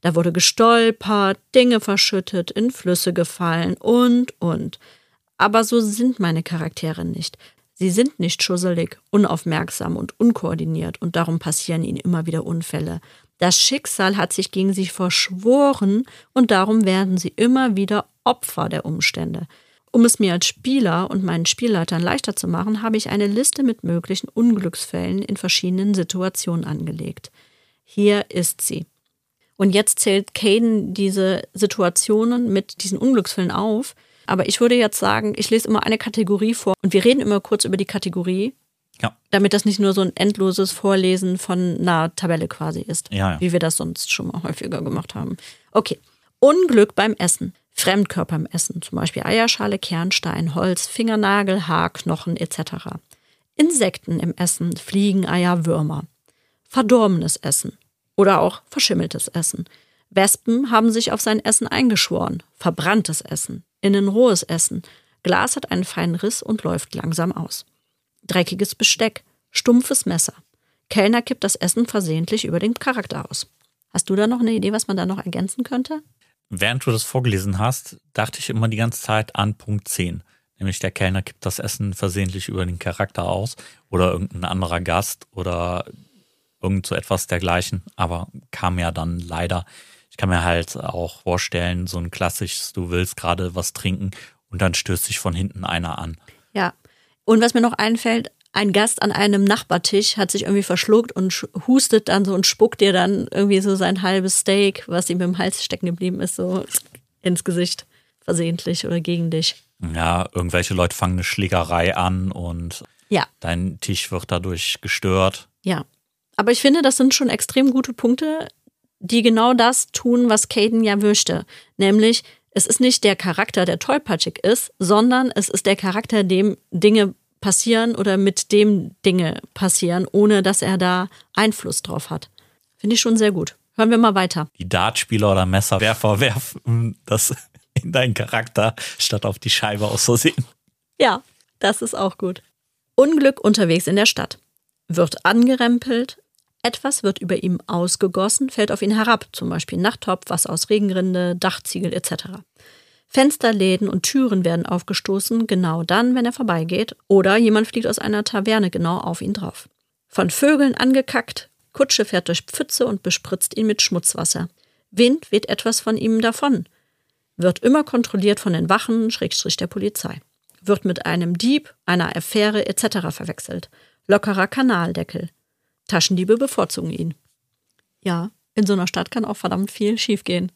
Da wurde gestolpert, Dinge verschüttet, in Flüsse gefallen und, und. Aber so sind meine Charaktere nicht. Sie sind nicht schusselig, unaufmerksam und unkoordiniert und darum passieren ihnen immer wieder Unfälle. Das Schicksal hat sich gegen sie verschworen und darum werden sie immer wieder Opfer der Umstände. Um es mir als Spieler und meinen Spielleitern leichter zu machen, habe ich eine Liste mit möglichen Unglücksfällen in verschiedenen Situationen angelegt. Hier ist sie. Und jetzt zählt Caden diese Situationen mit diesen Unglücksfällen auf. Aber ich würde jetzt sagen, ich lese immer eine Kategorie vor und wir reden immer kurz über die Kategorie, ja. damit das nicht nur so ein endloses Vorlesen von einer Tabelle quasi ist, ja, ja. wie wir das sonst schon mal häufiger gemacht haben. Okay, Unglück beim Essen. Fremdkörper im Essen, zum Beispiel Eierschale, Kernstein, Holz, Fingernagel, Haar, Knochen et cetera. Insekten im Essen, Fliegen, Eier, Würmer. Verdorbenes Essen oder auch verschimmeltes Essen. Wespen haben sich auf sein Essen eingeschworen. Verbranntes Essen, innen rohes Essen. Glas hat einen feinen Riss und läuft langsam aus. Dreckiges Besteck, stumpfes Messer. Kellner kippt das Essen versehentlich über den Charakter aus. Hast du da noch eine Idee, was man da noch ergänzen könnte? Während du das vorgelesen hast, dachte ich immer die ganze Zeit an Punkt zehn. Nämlich der Kellner kippt das Essen versehentlich über den Charakter aus oder irgendein anderer Gast oder irgend so etwas dergleichen. Aber kam ja dann leider. Ich kann mir halt auch vorstellen, so ein klassisches, du willst gerade was trinken und dann stößt sich von hinten einer an. Ja, und was mir noch einfällt, ein Gast an einem Nachbartisch hat sich irgendwie verschluckt und hustet dann so und spuckt dir dann irgendwie so sein halbes Steak, was ihm im Hals stecken geblieben ist, so ins Gesicht versehentlich oder gegen dich. Ja, irgendwelche Leute fangen eine Schlägerei an und ja. Dein Tisch wird dadurch gestört. Ja, aber ich finde, das sind schon extrem gute Punkte, die genau das tun, was Caden ja möchte. Nämlich, es ist nicht der Charakter, der tollpatschig ist, sondern es ist der Charakter, dem Dinge passieren oder mit dem Dinge passieren, ohne dass er da Einfluss drauf hat. Finde ich schon sehr gut. Hören wir mal weiter. Die Dartspieler oder Messerwerfer werfen das in deinen Charakter statt auf die Scheibe aus Versehen. Ja, das ist auch gut. Unglück unterwegs in der Stadt. Wird angerempelt, etwas wird über ihm ausgegossen, fällt auf ihn herab, zum Beispiel Nachttopf, Wasser aus Regenrinde, Dachziegel et cetera. Fenster, Läden und Türen werden aufgestoßen, genau dann, wenn er vorbeigeht, oder jemand fliegt aus einer Taverne genau auf ihn drauf. Von Vögeln angekackt, Kutsche fährt durch Pfütze und bespritzt ihn mit Schmutzwasser. Wind weht etwas von ihm davon. Wird immer kontrolliert von den Wachen, Schrägstrich der Polizei. Wird mit einem Dieb, einer Affäre et cetera verwechselt. Lockerer Kanaldeckel. Taschendiebe bevorzugen ihn. Ja, in so einer Stadt kann auch verdammt viel schiefgehen.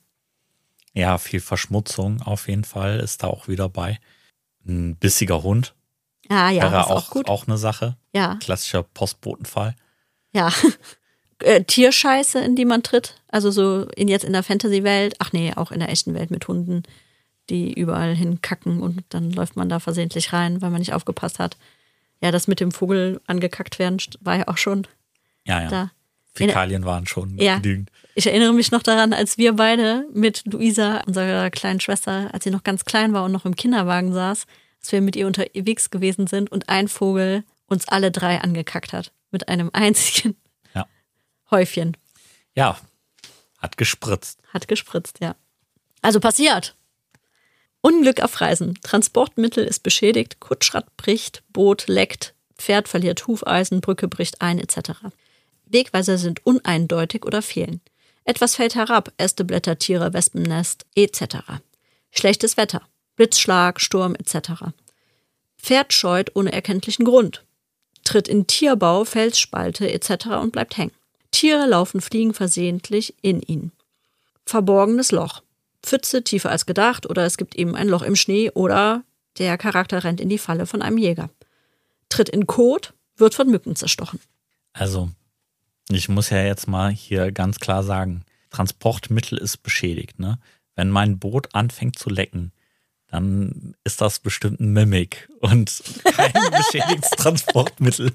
Ja, viel Verschmutzung auf jeden Fall ist da auch wieder bei. Ein bissiger Hund. Ah, ja, wäre ist auch, auch gut. auch eine Sache. Ja. Klassischer Postbotenfall. Ja. äh, Tierscheiße, in die man tritt. Also so in jetzt in der Fantasy-Welt. Ach nee, auch in der echten Welt mit Hunden, die überall hinkacken und dann läuft man da versehentlich rein, weil man nicht aufgepasst hat. Ja, das mit dem Vogel angekackt werden war ja auch schon Ja, ja. da. Fäkalien waren schon ja. genügend. Ich erinnere mich noch daran, als wir beide mit Luisa, unserer kleinen Schwester, als sie noch ganz klein war und noch im Kinderwagen saß, als wir mit ihr unterwegs gewesen sind und ein Vogel uns alle drei angekackt hat. Mit einem einzigen ja. Häufchen. Ja, hat gespritzt. Hat gespritzt, ja. Also passiert. Unglück auf Reisen. Transportmittel ist beschädigt, Kutschrad bricht, Boot leckt, Pferd verliert Hufeisen, Brücke bricht ein et cetera. Wegweiser sind uneindeutig oder fehlen. Etwas fällt herab, Äste, Blätter, Tiere, Wespennest et cetera. Schlechtes Wetter, Blitzschlag, Sturm et cetera. Pferd scheut ohne erkenntlichen Grund. Tritt in Tierbau, Felsspalte et cetera und bleibt hängen. Tiere laufen, fliegen versehentlich in ihn. Verborgenes Loch. Pfütze tiefer als gedacht oder es gibt eben ein Loch im Schnee oder der Charakter rennt in die Falle von einem Jäger. Tritt in Kot, wird von Mücken zerstochen. Also, ich muss ja jetzt mal hier ganz klar sagen, Transportmittel ist beschädigt, ne? Wenn mein Boot anfängt zu lecken, dann ist das bestimmt ein Mimik und kein beschädigtes Transportmittel.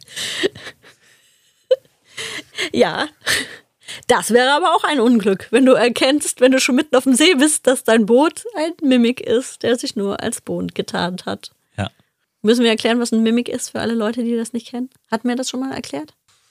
Ja, das wäre aber auch ein Unglück, wenn du erkennst, wenn du schon mitten auf dem See bist, dass dein Boot ein Mimik ist, der sich nur als Boot getarnt hat. Ja. Müssen wir erklären, was ein Mimik ist für alle Leute, die das nicht kennen? Hatten wir das schon mal erklärt?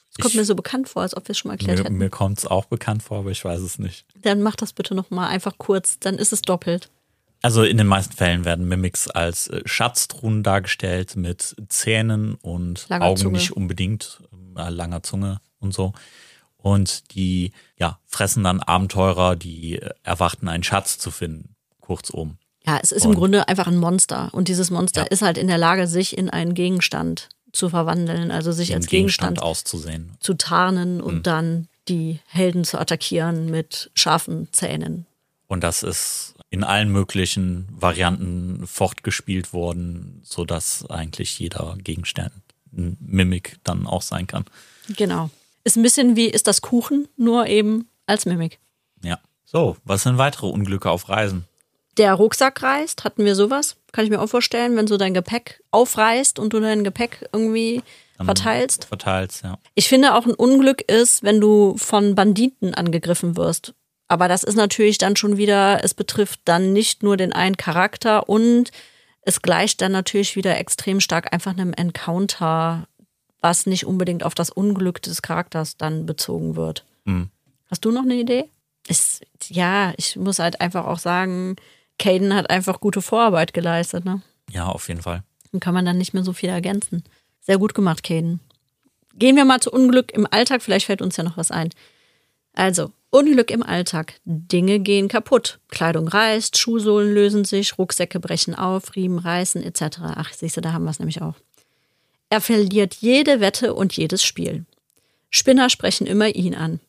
Das kommt Ich- mir so bekannt vor, als ob wir es schon mal erklärt Mir, hätten. mir kommt es auch bekannt vor, aber ich weiß es nicht. Dann mach das bitte nochmal einfach kurz, dann ist es doppelt. Also in den meisten Fällen werden Mimics als äh, Schatztruhen dargestellt mit Zähnen und Langer Augen Zunge. nicht unbedingt, äh, langer Zunge und so. Und die ja, fressen dann Abenteurer, die äh, erwarten, einen Schatz zu finden, kurzum. Ja, es ist Und- im Grunde einfach ein Monster. Und dieses Monster Ja. ist halt in der Lage, sich in einen Gegenstand zu verwandeln, also sich Den als Gegenstand Gegenstand auszusehen. zu tarnen und Mhm. dann die Helden zu attackieren mit scharfen Zähnen. Und das ist in allen möglichen Varianten fortgespielt worden, sodass eigentlich jeder Gegenstand ein Mimik dann auch sein kann. Genau. Ist ein bisschen wie ist das Kuchen, nur eben als Mimik. Ja. So, was sind weitere Unglücke auf Reisen? Der Rucksack reißt, hatten wir sowas? Kann ich mir auch vorstellen, wenn so dein Gepäck aufreißt und du dein Gepäck irgendwie Dann verteilst. Verteilst, ja. Ich finde auch ein Unglück ist, wenn du von Banditen angegriffen wirst. Aber das ist natürlich dann schon wieder, es betrifft dann nicht nur den einen Charakter und es gleicht dann natürlich wieder extrem stark einfach einem Encounter, was nicht unbedingt auf das Unglück des Charakters dann bezogen wird. Mhm. Hast du noch eine Idee? Ist, ja, ich muss halt einfach auch sagen, Caden hat einfach gute Vorarbeit geleistet, ne? Ja, auf jeden Fall. Dann kann man dann nicht mehr so viel ergänzen. Sehr gut gemacht, Caden. Gehen wir mal zu Unglück im Alltag, vielleicht fällt uns ja noch was ein. Also, Unglück im Alltag. Dinge gehen kaputt. Kleidung reißt, Schuhsohlen lösen sich, Rucksäcke brechen auf, Riemen reißen et cetera. Ach, siehst du, da haben wir es nämlich auch. Er verliert jede Wette und jedes Spiel. Spinner sprechen immer ihn an.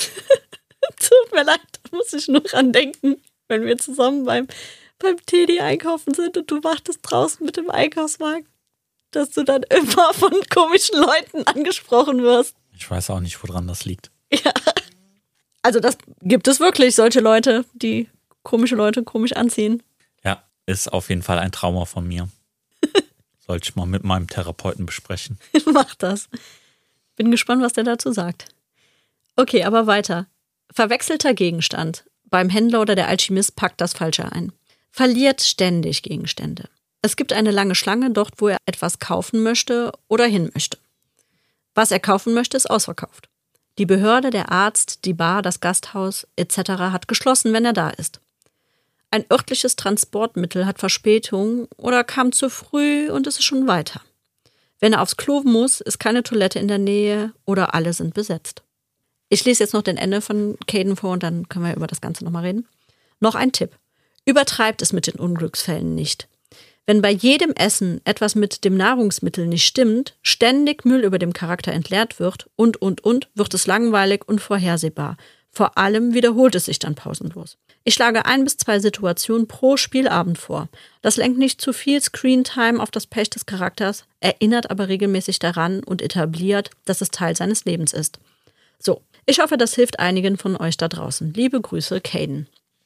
Tut mir leid, da muss ich nur dran denken, wenn wir zusammen beim, beim Teddy einkaufen sind und du wartest draußen mit dem Einkaufswagen, dass du dann immer von komischen Leuten angesprochen wirst. Ich weiß auch nicht, woran das liegt. Ja. Also das gibt es wirklich, solche Leute, die komische Leute komisch anziehen. Ja, ist auf jeden Fall ein Trauma von mir. Sollte ich mal mit meinem Therapeuten besprechen. Mach das. Bin gespannt, was der dazu sagt. Okay, aber weiter. Verwechselter Gegenstand. Beim Händler oder der Alchemist packt das Falsche ein. Verliert ständig Gegenstände. Es gibt eine lange Schlange dort, wo er etwas kaufen möchte oder hin möchte. Was er kaufen möchte, ist ausverkauft. Die Behörde, der Arzt, die Bar, das Gasthaus et cetera hat geschlossen, wenn er da ist. Ein örtliches Transportmittel hat Verspätung oder kam zu früh und es ist schon weiter. Wenn er aufs Klo muss, ist keine Toilette in der Nähe oder alle sind besetzt. Ich lese jetzt noch den Ende von Caden vor und dann können wir über das Ganze nochmal reden. Noch ein Tipp. Übertreibt es mit den Unglücksfällen nicht. Wenn bei jedem Essen etwas mit dem Nahrungsmittel nicht stimmt, ständig Müll über dem Charakter entleert wird und, und, und, wird es langweilig und vorhersehbar. Vor allem wiederholt es sich dann pausenlos. Ich schlage ein bis zwei Situationen pro Spielabend vor. Das lenkt nicht zu viel Screentime auf das Pech des Charakters, erinnert aber regelmäßig daran und etabliert, dass es Teil seines Lebens ist. So, ich hoffe, das hilft einigen von euch da draußen. Liebe Grüße, Caden.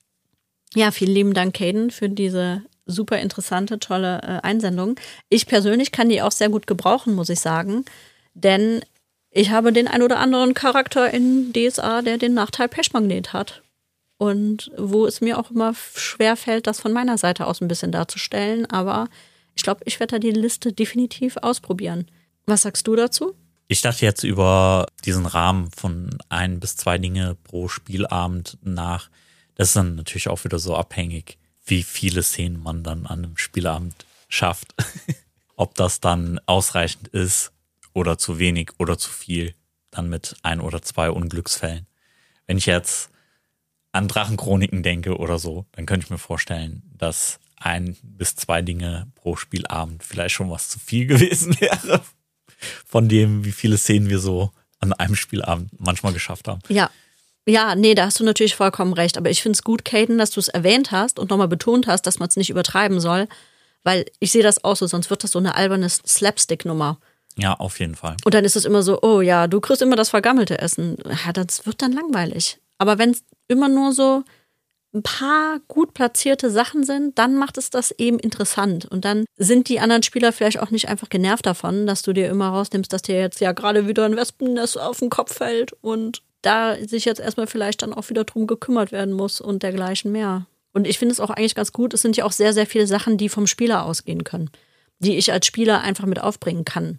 Ja, vielen lieben Dank, Caden, für diese super interessante, tolle äh, Einsendung. Ich persönlich kann die auch sehr gut gebrauchen, muss ich sagen, denn ich habe den ein oder anderen Charakter in D S A, der den Nachteil Pechmagnet hat. Und wo es mir auch immer schwer fällt, das von meiner Seite aus ein bisschen darzustellen. Aber ich glaube, ich werde da die Liste definitiv ausprobieren. Was sagst du dazu? Ich dachte jetzt über diesen Rahmen von ein bis zwei Dinge pro Spielabend nach. Das ist dann natürlich auch wieder so abhängig, wie viele Szenen man dann an einem Spielabend schafft. Ob das dann ausreichend ist oder zu wenig oder zu viel, dann mit ein oder zwei Unglücksfällen. Wenn ich jetzt an Drachenchroniken denke oder so, dann könnte ich mir vorstellen, dass ein bis zwei Dinge pro Spielabend vielleicht schon was zu viel gewesen wäre. Von dem, wie viele Szenen wir so an einem Spielabend manchmal geschafft haben. Ja. Ja, nee, da hast du natürlich vollkommen recht. Aber ich finde es gut, Caden, dass du es erwähnt hast und nochmal betont hast, dass man es nicht übertreiben soll. Weil ich sehe das auch so, sonst wird das so eine alberne Slapstick-Nummer. Ja, auf jeden Fall. Und dann ist es immer so, oh ja, du kriegst immer das vergammelte Essen. Ja, das wird dann langweilig. Aber wenn es immer nur so ein paar gut platzierte Sachen sind, dann macht es das eben interessant. Und dann sind die anderen Spieler vielleicht auch nicht einfach genervt davon, dass du dir immer rausnimmst, dass dir jetzt ja gerade wieder ein Wespennest auf den Kopf fällt und da sich jetzt erstmal vielleicht dann auch wieder drum gekümmert werden muss und dergleichen mehr. Und ich finde es auch eigentlich ganz gut, es sind ja auch sehr, sehr viele Sachen, die vom Spieler ausgehen können, die ich als Spieler einfach mit aufbringen kann.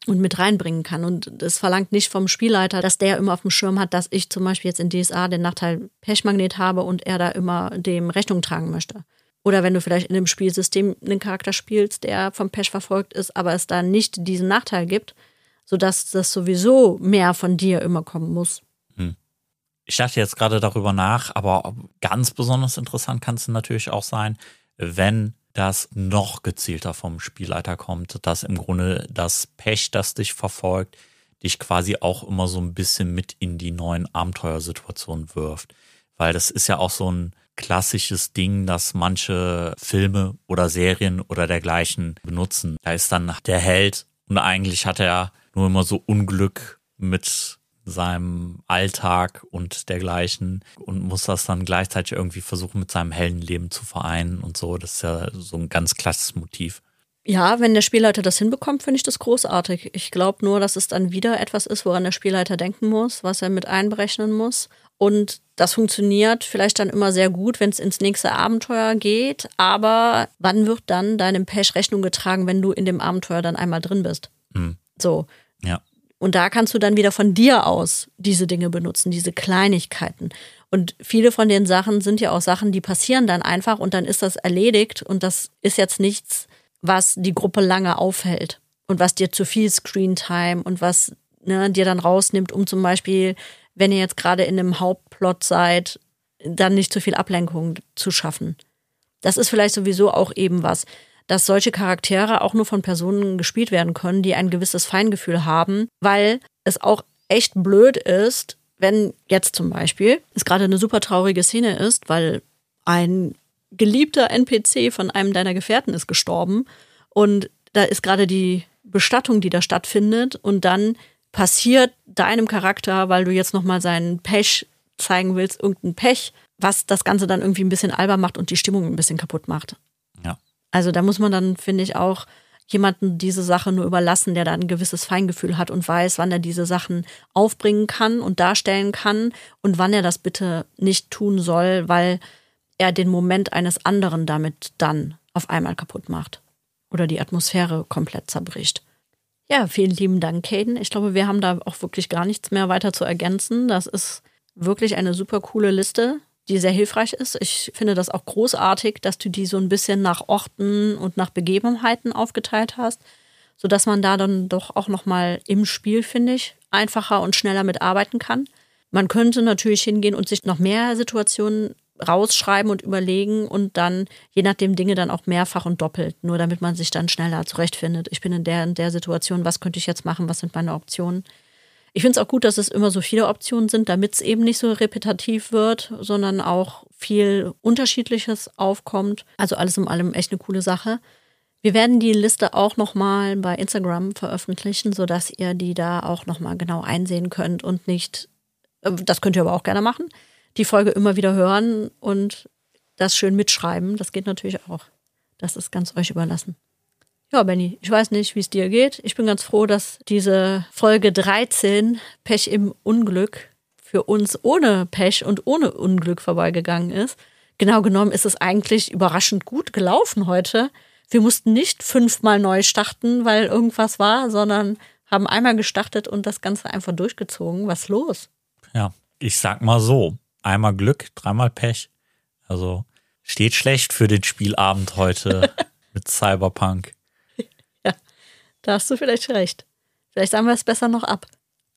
und mit reinbringen kann. Und es verlangt nicht vom Spielleiter, dass der immer auf dem Schirm hat, dass ich zum Beispiel jetzt in D S A den Nachteil Pechmagnet habe und er da immer dem Rechnung tragen möchte. Oder wenn du vielleicht in einem Spielsystem einen Charakter spielst, der vom Pech verfolgt ist, aber es da nicht diesen Nachteil gibt, sodass das sowieso mehr von dir immer kommen muss. Hm. Ich dachte jetzt gerade darüber nach, aber ganz besonders interessant kann es natürlich auch sein, wenn das noch gezielter vom Spielleiter kommt, dass im Grunde das Pech, das dich verfolgt, dich quasi auch immer so ein bisschen mit in die neuen Abenteuersituationen wirft. Weil das ist ja auch so ein klassisches Ding, das manche Filme oder Serien oder dergleichen benutzen. Da ist dann der Held und eigentlich hat er nur immer so Unglück mit seinem Alltag und dergleichen und muss das dann gleichzeitig irgendwie versuchen, mit seinem hellen Leben zu vereinen und so. Das ist ja so ein ganz klassisches Motiv. Ja, wenn der Spielleiter das hinbekommt, finde ich das großartig. Ich glaube nur, dass es dann wieder etwas ist, woran der Spielleiter denken muss, was er mit einberechnen muss. Und das funktioniert vielleicht dann immer sehr gut, wenn es ins nächste Abenteuer geht. Aber wann wird dann deinem Pech Rechnung getragen, wenn du in dem Abenteuer dann einmal drin bist? Hm. So. Ja. Und da kannst du dann wieder von dir aus diese Dinge benutzen, diese Kleinigkeiten. Und viele von den Sachen sind ja auch Sachen, die passieren dann einfach und dann ist das erledigt. Und das ist jetzt nichts, was die Gruppe lange aufhält und was dir zu viel Screentime und was ne, dir dann rausnimmt, um zum Beispiel, wenn ihr jetzt gerade in einem Hauptplot seid, dann nicht zu viel Ablenkung zu schaffen. Das ist vielleicht sowieso auch eben was, dass solche Charaktere auch nur von Personen gespielt werden können, die ein gewisses Feingefühl haben, weil es auch echt blöd ist, wenn jetzt zum Beispiel es gerade eine super traurige Szene ist, weil ein geliebter N P C von einem deiner Gefährten ist gestorben und da ist gerade die Bestattung, die da stattfindet und dann passiert deinem Charakter, weil du jetzt nochmal seinen Pech zeigen willst, irgendein Pech, was das Ganze dann irgendwie ein bisschen albern macht und die Stimmung ein bisschen kaputt macht. Ja. Also da muss man dann, finde ich, auch jemanden diese Sache nur überlassen, der da ein gewisses Feingefühl hat und weiß, wann er diese Sachen aufbringen kann und darstellen kann und wann er das bitte nicht tun soll, weil er den Moment eines anderen damit dann auf einmal kaputt macht oder die Atmosphäre komplett zerbricht. Ja, vielen lieben Dank, Caden. Ich glaube, wir haben da auch wirklich gar nichts mehr weiter zu ergänzen. Das ist wirklich eine super coole Liste, die sehr hilfreich ist. Ich finde das auch großartig, dass du die so ein bisschen nach Orten und nach Begebenheiten aufgeteilt hast, sodass man da dann doch auch nochmal im Spiel, finde ich, einfacher und schneller mitarbeiten kann. Man könnte natürlich hingehen und sich noch mehr Situationen rausschreiben und überlegen und dann, je nachdem, Dinge dann auch mehrfach und doppelt, nur damit man sich dann schneller zurechtfindet. Ich bin in der, in der Situation, was könnte ich jetzt machen, was sind meine Optionen? Ich finde es auch gut, dass es immer so viele Optionen sind, damit es eben nicht so repetitiv wird, sondern auch viel Unterschiedliches aufkommt. Also alles in allem echt eine coole Sache. Wir werden die Liste auch nochmal bei Instagram veröffentlichen, sodass ihr die da auch nochmal genau einsehen könnt und nicht, das könnt ihr aber auch gerne machen, die Folge immer wieder hören und das schön mitschreiben. Das geht natürlich auch. Das ist ganz euch überlassen. Ja, Benni, ich weiß nicht, wie es dir geht. Ich bin ganz froh, dass diese Folge dreizehn, Pech im Unglück, für uns ohne Pech und ohne Unglück vorbeigegangen ist. Genau genommen ist es eigentlich überraschend gut gelaufen heute. Wir mussten nicht fünfmal neu starten, weil irgendwas war, sondern haben einmal gestartet und das Ganze einfach durchgezogen. Was ist los? Ja, ich sag mal so. Einmal Glück, dreimal Pech. Also steht schlecht für den Spielabend heute mit Cyberpunk. Ja, da hast du vielleicht recht. Vielleicht sagen wir es besser noch ab.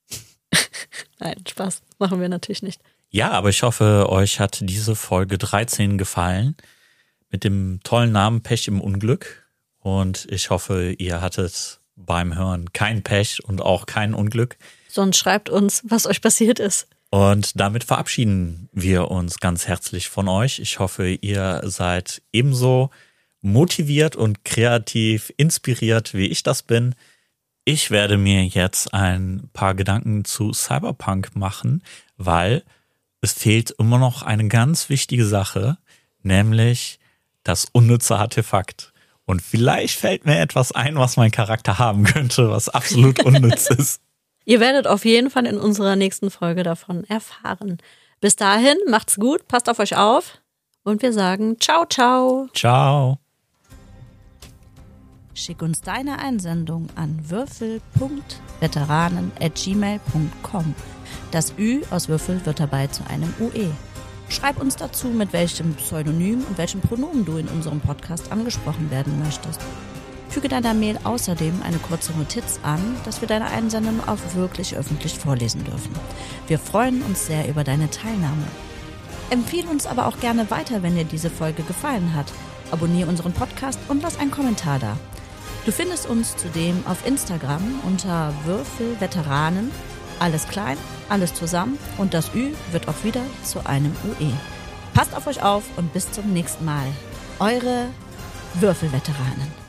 Nein, Spaß. Machen wir natürlich nicht. Ja, aber ich hoffe, euch hat diese Folge dreizehn gefallen. Mit dem tollen Namen Pech im Unglück. Und ich hoffe, ihr hattet beim Hören kein Pech und auch kein Unglück. Sonst schreibt uns, was euch passiert ist. Und damit verabschieden wir uns ganz herzlich von euch. Ich hoffe, ihr seid ebenso motiviert und kreativ inspiriert, wie ich das bin. Ich werde mir jetzt ein paar Gedanken zu Cyberpunk machen, weil es fehlt immer noch eine ganz wichtige Sache, nämlich das unnütze Artefakt. Und vielleicht fällt mir etwas ein, was mein Charakter haben könnte, was absolut unnütz ist. Ihr werdet auf jeden Fall in unserer nächsten Folge davon erfahren. Bis dahin, macht's gut, passt auf euch auf und wir sagen ciao, ciao. Ciao. Schick uns deine Einsendung an würfel punkt veteranen at gmail punkt com. Das Ü aus Würfel wird dabei zu einem U E. Schreib uns dazu, mit welchem Pseudonym und welchem Pronomen du in unserem Podcast angesprochen werden möchtest. Füge deiner Mail außerdem eine kurze Notiz an, dass wir deine Einsendung auch wirklich öffentlich vorlesen dürfen. Wir freuen uns sehr über deine Teilnahme. Empfehle uns aber auch gerne weiter, wenn dir diese Folge gefallen hat. Abonniere unseren Podcast und lass einen Kommentar da. Du findest uns zudem auf Instagram unter Würfelveteranen, alles klein, alles zusammen und das Ü wird auch wieder zu einem U E. Passt auf euch auf und bis zum nächsten Mal. Eure Würfelveteranen.